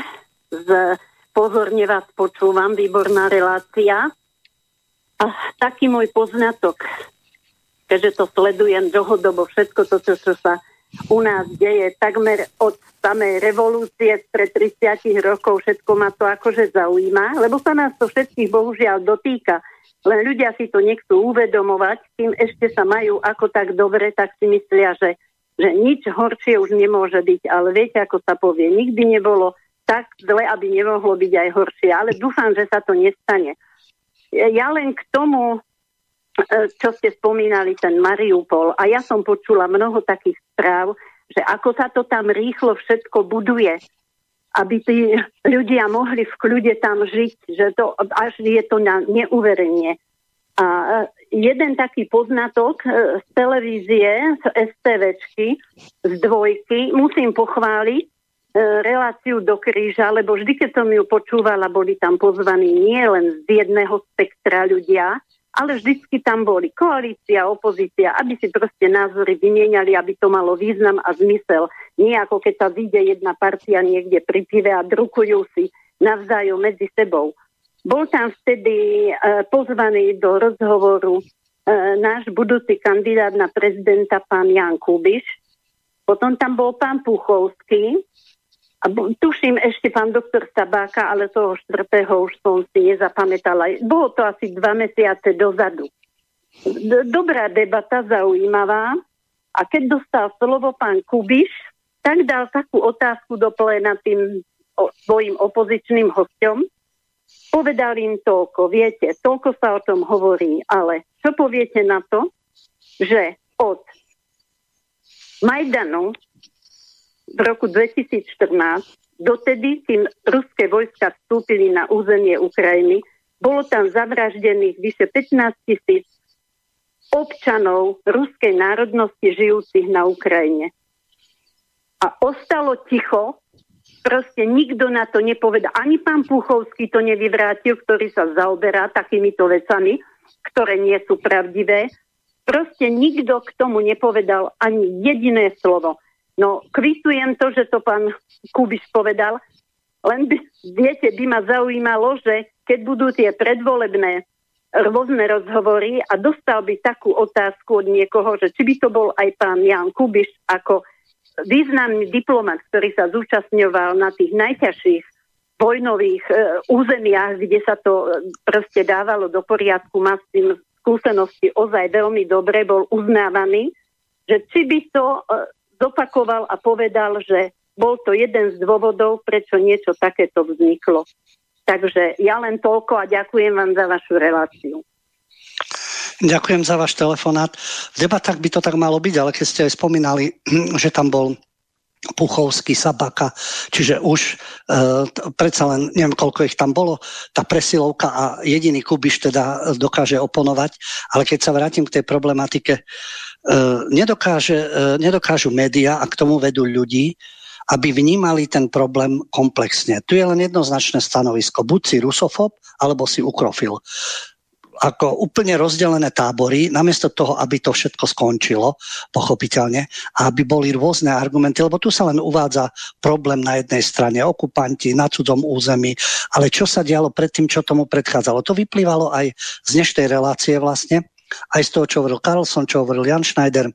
Pozorne vás počúvam, výborná relácia. A taký môj poznatok, keďže to sledujem dlhodobo, všetko to, čo sa u nás deje, takmer od samej revolúcie pred 30 rokov, všetko ma to akože zaujíma, lebo sa nás to všetkých bohužiaľ dotýka. Len ľudia si to nechcú uvedomovať, kým ešte sa majú ako tak dobre, tak si myslia, že nič horšie už nemôže byť. Ale viete, ako sa povie, nikdy nebolo tak zle, aby nemohlo byť aj horšie. Ale dúfam, že sa to nestane. Ja len k tomu, čo ste spomínali, ten Mariupol, a ja som počula mnoho takých správ, že ako sa to tam rýchlo všetko buduje. aby tí ľudia mohli v kľude tam žiť, že to až je to na neuverenie. A jeden taký poznatok z televízie, z STVčky, z Dvojky, musím pochváliť reláciu Do kríža, lebo vždy, keď som ju počúvala, boli tam pozvaní nie len z jedného spektra ľudia, ale vždycky tam boli koalícia, opozícia, aby si proste názory vymieniali, aby to malo význam a zmysel. Nie ako keď sa vyjde jedna partia niekde pri pive a drukujú si navzájom medzi sebou. Bol tam vtedy pozvaný do rozhovoru náš budúci kandidát na prezidenta pán Jan Kubiš. Potom tam bol pán Puchovský a tuším ešte pán doktor Sabáka, ale toho 4. už som si nezapamätala. Bolo to asi 2 mesiace dozadu. Dobrá debata, zaujímavá. A keď dostal slovo pán Kubiš, tak dal takú otázku do pléna tým svojim opozičným hosťom. Povedal im toľko, viete, toľko sa o tom hovorí, ale čo poviete na to, že od Majdanu v roku 2014 dotedy, kým ruské vojska vstúpili na územie Ukrajiny, bolo tam zavraždených vyše 15 000 občanov ruskej národnosti žijúcich na Ukrajine. A ostalo ticho. Proste nikto na to nepovedal. Ani pán Puchovský to nevyvrátil, ktorý sa zaoberá takýmito vecami, ktoré nie sú pravdivé. Proste nikto k tomu nepovedal ani jediné slovo. No, kvitujem to, že to pán Kubiš povedal, len viete, by ma zaujímalo, že keď budú tie predvolebné rôzne rozhovory a dostal by takú otázku od niekoho, že či by to bol aj pán Jan Kubiš ako významný diplomat, ktorý sa zúčastňoval na tých najťažších vojnových územiach, kde sa to proste dávalo do poriadku, má s tým skúsenosti ozaj veľmi dobre, bol uznávaný, že či by to zopakoval a povedal, že bol to jeden z dôvodov, prečo niečo takéto vzniklo. Takže ja len toľko a ďakujem vám za vašu reláciu. Ďakujem za váš telefonát. V debatách by to tak malo byť, ale keď ste aj spomínali, že tam bol Puchovský, Sabaka, čiže už predsa len, neviem, koľko ich tam bolo, tá presilovka a jediný Kubiš teda dokáže oponovať, ale keď sa vrátim k tej problematike, nedokážu médiá a k tomu vedú ľudí, aby vnímali ten problém komplexne. Tu je len jednoznačné stanovisko. Buď si rusofób, alebo si ukrofil. Ako úplne rozdelené tábory, namiesto toho, aby to všetko skončilo, pochopiteľne, a aby boli rôzne argumenty, lebo tu sa len uvádza problém na jednej strane, okupanti na cudzom území, ale čo sa dialo predtým, čo tomu predchádzalo. To vyplývalo aj z dnešnej relácie vlastne, aj z toho, čo hovoril Carlson, čo hovoril Jan Schneider.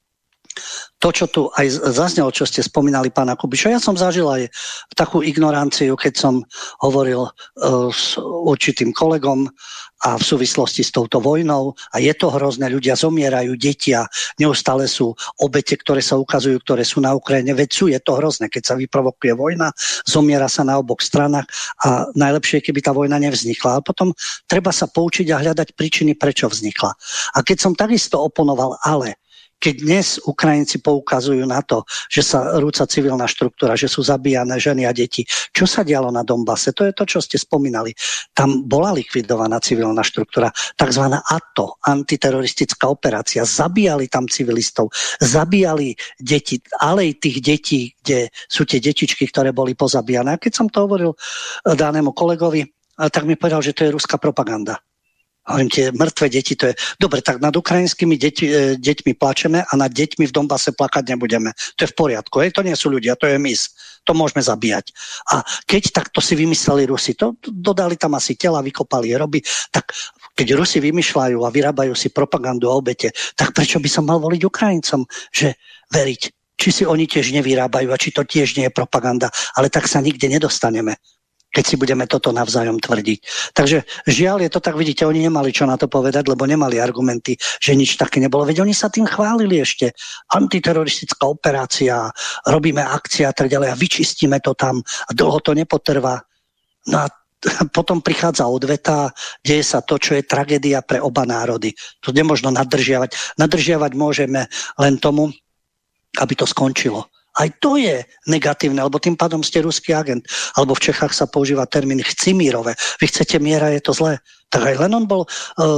To, čo tu aj zaznelo, čo ste spomínali pána Kubiša, ja som zažil aj takú ignoranciu, keď som hovoril s určitým kolegom a v súvislosti s touto vojnou a je to hrozné, ľudia zomierajú, deti a neustále sú obete, ktoré sa ukazujú, ktoré sú na Ukrajine, veď je to hrozné, keď sa vyprovokuje vojna, zomiera sa na oboch stranách a najlepšie, keby tá vojna nevznikla. Ale potom treba sa poučiť a hľadať príčiny, prečo vznikla. A keď som takisto oponoval, ale keď dnes Ukrajinci poukazujú na to, že sa rúca civilná štruktúra, že sú zabíjane ženy a deti. Čo sa dialo na Donbase? To je to, čo ste spomínali. Tam bola likvidovaná civilná štruktúra, takzvaná ATO, antiteroristická operácia. Zabíjali tam civilistov, zabíjali deti, ale aj tých detí, kde sú tie detičky, ktoré boli pozabíjane. A keď som to hovoril danému kolegovi, tak mi povedal, že to je ruská propaganda. Hovorím, tie mŕtve deti, to je... Dobre, tak nad ukrajinskými deťmi plačeme a nad deťmi v Donbase plakať nebudeme. To je v poriadku, to nie sú ľudia, to je mis. To môžeme zabíjať. A keď takto si vymysleli Rusi, to dodali tam asi tela, vykopali hroby, tak keď Rusi vymýšľajú a vyrábajú si propagandu a obete, tak prečo by som mal voliť Ukrajincom, že veriť, či si oni tiež nevyrábajú a či to tiež nie je propaganda, ale tak sa nikde nedostaneme, keď si budeme toto navzájom tvrdiť. Takže žiaľ je to tak, vidíte, oni nemali čo na to povedať, lebo nemali argumenty, že nič také nebolo. Veď oni sa tým chválili ešte. Antiteroristická operácia, robíme akcie a tak ďalej a vyčistíme to tam a dlho to nepotrvá. No a potom prichádza odveta, deje sa to, čo je tragédia pre oba národy. To nemožno nadržiavať. Nadržiavať môžeme len tomu, aby to skončilo. Aj to je negatívne, lebo tým pádom ste ruský agent. Alebo v Čechách sa používa termín chcimírové. Vy chcete miera, je to zlé. Tak aj Lennon bol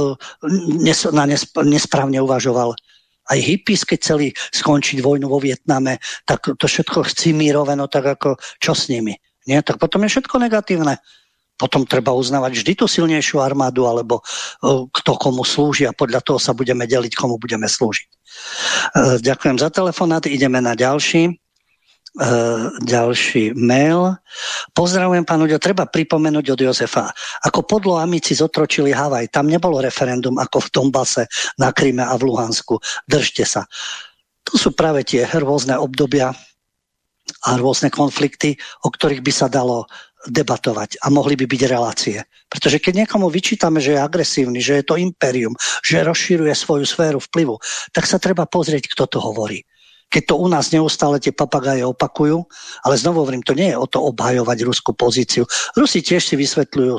nesprávne uvažoval. Aj hippies, keď chceli skončiť vojnu vo Vietname, tak to všetko chcimírové, no tak ako čo s nimi? Nie? Tak potom je všetko negatívne. Potom treba uznávať vždy tú silnejšiu armádu, alebo kto komu slúži a podľa toho sa budeme deliť, komu budeme slúžiť. Ďakujem za telefonát, ideme na ďalší mail. Pozdravujem, pán Uďo, treba pripomenúť od Jozefa. Ako podlo amici zotročili Havaj, tam nebolo referendum ako v Donbase, na Kryme a v Luhansku. Držte sa. To sú práve tie rôzne obdobia a rôzne konflikty, o ktorých by sa dalo debatovať a mohli by byť relácie. Pretože keď niekomu vyčítame, že je agresívny, že je to impérium, že rozširuje svoju sféru vplyvu, tak sa treba pozrieť, kto to hovorí. Keď to u nás neustále tie papagáje opakujú, ale znovu hovorím, to nie je o to obhajovať ruskú pozíciu. Rusi tiež si vysvetľujú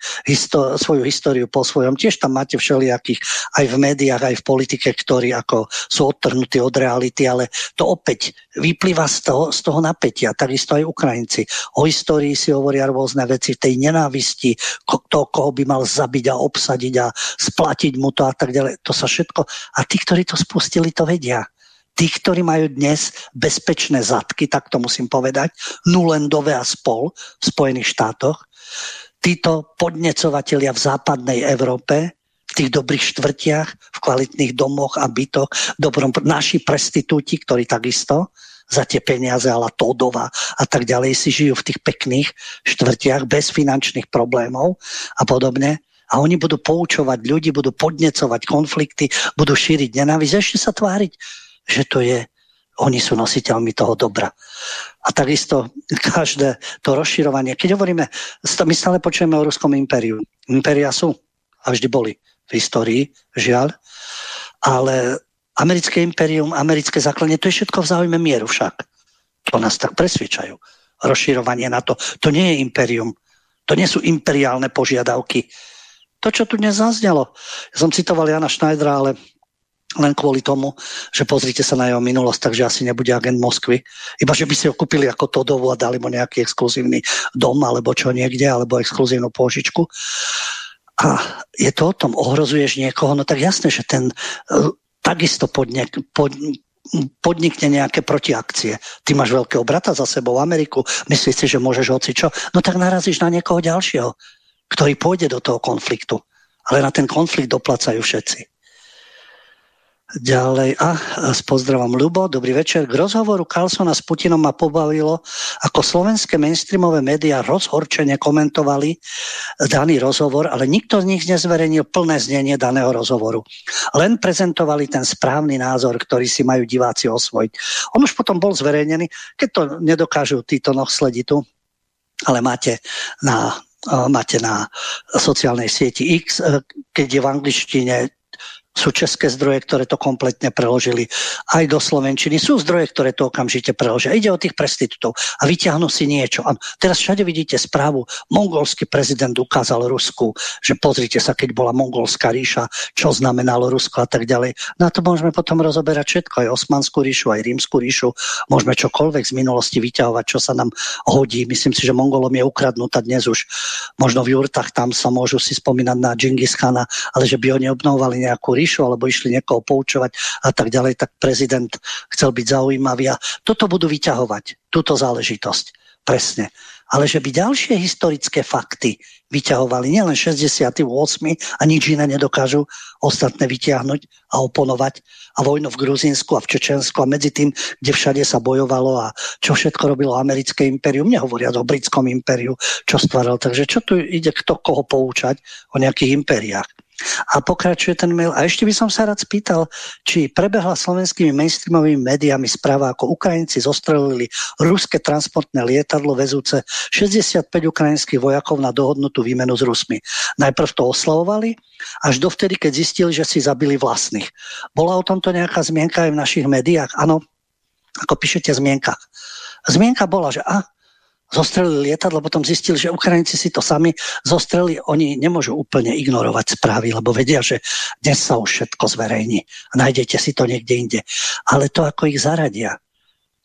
svoju históriu po svojom. Tiež tam máte všelijakých aj v médiách, aj v politike, ktorí ako sú odtrhnutí od reality, ale to opäť vyplýva z toho napätia. Takisto aj Ukrajinci. O histórii si hovoria rôzne veci, tej nenávisti, koho by mal zabiť a obsadiť a splatiť mu to a tak ďalej. To sa všetko. A tí, ktorí to spustili, to vedia. Tí, ktorí majú dnes bezpečné zadky, tak to musím povedať, Nulandové a spol v Spojených štátoch, títo podnecovatelia v západnej Európe, v tých dobrých štvrtiach, v kvalitných domoch a bytoch, naši prestitúti, ktorí takisto za tie peniaze ala Todova a tak ďalej si žijú v tých pekných štvrtiach bez finančných problémov a podobne. A oni budú poučovať ľudí, budú podnecovať konflikty, budú šíriť nenávisť, ešte sa tváriť, že oni sú nositeľmi toho dobra. A takisto každé to rozširovanie, keď hovoríme, my stále počujeme o ruskom impériu. Impéria sú a vždy boli v histórii, žiaľ, ale americké impérium, americké základne, to je všetko v záujme mieru však. To nás tak presvedčajú. Rozširovanie na to nie je impérium. To nie sú imperiálne požiadavky. To, čo tu dnes zaznelo. Ja som citoval Jana Schneidera, ale len kvôli tomu, že pozrite sa na jeho minulosť, takže asi nebude agent Moskvy. Iba, že by si ho kúpili ako Todovu a dali mu nejaký exkluzívny dom, alebo čo niekde, alebo exkluzívnu pôžičku. A je to o tom, ohrozuješ niekoho, no tak jasné, že ten takisto podnikne nejaké protiakcie. Ty máš veľkého brata za sebou v Ameriku, myslíš si, že môžeš hocičo, no tak narazíš na niekoho ďalšieho, ktorý pôjde do toho konfliktu. Ale na ten konflikt doplácajú všetci. Ďalej, s pozdravom Ľubo, dobrý večer. K rozhovoru Carlsona s Putinom ma pobavilo, ako slovenské mainstreamové médiá rozhorčene komentovali daný rozhovor, ale nikto z nich nezverejnil plné znenie daného rozhovoru. Len prezentovali ten správny názor, ktorý si majú diváci osvojiť. On už potom bol zverejnený, keď to nedokážu títo sleditu, ale máte na sociálnej sieti X, keď je v angličtine, sú české zdroje, ktoré to kompletne preložili aj do slovenčiny. Sú zdroje, ktoré to okamžite preložia. Ide o tých prestitútov a vyťahnú si niečo. A teraz všade vidíte správu. Mongolský prezident ukázal Rusku, že pozrite sa, keď bola Mongolská ríša, čo znamenalo Rusko a tak ďalej. Na to môžeme potom rozoberať všetko, aj Osmanskú ríšu, aj Rímsku ríšu. Môžeme čokoľvek z minulosti vyťahovať, čo sa nám hodí. Myslím si, že Mongolom je ukradnutá dnes už. Možno v jurtách tam sa môžu si spomínať na Džingis Khana, ale že by oni obnovovali nejakú ríšu, alebo išli niekoho poučovať a tak ďalej, tak prezident chcel byť zaujímavý a toto budú vyťahovať, túto záležitosť. Presne. Ale že by ďalšie historické fakty vyťahovali, nielen 68. a nič iné nedokážu ostatné vyťahnuť a oponovať a vojnu v Gruzínsku a v Čečensku a medzi tým, kde všade sa bojovalo a čo všetko robilo americké impérium, nehovoriac o britskom impériu, čo stváral. Takže čo tu ide kto koho poučať o nejakých impériách. A pokračuje ten mail. A ešte by som sa rád spýtal, či prebehla slovenskými mainstreamovými médiami správa, ako Ukrajinci zostrelili ruské transportné lietadlo vezúce 65 ukrajinských vojakov na dohodnutú výmenu s Rusmi. Najprv to oslavovali, až dovtedy, keď zistili, že si zabili vlastných. Bola o tomto nejaká zmienka aj v našich médiách? Áno, ako píšete zmienka. Zmienka bola, že zostrelili lietadlo, potom zistili, že Ukrajinci si to sami zostrelili. Oni nemôžu úplne ignorovať správy, lebo vedia, že dnes sa už všetko zverejní. Nájdete si to niekde inde. Ale to, ako ich zaradia,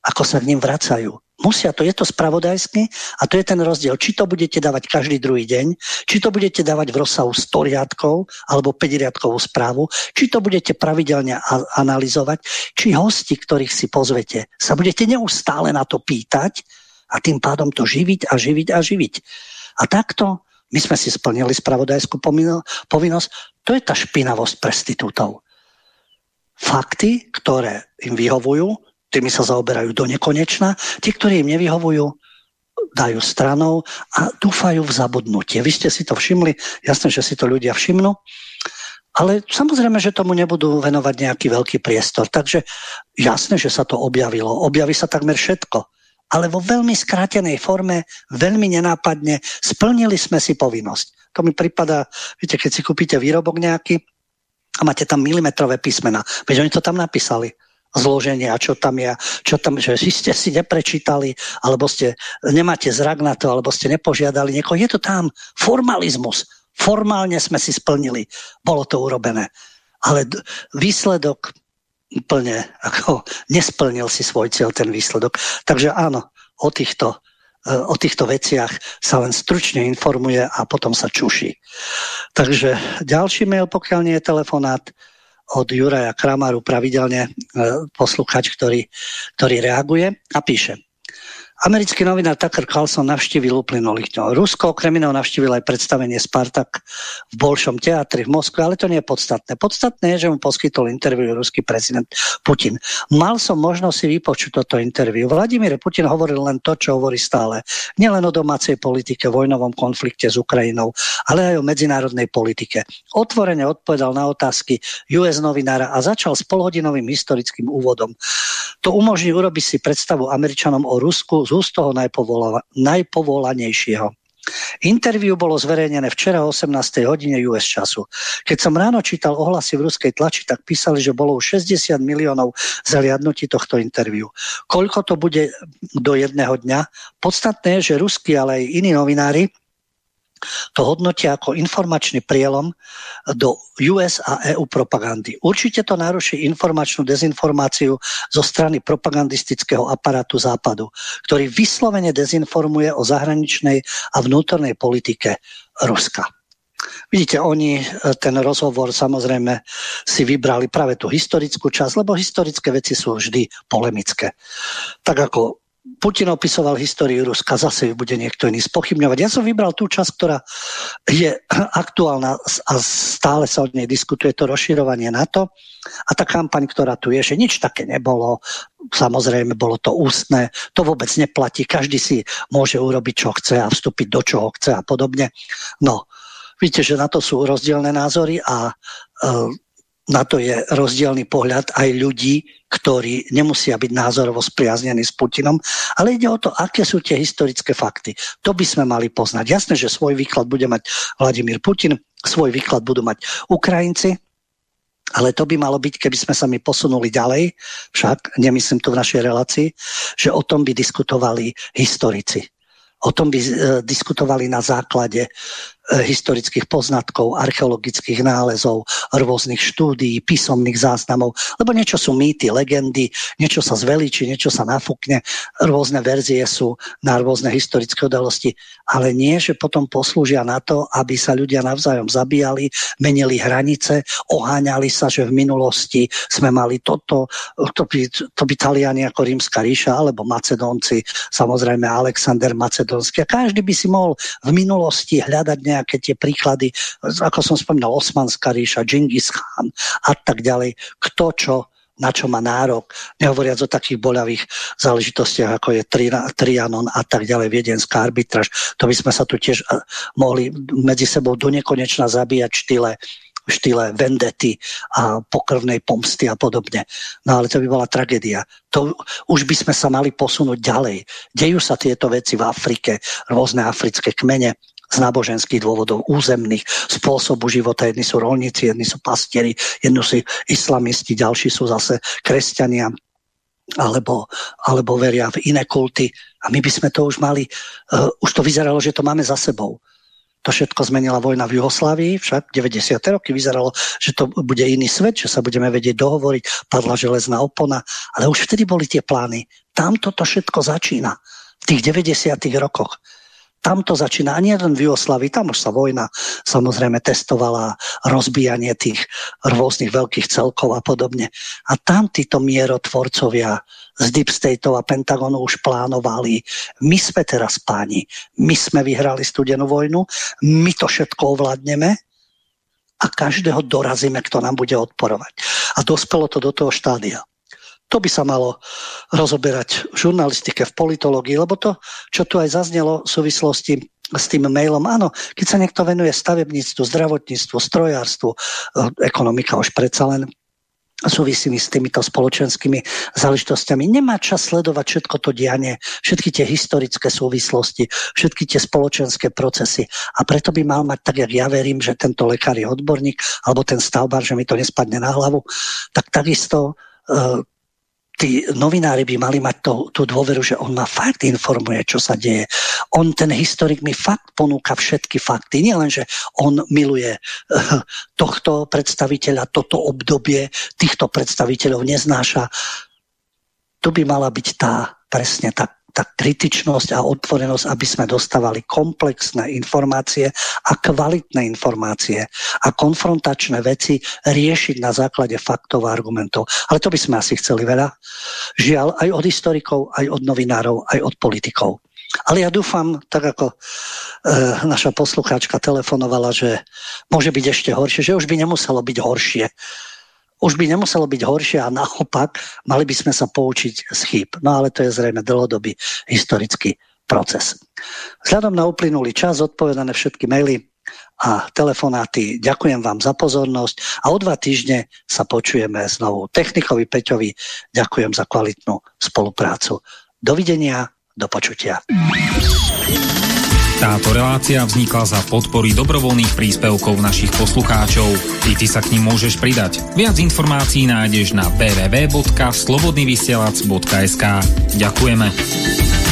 ako sa k ním vracajú. Musia, to je to spravodajské a to je ten rozdiel. Či to budete dávať každý druhý deň, či to budete dávať v rozsahu 100 riadkov alebo 5 riadkovú správu, či to budete pravidelne analyzovať, či hosti, ktorých si pozvete, sa budete neustále na to pýtať a tým pádom to živiť a živiť a živiť. A takto my sme si splnili spravodajskú povinnosť. To je tá špinavosť prestitútov. Fakty, ktoré im vyhovujú, tými sa zaoberajú do nekonečna. Tí, ktorí im nevyhovujú, dajú stranou a dúfajú v zabudnutie. Vy ste si to všimli, jasné, že si to ľudia všimnú, ale samozrejme, že tomu nebudú venovať nejaký veľký priestor. Takže jasné, že sa to objavilo. Objaví sa takmer všetko. Ale vo veľmi skrátenej forme, veľmi nenápadne, splnili sme si povinnosť. To mi prípada, viete, keď si kúpite výrobok nejaký a máte tam milimetrové písmena, veď oni to tam napísali. Zloženie a čo tam je, že ste si neprečítali, alebo ste nemáte zrak na to, alebo ste nepožiadali niekoho. Je to tam formalizmus. Formálne sme si splnili. Bolo to urobené. Ale výsledok úplne ako nesplnil si svoj cieľ ten výsledok. Takže áno, o týchto veciach sa len stručne informuje a potom sa čuší. Takže ďalší mail, pokiaľ nie je telefonát, od Juraja Kramaru, pravidelne posluchač, ktorý reaguje a píše. Americký novinár Tucker Carlson navštívil uplynulých dňov. Rusko okrem iného navštívil aj predstavenie Spartak v Bolšom teatri v Moskve, ale to nie je podstatné. Podstatné je, že mu poskytol interviu ruský prezident Putin. Mal som možnosť si vypočuť toto interviu. Vladimír Putin hovoril len to, čo hovorí stále. Nielen o domácej politike, vojnovom konflikte s Ukrajinou, ale aj o medzinárodnej politike. Otvorene odpovedal na otázky US novinára a začal s polhodinovým historickým úvodom. To umožní urobiť si predstavu Američanom o Rusku z úst toho najpovolanejšieho. Interview bolo zverejnené včera o 18. hodine US času. Keď som ráno čítal ohlasy v ruskej tlači, tak písali, že bolo už 60 miliónov zhliadnutí tohto interview. Koľko to bude do jedného dňa? Podstatné je, že ruskí, ale aj iní novinári to hodnotia ako informačný prielom do US a EU propagandy. Určite to naruší informačnú dezinformáciu zo strany propagandistického aparátu Západu, ktorý vyslovene dezinformuje o zahraničnej a vnútornej politike Ruska. Vidíte, oni ten rozhovor samozrejme si vybrali práve tú historickú časť, lebo historické veci sú vždy polemické. Tak ako Putin opisoval históriu Ruska, zase ju bude niekto iný spochybňovať. Ja som vybral tú časť, ktorá je aktuálna a stále sa o nej diskutuje, to rozširovanie NATO a tá kampaň, ktorá tu je, že nič také nebolo. Samozrejme, bolo to ústne, to vôbec neplatí, každý si môže urobiť, čo chce a vstúpiť do čoho chce a podobne. No, vidíte, že na to sú rozdielne názory a na to je rozdielny pohľad aj ľudí, ktorí nemusia byť názorovo spriaznení s Putinom, ale ide o to, aké sú tie historické fakty. To by sme mali poznať. Jasné, že svoj výklad bude mať Vladimír Putin, svoj výklad budú mať Ukrajinci, ale to by malo byť, keby sme sa my posunuli ďalej, však nemyslím tu v našej relácii, že o tom by diskutovali historici. O tom by diskutovali na základe historických poznatkov, archeologických nálezov, rôznych štúdií, písomných záznamov, lebo niečo sú mýty, legendy, niečo sa zveličí, niečo sa nafúkne, rôzne verzie sú na rôzne historické udalosti, ale nie, že potom poslúžia na to, aby sa ľudia navzájom zabíjali, menili hranice, oháňali sa, že v minulosti sme mali toto, to by Taliani ako Rímska ríša, alebo Macedónci, samozrejme Alexander Macedónsky. A každý by si mohol v minulosti hľadať nejaké tie príklady, ako som spomínal, Osmanská ríša, Džingis Khan a tak ďalej. Kto čo, na čo má nárok, nehovoriac o takých boľavých záležitostiach, ako je Trianon a tak ďalej, viedenská arbitráž. To by sme sa tu tiež mohli medzi sebou do nekonečna zabíjať v štýle vendety a pokrvnej pomsty a podobne. No ale to by bola tragédia. To už by sme sa mali posunúť ďalej. Dejú sa tieto veci v Afrike, rôzne africké kmene, z náboženských dôvodov, územných, spôsobu života. Jedni sú roľníci, jedni sú pastieri, jedni sú islamisti, ďalší sú zase kresťania alebo veria v iné kulty. A my by sme to už mali, už to vyzeralo, že to máme za sebou. To všetko zmenila vojna v Juhoslávii, však 90. roky vyzeralo, že to bude iný svet, že sa budeme vedieť dohovoriť, padla železná opona, ale už vtedy boli tie plány tam toto všetko začína. V tých 90. rokoch. Tam to začína, ani len v Jugoslávii, tam už sa vojna samozrejme testovala, rozbíjanie tých rôznych veľkých celkov a podobne. A tam títo mierotvorcovia z Deep Stateov a Pentagonu už plánovali, my sme teraz páni, my sme vyhrali studenú vojnu, my to všetko ovládneme a každého dorazíme, kto nám bude odporovať. A dospelo to do toho štádia. To by sa malo rozoberať v žurnalistike, v politológii, lebo to, čo tu aj zaznelo v súvislosti s tým mailom, áno, keď sa niekto venuje stavebníctvu, zdravotníctvu, strojárstvu, ekonomika už predsa len súvisí s týmito spoločenskými záležitosťami. Nemá čas sledovať všetko to dianie, všetky tie historické súvislosti, všetky tie spoločenské procesy. A preto by mal mať, tak jak ja verím, že tento lekár je odborník, alebo ten stavbár, že mi to nespadne na hlavu, tak takisto tí novinári by mali mať tú dôveru, že on ma fakt informuje, čo sa deje. On, ten historik, mi fakt ponúka všetky fakty. Nie len, že on miluje tohto predstaviteľa, toto obdobie, týchto predstaviteľov neznáša. Tu by mala byť presne tá kritičnosť a otvorenosť, aby sme dostávali komplexné informácie a kvalitné informácie a konfrontačné veci riešiť na základe faktov a argumentov. Ale to by sme asi chceli veľa. Žiaľ, aj od historikov, aj od novinárov, aj od politikov. Ale ja dúfam, tak ako naša poslucháčka telefonovala, že môže byť ešte horšie, že už by nemuselo byť horšie. Už by nemuselo byť horšie a naopak mali by sme sa poučiť z chýb. No ale to je zrejme dlhodobý historický proces. Vzhľadom na uplynulý čas odpovedané všetky maily a telefonáty. Ďakujem vám za pozornosť a o 2 týždne sa počujeme znovu. Technikovi Peťovi ďakujem za kvalitnú spoluprácu. Dovidenia, do počutia. Táto relácia vznikla za podpory dobrovoľných príspevkov našich poslucháčov. I ty sa k nim môžeš pridať. Viac informácií nájdeš na www.slobodnyvysielac.sk. Ďakujeme.